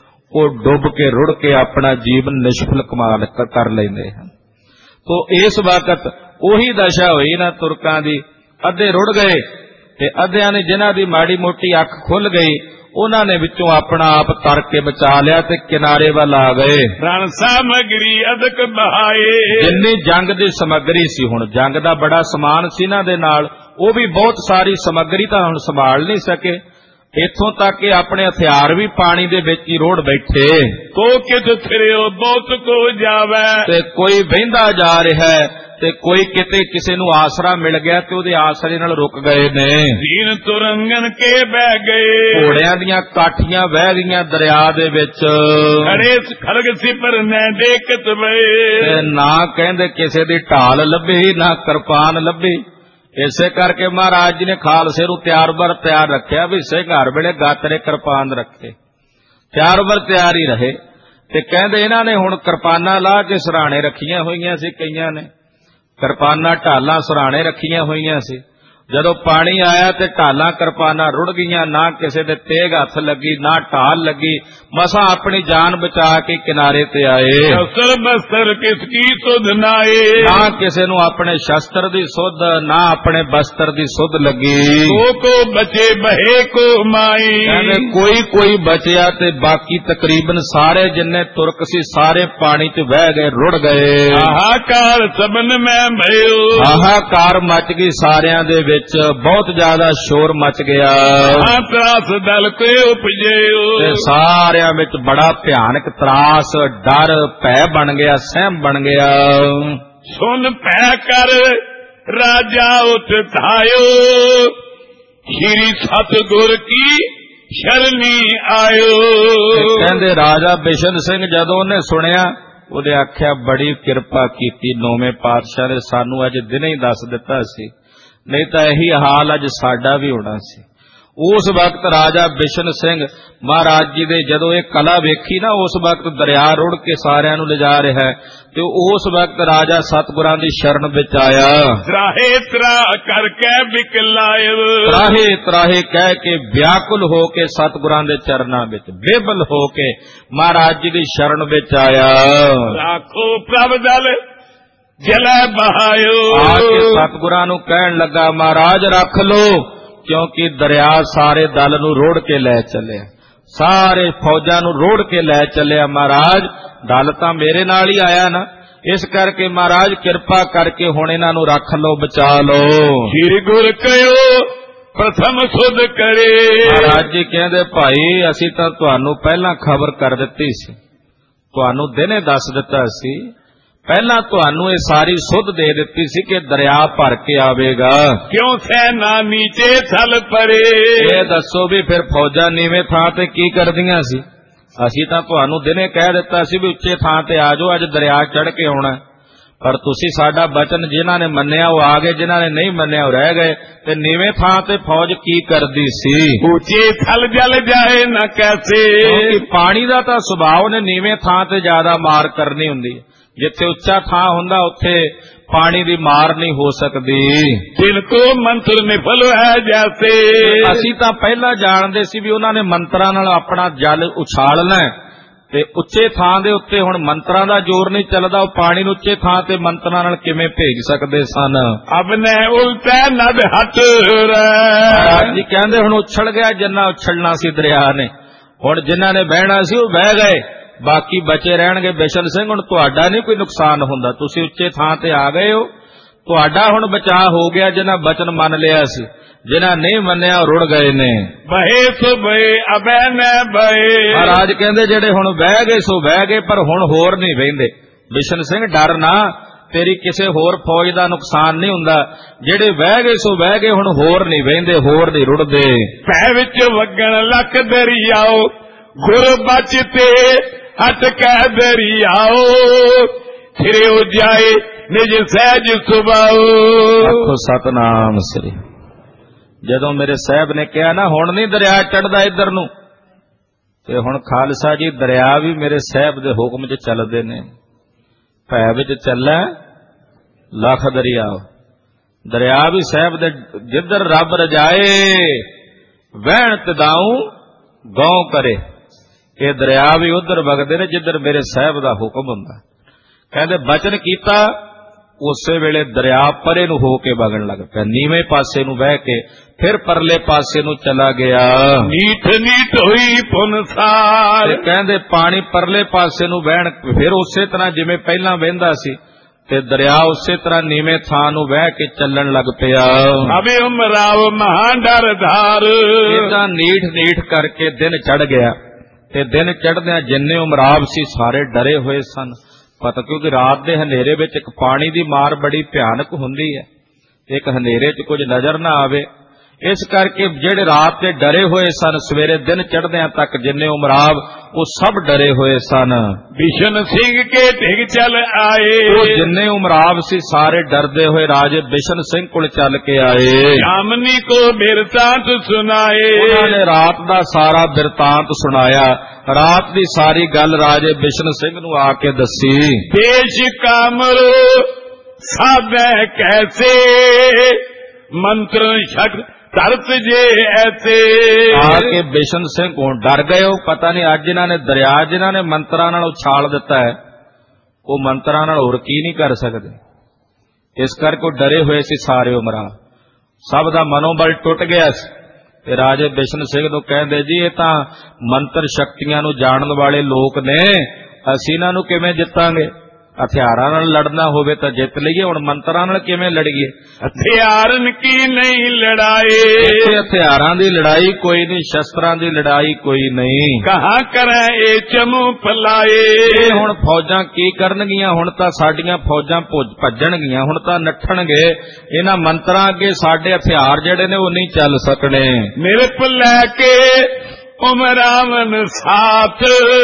[SPEAKER 2] ਉਹ ਡੁੱਬ ਕੇ ਰੁੜ ਕੇ ਆਪਣਾ ਜੀਵਨ ਨਿਸ਼ਫਲ ਕਮਾਲ ਕਰ ਲੈਂਦੇ ਹਨ। ਤੋ ਇਸ ਵਕਤ ਉਹੀ ਦਸ਼ਾ ਹੋਈ ਨਾ ਤੁਰਕਾਂ ਦੀ, ਅੱਧੇ ਰੁੜ ਗਏ ਤੇ ਅੱਧਿਆਂ ਨੇ ਜਿਨ੍ਹਾਂ ਦੀ ਮਾੜੀ ਮੋਟੀ ਅੱਖ ਖੁੱਲ ਗਈ ਉਹਨਾਂ ਨੇ ਵਿੱਚੋਂ ਆਪਣਾ ਆਪ ਤਰ ਕੇ ਬਚਾ ਲਿਆ ਤੇ ਕਿਨਾਰੇ ਵੱਲ ਆ ਗਏ।
[SPEAKER 1] ਰਣ ਸਾਮਗਰੀ ਅਦਕ ਬਹਾਏ,
[SPEAKER 2] ਜਿੰਨੀ ਜੰਗ ਦੀ ਸਮੱਗਰੀ ਸੀ, ਹੁਣ ਜੰਗ ਦਾ ਬੜਾ ਸਮਾਨ ਸੀ ਇਹਨਾਂ ਦੇ ਨਾਲ, ਉਹ ਵੀ ਬਹੁਤ ਸਾਰੀ ਸਮੱਗਰੀ ਤਾਂ ਹੁਣ ਸੰਭਾਲ ਨਹੀਂ ਸਕੇ। ਇੱਥੋਂ ਤੱਕ ਕਿ ਆਪਣੇ ਹਥਿਆਰ ਵੀ ਪਾਣੀ ਦੇ ਵਿੱਚ ਹੀ ਰੋੜ ਬੈਠੇ।
[SPEAKER 1] ਕੋ ਕਿਤ ਫਿਰਿਓ ਬਹੁਤ ਕੋ ਜਾਵੇ,
[SPEAKER 2] ਤੇ ਕੋਈ ਵਹਿੰਦਾ ਜਾ ਰਿਹਾ ਹੈ ਤੇ ਕੋਈ ਕਿਤੇ ਕਿਸੇ ਨੂੰ ਆਸਰਾ ਮਿਲ ਗਿਆ ਤੇ ਉਹਦੇ ਆਸਰੇ ਨਾਲ ਰੁਕ ਗਏ ਨੇ।
[SPEAKER 1] ਦੀਨ ਤੁਰੰਗਨ ਕੇ ਬਹਿ ਗਏ,
[SPEAKER 2] ਘੋੜਿਆਂ ਦੀਆਂ ਕਾਠੀਆਂ ਵਹਿ ਗਈਆਂ ਦਰਿਆ ਦੇ ਵਿੱਚ।
[SPEAKER 1] ਖੜੇ ਖੜਗ ਸਿਪਰ ਨੇ ਦੇਖਤ ਵੇ,
[SPEAKER 2] ਨਾ ਕਹਿੰਦੇ ਕਿਸੇ ਦੀ ਢਾਲ ਲੱਭੀ ਨਾ ਕਿਰਪਾਨ ਲੱਭੀ। ਇਸੇ ਕਰਕੇ ਮਹਾਰਾਜ ਜੀ ਨੇ ਖਾਲਸੇ ਨੂੰ ਤਿਆਰ ਬਰ ਤਿਆਰ ਰੱਖਿਆ ਵੀ ਸੇ ਘਰ ਵੇਲੇ ਗਾਤਰੇ ਕਿਰਪਾਨ ਰੱਖੇ, ਤਿਆਰ ਬਰ ਤਿਆਰ ਹੀ ਰਹੇ। ਤੇ ਕਹਿੰਦੇ ਇਹਨਾਂ ਨੇ ਹੁਣ ਕਿਰਪਾਨਾਂ ਲਾ ਕੇ ਸਰਾਣੇ ਰੱਖੀਆਂ ਹੋਈਆਂ ਸੀ, ਕਈਆਂ ਨੇ ਕਿਰਪਾਨਾਂ ਢਾਲਾਂ ਸਰਾਣੇ ਰੱਖੀਆਂ ਹੋਈਆਂ ਸੀ। ਜਦੋਂ ਪਾਣੀ ਆਇਆ ਤੇ ਢਾਲਾਂ ਕਿਰਪਾਨਾਂ ਰੁੜ ਗਈਆਂ, ਨਾ ਕਿਸੇ ਦੇ ਤੇਗ ਹੱਥ ਲੱਗੀ ਨਾ ਢਾਲ ਲੱਗੀ, ਮਸਾਂ ਆਪਣੀ ਜਾਨ ਬਚਾ ਕੇ ਕਿਨਾਰੇ ਤੇ ਆਏ।
[SPEAKER 1] ਸ਼ਸਤਰ ਬਸਤਰ ਕਿਸ ਕੀ ਸੁਧ ਨਾਏ,
[SPEAKER 2] ਨਾ ਕਿਸੇ ਨੂੰ ਆਪਣੇ ਸ਼ਸਤਰ ਦੀ ਸੁਧ ਨਾ ਆਪਣੇ ਬਸਤਰ ਦੀ ਸੁਧ ਲੱਗੀ।
[SPEAKER 1] ਕੋ ਕੋ ਬਚੇ ਬਹੇ ਕੋ ਮਾਈ,
[SPEAKER 2] ਕਹਿੰਦੇ ਕੋਈ ਕੋਈ ਬਚਿਆ ਤੇ ਬਾਕੀ ਤਕਰੀਬਨ ਸਾਰੇ ਜਿੰਨੇ ਤੁਰਕ ਸੀ ਸਾਰੇ ਪਾਣੀ 'ਚ ਵਹਿ ਗਏ, ਰੁੜ ਗਏ।
[SPEAKER 1] ਹਾਹਾਕਾਰ ਸਬਨ ਮੈਂ ਭਇਓ,
[SPEAKER 2] ਹਾਹਾਕਾਰ ਮਚ ਗਈ ਸਾਰਿਆਂ ਦੇ ਵਿੱਚ। ਵਿੱਚ ਬਹੁਤ ਜ਼ਿਆਦਾ ਸ਼ੋਰ ਮਚ ਗਿਆ
[SPEAKER 1] ਤਰਾਸ ਦਲ ਕੋ ਉਪਜਿਓ
[SPEAKER 2] ਤੇ ਸਾਰਿਆਂ ਵਿੱਚ ਬੜਾ ਭਿਆਨਕ ਤਰਾਸ ਡਰ ਭੈ ਬਣ ਗਿਆ ਸਹਿਮ ਬਣ ਗਿਆ
[SPEAKER 1] ਸੁਨ ਭੈ ਕਰ ਰਾਜਾ ਉਠ ਧਾਇਓ ਸ਼੍ਰੀ ਸਤਿਗੁਰ ਕੀ ਸ਼ਰਨੀ ਆਇਓ
[SPEAKER 2] ਕਹਿੰਦੇ ਰਾਜਾ ਬਿਸ਼ਨ ਸਿੰਘ ਜਦੋਂ ਉਹਨੇ ਸੁਣਿਆ ਉਹਦੇ ਆਖਿਆ ਬੜੀ ਕਿਰਪਾ ਕੀਤੀ ਨੌਵੇਂ ਪਾਤਸ਼ਾਹ ਨੇ ਸਾਨੂੰ ਅੱਜ ਦਿਨੇ ਹੀ ਦੱਸ ਦਿੱਤਾ ਸੀ ਨਹੀਂ ਤਾਂ ਇਹੀ ਹਾਲ ਅੱਜ ਸਾਡਾ ਵੀ ਹੋਣਾ ਸੀ। ਉਸ ਵਕਤ ਰਾਜਾ ਬਿਸ਼ਨ ਸਿੰਘ ਮਹਾਰਾਜ ਜੀ ਦੇ ਜਦੋਂ ਇਹ ਕਲਾ ਵੇਖੀ ਨਾ ਉਸ ਵਕਤ ਦਰਿਆ ਰੁੜ ਕੇ ਸਾਰਿਆਂ ਨੂੰ ਲਿਜਾ ਰਿਹਾ ਤੇ ਉਸ ਵਕਤ ਰਾਜਾ ਸਤਿਗੁਰਾਂ ਦੀ ਸ਼ਰਨ ਵਿੱਚ ਆਇਆ
[SPEAKER 1] ਤਰਾਹੇ ਤਰਾ ਕਰਕੇ ਵਿਕਲਾਇ
[SPEAKER 2] ਤਰਾਹੇ ਤਰਾਹੇ ਕਹਿ ਕੇ ਵਿਆਕੁਲ ਹੋ ਕੇ ਸਤਿਗੁਰਾਂ ਦੇ ਚਰਨਾਂ ਵਿੱਚ ਬੇਬਲ ਹੋ ਕੇ ਮਹਾਰਾਜ ਜੀ ਦੀ ਸ਼ਰਨ ਵਿੱਚ ਆਇਆ
[SPEAKER 1] ਰੱਖੋ ਪ੍ਰਭ ਦਲ ਜਲੇ ਬਹਾਇਓ
[SPEAKER 2] ਆ ਕੇ ਸਤਿਗੁਰਾਂ ਨੂੰ ਕਹਿਣ ਲੱਗਾ ਮਹਾਰਾਜ ਰੱਖ ਲੋ ਕਿਉਂਕਿ ਦਰਿਆ ਸਾਰੇ ਦਲ ਨੂੰ ਰੋੜ ਕੇ ਲੈ ਚੱਲਿਆ ਸਾਰੇ ਫੌਜਾਂ ਨੂੰ ਰੋੜ ਕੇ ਲੈ ਚੱਲਿਆ ਮਹਾਰਾਜ ਦਲ ਤਾਂ ਮੇਰੇ ਨਾਲ ਹੀ ਆਇਆ ਨਾ ਇਸ ਕਰਕੇ ਮਹਾਰਾਜ ਕਿਰਪਾ ਕਰਕੇ ਹੁਣ ਇਹਨਾਂ ਨੂੰ ਰੱਖ ਲਓ ਬਚਾ ਲਓ
[SPEAKER 1] ਸ੍ਰੀ ਗੁਰ ਕਹਿਓ ਪ੍ਰਥਮ ਸੁਧ ਕਰੇ
[SPEAKER 2] ਮਹਾਰਾਜ ਜੀ ਕਹਿੰਦੇ ਭਾਈ ਅਸੀਂ ਤਾਂ ਤੁਹਾਨੂੰ ਪਹਿਲਾਂ ਖਬਰ ਕਰ ਦਿੱਤੀ ਸੀ ਤੁਹਾਨੂੰ ਦਿਨੇ ਦੱਸ ਦਿੱਤਾ ਸੀ ਪਹਿਲਾਂ ਤੁਹਾਨੂੰ ਇਹ ਸਾਰੀ ਸੁਧ ਦੇ ਦਿੱਤੀ ਸੀ ਕਿ ਦਰਿਆ ਭਰ ਕੇ ਆਵੇਗਾ
[SPEAKER 1] ਕਿਉਂ ਸੈਨਾ ਨੀਚੇ ਥਲ ਪਰੇ
[SPEAKER 2] ਇਹ ਦੱਸੋ ਵੀ ਫਿਰ ਫੌਜਾਂ ਨੀਵੇਂ ਥਾਂ ਤੇ ਕੀ ਕਰਦੀਆਂ ਸੀ ਅਸੀਂ ਤਾਂ ਤੁਹਾਨੂੰ ਦਿਨੇ ਕਹਿ ਦਿੱਤਾ ਸੀ ਵੀ ਉੱਚੇ ਥਾਂ ਤੇ ਆ ਜਾਓ ਅੱਜ ਦਰਿਆ ਚੜ੍ਹ ਕੇ ਆਉਣਾ ਪਰ ਤੁਸੀਂ ਸਾਡਾ ਬਚਨ ਜਿਨ੍ਹਾਂ ਨੇ ਮੰਨਿਆ ਉਹ ਆ ਗਏ ਜਿਨ੍ਹਾਂ ਨੇ ਨਹੀਂ ਮੰਨਿਆ ਉਹ ਰਹਿ ਗਏ ਤੇ ਨੀਵੇਂ ਥਾਂ ਤੇ ਫੌਜ ਕੀ ਕਰਦੀ ਸੀ
[SPEAKER 1] ਉੱਚੇ ਥਲ ਜਲ ਜਾਏ ਨਾ ਕੈਸੇ
[SPEAKER 2] ਪਾਣੀ ਦਾ ਤਾਂ ਸੁਭਾਅ ਨੇ ਨੀਵੇਂ ਥਾਂ ਤੇ ਜ਼ਿਆਦਾ ਮਾਰ ਕਰਨੀ ਹੁੰਦੀ ਹੈ ਜਿੱਥੇ ਉੱਚਾ ਥਾਂ ਹੁੰਦਾ ਉੱਥੇ ਪਾਣੀ ਦੀ ਮਾਰ ਨਹੀਂ ਹੋ ਸਕਦੀ
[SPEAKER 1] ਦਿਲ ਕੋ ਮੰਤਰ ਨਿਫਲ ਹੈ ਜੈਸੇ
[SPEAKER 2] ਅਸੀਂ ਤਾਂ ਪਹਿਲਾਂ ਜਾਣਦੇ ਸੀ ਵੀ ਉਹਨਾਂ ਨੇ ਮੰਤਰਾਂ ਨਾਲ ਆਪਣਾ ਜਲ ਉਛਾਲਣਾ ਤੇ ਉੱਚੇ ਥਾਂ ਦੇ ਉੱਤੇ ਹੁਣ ਮੰਤਰਾਂ ਦਾ ਜ਼ੋਰ ਨਹੀਂ ਚੱਲਦਾ ਉਹ ਪਾਣੀ ਨੂੰ ਉੱਚੇ ਥਾਂ ਤੇ ਮੰਤਰਾਂ ਨਾਲ ਕਿਵੇਂ ਭੇਜ ਸਕਦੇ ਸਨ
[SPEAKER 1] ਅਬ ਨੇ ਉਲਟੇ ਨਦ ਹਟ
[SPEAKER 2] ਜੀ ਕਹਿੰਦੇ ਹੁਣ ਉਛਲ ਗਿਆ ਜਿੰਨਾ ਉਛਲਣਾ ਸੀ ਦਰਿਆ ਨੇ ਹੁਣ ਜਿਨ੍ਹਾਂ ਨੇ ਬਹਿਣਾ ਸੀ ਉਹ ਬਹਿ ਗਏ ਬਾਕੀ ਬਚੇ ਰਹਿਣਗੇ ਬਿਸ਼ਨ ਸਿੰਘ ਹੁਣ ਤੁਹਾਡਾ ਨਹੀਂ ਕੋਈ ਨੁਕਸਾਨ ਹੁੰਦਾ ਤੁਸੀਂ ਉੱਚੇ ਥਾਂ ਤੇ ਆ ਗਏ ਹੋ ਤੁਹਾਡਾ ਹੁਣ ਬਚਾਅ ਹੋ ਗਿਆ ਜਿਨ੍ਹਾਂ ਬਚਨ ਮੰਨ ਲਿਆ ਸੀ ਜਿਨ੍ਹਾਂ ਨਹੀਂ ਮੰਨਿਆ ਰੁੜ ਗਏ ਨੇ
[SPEAKER 1] ਬਹੇ ਸੋ ਬਹੇ ਅਬੈ ਨੇ ਬਹੇ
[SPEAKER 2] ਮਹਾਰਾਜ ਕਹਿੰਦੇ ਜਿਹੜੇ ਹੁਣ ਬਹਿ ਗਏ ਸੋ ਬਹਿ ਗਏ ਪਰ ਹੁਣ ਹੋਰ ਨਹੀਂ ਵਹਿੰਦੇ ਬਿਸ਼ਨ ਸਿੰਘ ਡਰ ਨਾ ਤੇਰੀ ਕਿਸੇ ਹੋਰ ਫੌਜ ਦਾ ਨੁਕਸਾਨ ਨਹੀਂ ਹੁੰਦਾ ਜਿਹੜੇ ਬਹਿ ਗਏ ਸੋ ਬਹਿ ਗਏ ਹੁਣ ਹੋਰ ਨਹੀਂ ਵਹਿੰਦੇ ਹੋਰ ਨਹੀਂ ਰੁੜਦੇ
[SPEAKER 1] ਭੈ ਵਿੱਚ ਵਗਣ ਲੱਖ ਦਰਿਆਓ ਗੁਰ ਬਚਤੇ ਹਟ ਕਹਿ ਦਰਿਆਓ ਫਿਰਿਓ ਜਾਏ ਨਿਜ ਸਹਿਜ ਸੁਭਾਓ
[SPEAKER 2] ਆਖੋ ਸਤਨਾਮ ਸ੍ਰੀ ਜਦੋਂ ਮੇਰੇ ਸਾਹਿਬ ਨੇ ਕਿਹਾ ਨਾ ਹੁਣ ਨਹੀਂ ਦਰਿਆ ਚੜਦਾ ਇੱਧਰ ਨੂੰ ਤੇ ਹੁਣ ਖਾਲਸਾ ਜੀ ਦਰਿਆ ਵੀ ਮੇਰੇ ਸਾਹਿਬ ਦੇ ਹੁਕਮ 'ਚ ਚੱਲਦੇ ਨੇ ਭੈ ਵਿੱਚ ਚੱਲੈ ਲੱਖ ਦਰਿਆ ਦਰਿਆ ਵੀ ਸਾਹਿਬ ਦੇ ਜਿੱਧਰ ਰੱਬ ਰਜਾਏ ਵਹਿਣ ਤਦਾਉ ਗਉ ਕਰੇ ਇਹ ਦਰਿਆ ਵੀ ਉਧਰ ਵਗਦੇ ਨੇ ਜਿੱਧਰ ਮੇਰੇ ਸਾਹਿਬ ਦਾ ਹੁਕਮ ਹੁੰਦਾ ਕਹਿੰਦੇ ਬਚਨ ਕੀਤਾ ਉਸੇ ਵੇਲੇ ਦਰਿਆ ਪਰੇ ਨੂੰ ਹੋ ਕੇ ਵਗਣ ਲੱਗ ਪਿਆ ਨੀਵੇਂ ਪਾਸੇ ਨੂੰ ਵਹਿ ਕੇ ਫਿਰ ਪਰਲੇ ਪਾਸੇ ਨੂੰ ਚਲਾ ਗਿਆ
[SPEAKER 1] ਨੀਠ ਨੀਠ ਹੋਈ ਪੁਨਸਾਰ
[SPEAKER 2] ਕਹਿੰਦੇ ਪਾਣੀ ਪਰਲੇ ਪਾਸੇ ਨੂੰ ਵਹਿਣ ਫਿਰ ਉਸੇ ਤਰ੍ਹਾਂ ਜਿਵੇਂ ਪਹਿਲਾਂ ਵਹਿੰਦਾ ਸੀ ਤੇ ਦਰਿਆ ਉਸੇ ਤਰ੍ਹਾਂ ਨੀਵੇਂ ਥਾਂ ਨੂੰ ਵਹਿ ਕੇ ਚੱਲਣ ਲੱਗ ਪਿਆ
[SPEAKER 1] ਅਬੇ ਉਮਰਾਵ ਮਹਾਂ ਡਰ ਧਾਰ
[SPEAKER 2] ਇਦਾਂ ਨੀਠ ਨੀਠ ਕਰਕੇ ਦਿਨ ਚੜ ਗਿਆ ਤੇ ਦਿਨ ਚੜ੍ਹਦਿਆਂ ਜਿੰਨੇ ਉਮਰਾਵ ਸੀ ਸਾਰੇ ਡਰੇ ਹੋਏ ਸਨ ਪਤਾ ਕਿਉਂਕਿ ਰਾਤ ਦੇ ਹਨੇਰੇ ਵਿੱਚ ਇੱਕ ਪਾਣੀ ਦੀ ਮਾਰ ਬੜੀ ਭਿਆਨਕ ਹੁੰਦੀ ਹੈ ਇੱਕ ਹਨੇਰੇ 'ਚ ਕੁਝ ਨਜ਼ਰ ਨਾ ਆਵੇ ਇਸ ਕਰਕੇ ਜਿਹੜੇ ਰਾਤ ਦੇ ਡਰੇ ਹੋਏ ਸਨ ਸਵੇਰੇ ਦਿਨ ਚੜ੍ਹਦਿਆਂ ਤੱਕ ਜਿੰਨੇ ਉਮਰਾਵ ਉਹ ਸਭ ਡਰੇ ਹੋਏ ਸਨ
[SPEAKER 1] ਬਿਸ਼ਨ ਸਿੰਘ ਕੇ ਢਿਗ ਚੱਲ ਆਏ
[SPEAKER 2] ਉਹ ਜਿੰਨੇ ਉਮਰਾਵ ਸੀ ਸਾਰੇ ਡਰਦੇ ਹੋਏ ਰਾਜੇ ਬਿਸ਼ਨ ਸਿੰਘ ਕੋਲ ਚੱਲ ਕੇ ਆਏ
[SPEAKER 1] ਸ਼ਾਮਨੀ ਕੋ ਬਿਰਤਾਂਤ ਸੁਣਾਏ
[SPEAKER 2] ਉਹਨਾਂ ਨੇ ਰਾਤ ਦਾ ਸਾਰਾ ਬਿਰਤਾਂਤ ਸੁਣਾਇਆ ਰਾਤ ਦੀ ਸਾਰੀ ਗੱਲ ਰਾਜੇ ਬਿਸ਼ਨ ਸਿੰਘ ਨੂੰ ਆ ਕੇ ਦੱਸੀ
[SPEAKER 1] ਦੇਸ਼ ਕਾਮਰੋ ਸਾਬੈ ਕੈਸੇ ਮੰਤਰ ਸ਼ਕ ਧਰਤ ਜੇ ਐਸੇ
[SPEAKER 2] ਆ ਕੇ ਬਿਸ਼ਨ ਸਿੰਘ ਕੋਲ ਡਰ ਗਏ ਉਹ ਪਤਾ ਨਹੀਂ ਅੱਜ ਇਹਨਾਂ ਨੇ ਦਰਿਆ ਜਿਨ੍ਹਾਂ ਨੇ ਮੰਤਰਾਂ ਨਾਲ ਉਛਾਲ ਦਿੱਤਾ ਹੈ ਉਹ ਮੰਤਰਾਂ ਨਾਲ ਹੋਰ ਕੀ ਨਹੀਂ ਕਰ ਸਕਦੇ ਇਸ ਕਰਕੇ ਉਹ ਡਰੇ ਹੋਏ ਸੀ ਸਾਰੇ ਉਮਰਾਂ ਸਭ ਦਾ ਮਨੋਬਲ ਟੁੱਟ ਗਿਆ ਸੀ ਤੇ ਰਾਜੇ ਬਿਸ਼ਨ ਸਿੰਘ ਨੂੰ ਕਹਿੰਦੇ ਜੀ ਇਹ ਤਾਂ ਮੰਤਰ ਸ਼ਕਤੀਆਂ ਨੂੰ ਜਾਣਨ ਵਾਲੇ ਲੋਕ ਨੇ ਅਸੀਂ ਇਹਨਾਂ ਨੂੰ ਕਿਵੇਂ ਜਿੱਤਾਂਗੇ ਹਥਿਆਰਾਂ ਨਾਲ ਲੜਨਾ ਹੋਵੇ ਤਾਂ ਜਿੱਤ ਲਈਏ, ਹੁਣ ਮੰਤਰਾਂ ਨਾਲ ਕਿਵੇਂ ਲੜੀਏ?
[SPEAKER 1] ਹਥਿਆਰਨ ਕੀ ਨਹੀਂ ਲੜਾਈ,
[SPEAKER 2] ਇੱਥੇ ਹਥਿਆਰਾਂ ਦੀ ਲੜਾਈ ਕੋਈ ਨਹੀਂ, ਸ਼ਸਤਰਾਂ ਦੀ ਲੜਾਈ ਕੋਈ ਨਹੀਂ।
[SPEAKER 1] ਕਹਾਂ ਕਰਾਂ ਇਹ ਚਮੂ ਫਲਾਏ,
[SPEAKER 2] ਇਹ ਹੁਣ ਫੌਜਾਂ ਕੀ ਕਰਨਗੀਆਂ? ਹੁਣ ਤਾਂ ਸਾਡੀਆਂ ਫੌਜਾਂ ਭੱਜਣਗੀਆਂ, ਹੁਣ ਤਾਂ ਨੱਠਣਗੇ। ਇਹਨਾਂ ਮੰਤਰਾਂ ਅੱਗੇ ਸਾਡੇ ਹਥਿਆਰ ਜਿਹੜੇ ਨੇ ਉਹ ਨਹੀਂ ਚੱਲ ਸਕਣੇ।
[SPEAKER 1] ਮੇਰੇ ਪੁੱਲ ਲੈ ਕੇ ਉਮਰਾਵਨ ਸਾਥ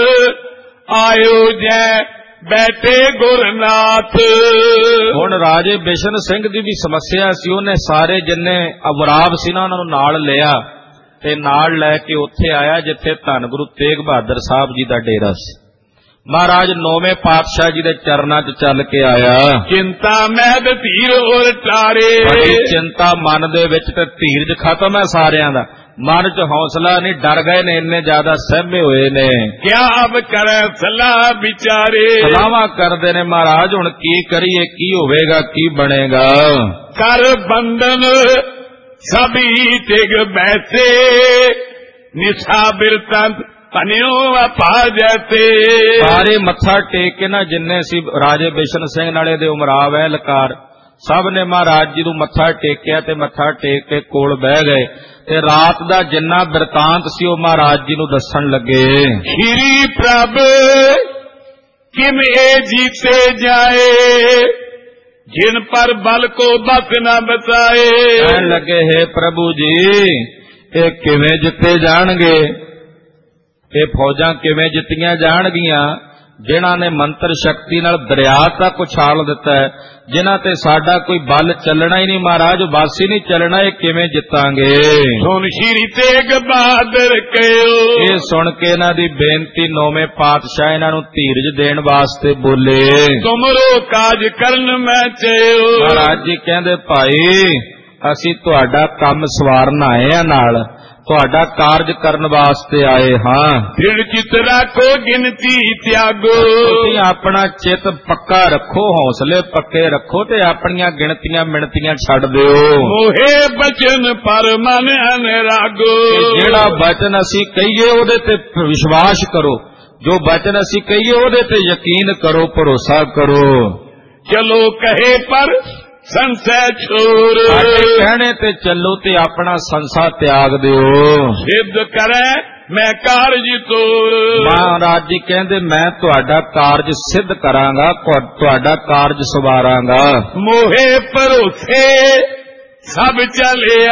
[SPEAKER 1] ਆਇਓ ਜੈ ਬੈਠੇ ਗੁਰਨਾਥ।
[SPEAKER 2] ਹੁਣ ਰਾਜੇ ਬਿਸ਼ਨ ਸਿੰਘ ਦੀ ਵੀ ਸਮੱਸਿਆ ਸੀ, ਉਹਨੇ ਸਾਰੇ ਜਿੰਨੇ ਅਵਰਾਬ ਸੀ ਨਾ ਉਹਨਾਂ ਨੂੰ ਨਾਲ ਲਿਆ ਤੇ ਨਾਲ ਲੈ ਕੇ ਉੱਥੇ ਆਇਆ ਜਿੱਥੇ ਧੰਨ ਗੁਰੂ ਤੇਗ ਬਹਾਦਰ ਸਾਹਿਬ ਜੀ ਦਾ ਡੇਰਾ ਸੀ। ਮਹਾਰਾਜ ਨੌਵੇਂ ਪਾਤਸ਼ਾਹ ਜੀ ਦੇ ਚਰਨਾਂ 'ਚ ਚੱਲ ਕੇ ਆਇਆ।
[SPEAKER 1] ਚਿੰਤਾ ਮਹਿਦ ਧੀਰ ਔਰ ਟਾਰੇ,
[SPEAKER 2] ਬੜੀ ਚਿੰਤਾ ਮਨ ਦੇ ਵਿੱਚ ਤੇ ਧੀਰਜ ਖਤਮ ਹੈ ਸਾਰਿਆਂ ਦਾ, ਮਨ 'ਚ ਹੌਸਲਾ ਨਹੀਂ, ਡਰ ਗਏ ਨੇ, ਇੰਨੇ ਜ਼ਿਆਦਾ ਸਹਿਮੇ ਹੋਏ ਨੇ।
[SPEAKER 1] ਕਿਆ ਅਬ ਕਰੇ ਸਲਾਹ ਵਿਚਾਰੇ,
[SPEAKER 2] ਸਲਾਹਾਂ ਕਰਦੇ ਨੇ ਮਹਾਰਾਜ ਹੁਣ ਕੀ ਕਰੀਏ, ਕੀ ਹੋਵੇਗਾ, ਕੀ ਬਣੇਗਾ।
[SPEAKER 1] ਕਰ ਬੰਧਨ ਸਭੀ ਤਿਗ ਬੈਸੇ, ਨਿਸ਼ਾ ਬਿਰਤੰਤ ਪਨਿਓ ਆਪਾ ਜੈਸੇ।
[SPEAKER 2] ਸਾਰੇ ਮੱਥਾ ਟੇਕ ਕੇ ਨਾ ਜਿੰਨੇ ਸੀ ਰਾਜੇ ਬਿਸ਼ਨ ਸਿੰਘ ਨਾਲੇ ਦੇ ਉਮਰਾਵ ਹੈ ਲਕਾਰ, ਸਭ ਨੇ ਮਹਾਰਾਜ ਜੀ ਨੂੰ ਮੱਥਾ ਟੇਕਿਆ ਤੇ ਮੱਥਾ ਟੇਕ ਕੇ ਕੋਲ ਬਹਿ ਗਏ ਤੇ ਰਾਤ ਦਾ ਜਿੰਨਾ ਬਿਰਤਾਂਤ ਸੀ ਉਹ ਮਹਾਰਾਜ ਜੀ ਨੂੰ ਦੱਸਣ ਲੱਗੇ।
[SPEAKER 1] ਖੀਰੀ ਪ੍ਰਭ ਕਿਮ ਇਹ ਜੀਤੇ ਜਾਏ, ਜਿਨ ਪਰ ਬਲ ਕੋ ਬਸ ਨਾ ਬਚਾਏ।
[SPEAKER 2] ਕਹਿਣ ਲੱਗੇ ਹੈ ਪ੍ਰਭੂ ਜੀ ਇਹ ਕਿਵੇਂ ਜਿੱਤੇ ਜਾਣਗੇ, ਇਹ ਫੌਜਾਂ ਕਿਵੇਂ ਜਿੱਤੀਆਂ ਜਾਣਗੀਆਂ ਜਿਨ੍ਹਾਂ ਨੇ ਮੰਤਰ ਸ਼ਕਤੀ ਨਾਲ ਦਰਿਆ ਤੱਕ ਉਛਾਲ ਦਿੱਤਾ ਹੈ, ਜਿਨ੍ਹਾਂ ਤੇ ਸਾਡਾ ਕੋਈ ਬਲ ਚੱਲਣਾ ਹੀ ਨਹੀਂ ਮਹਾਰਾਜ, ਬਸ ਹੀ ਨਹੀਂ ਚੱਲਣਾ, ਇਹ ਕਿਵੇਂ ਜਿੱਤਾਂਗੇ।
[SPEAKER 1] ਸੁਣ ਸ਼੍ਰੀ ਤੇਗ ਬਹਾਦਰ ਕਹਿਓ,
[SPEAKER 2] ਇਹ ਸੁਣ ਕੇ ਇਹਨਾਂ ਦੀ ਬੇਨਤੀ ਨੌਵੇਂ ਪਾਤਸ਼ਾਹ ਇਹਨਾਂ ਨੂੰ ਧੀਰਜ ਦੇਣ ਵਾਸਤੇ ਬੋਲੇ।
[SPEAKER 1] ਤੁਮਰੋ ਕਾਜ ਕਰਨ ਮੈਂ ਚਿਓ,
[SPEAKER 2] ਮਹਾਰਾਜ ਜੀ ਕਹਿੰਦੇ ਭਾਈ ਅਸੀਂ ਤੁਹਾਡਾ ਕੰਮ ਸਵਾਰਨ ਆਏ ਆ, ਨਾਲ ਤੁਹਾਡਾ ਕਾਰਜ ਕਰਨ ਵਾਸਤੇ ਆਏ ਹਾਂ।
[SPEAKER 1] ਦ੍ਰਿੜ ਚਿਤ ਰੱਖੋ ਗਿਣਤੀ ਤਿਆਗੋ,
[SPEAKER 2] ਤੁਸੀਂ ਆਪਣਾ ਚਿੱਤ ਪੱਕਾ ਰੱਖੋ, ਹੌਸਲੇ ਪੱਕੇ ਰੱਖੋ ਤੇ ਆਪਣੀਆਂ ਗਿਣਤੀਆਂ ਮਿਣਤੀਆਂ ਛੱਡ ਦਿਓ।
[SPEAKER 1] ਮੋਹੇ ਬਚਨ ਪਰ ਮਨ ਅਨਰਾਗੋ,
[SPEAKER 2] ਜਿਹੜਾ ਬਚਨ ਅਸੀਂ ਕਹੀਏ ਉਹਦੇ ਤੇ ਵਿਸ਼ਵਾਸ ਕਰੋ, ਜੋ ਬਚਨ ਅਸੀਂ ਕਹੀਏ ਉਹਦੇ ਤੇ ਯਕੀਨ ਕਰੋ, ਭਰੋਸਾ ਕਰੋ।
[SPEAKER 1] ਚਲੋ ਕਹੇ ਪਰ ਸੰਸੈ ਛੋਰ,
[SPEAKER 2] ਸਾਡੇ ਕਹਿਣੇ ਤੇ ਚੱਲੋ ਤੇ ਆਪਣਾ ਸੰਸਾ ਤਿਆਗ ਦਿਓ।
[SPEAKER 1] ਸਿੱਧ ਕਰੇ ਮੈਂ ਕਾਰਜ ਤੋਰ,
[SPEAKER 2] ਮਹਾਰਾਜ ਜੀ ਕਹਿੰਦੇ ਮੈਂ ਤੁਹਾਡਾ ਕਾਰਜ ਸਿੱਧ ਕਰਾਂਗਾ, ਤੁਹਾਡਾ ਕਾਰਜ ਸਵਾਰਾਂਗਾ।
[SPEAKER 1] ਮੋਹੇ ਭਰੋਸੇ ਸਭ ਚਲੇ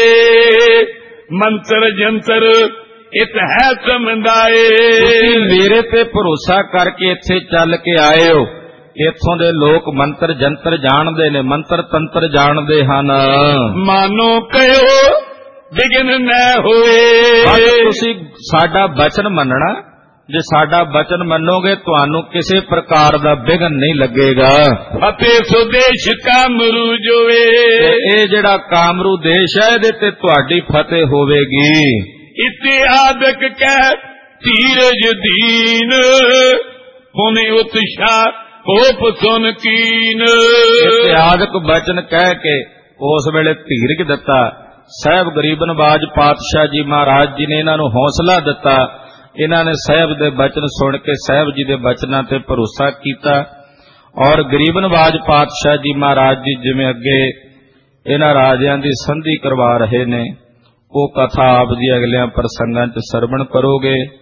[SPEAKER 1] ਆਏ, ਮੰਤਰ ਜੰਤਰ ਇਤ ਹੈ ਸਮਝਾਏ।
[SPEAKER 2] ਤੁਸੀਂ ਮੇਰੇ ਤੇ ਭਰੋਸਾ ਕਰਕੇ ਇੱਥੇ ਚੱਲ ਕੇ ਆਏ ਹੋ, ਇੱਥੋਂ ਦੇ ਲੋਕ ਮੰਤਰ ਜੰਤਰ ਜਾਣਦੇ ਨੇ, ਮੰਤਰ ਤੰਤਰ ਜਾਣਦੇ ਹਨ।
[SPEAKER 1] ਮਾਨੋ ਕਹਿਓ ਵਿਗਨ ਨਾ ਹੋਏ,
[SPEAKER 2] ਤੁਸੀਂ ਸਾਡਾ ਬਚਨ ਮੰਨਣਾ, ਜੇ ਸਾਡਾ ਬਚਨ ਮੰਨੋਗੇ ਤੁਹਾਨੂੰ ਕਿਸੇ ਪ੍ਰਕਾਰ ਦਾ ਵਿਘਨ ਨਹੀਂ ਲੱਗੇਗਾ।
[SPEAKER 1] ਫਤਿਹ ਸੁਦੇਸ਼ ਕਾਮਰੂ ਜੋਵੇ,
[SPEAKER 2] ਇਹ ਜਿਹੜਾ ਕਾਮਰੂ ਦੇਸ਼ ਹੈ ਇਹਦੇ ਤੇ ਤੁਹਾਡੀ ਫਤਿਹ ਹੋਵੇਗੀ।
[SPEAKER 1] ਇਤਿਆਦਕ ਕਹਿ ਧੀਰਜ ਦੀਨ, ਹੁਨੇ ਉਤਸ਼ਾਹ ਕੋਪ ਸੁਨ ਕੀਨ।
[SPEAKER 2] ਇਤਿਹਾਸਕ ਬਚਨ ਕਹਿ ਕੇ ਉਸ ਵੇਲੇ ਧੀਰਜ ਦਿੱਤਾ। ਸਾਹਿਬ ਗਰੀਬ ਨਵਾਜ ਪਾਤਸ਼ਾਹ ਜੀ ਮਹਾਰਾਜ ਜੀ ਨੇ ਇਹਨਾਂ ਨੂੰ ਹੌਸਲਾ ਦਿੱਤਾ। ਇਹਨਾਂ ਨੇ ਸਾਹਿਬ ਦੇ ਬਚਨ ਸੁਣ ਕੇ ਸਾਹਿਬ ਜੀ ਦੇ ਬਚਨਾਂ ਤੇ ਭਰੋਸਾ ਕੀਤਾ ਔਰ ਗਰੀਬ ਨਵਾਜ ਪਾਤਸ਼ਾਹ ਜੀ ਮਹਾਰਾਜ ਜੀ ਜਿਵੇਂ ਅੱਗੇ ਇਹਨਾਂ ਰਾਜਿਆਂ ਦੀ ਸੰਧੀ ਕਰਵਾ ਰਹੇ ਨੇ, ਉਹ ਕਥਾ ਆਪ ਜੀ ਅਗਲਿਆਂ ਪ੍ਰਸੰਗਾਂ 'ਚ ਸਰਵਣ ਕਰੋਗੇ।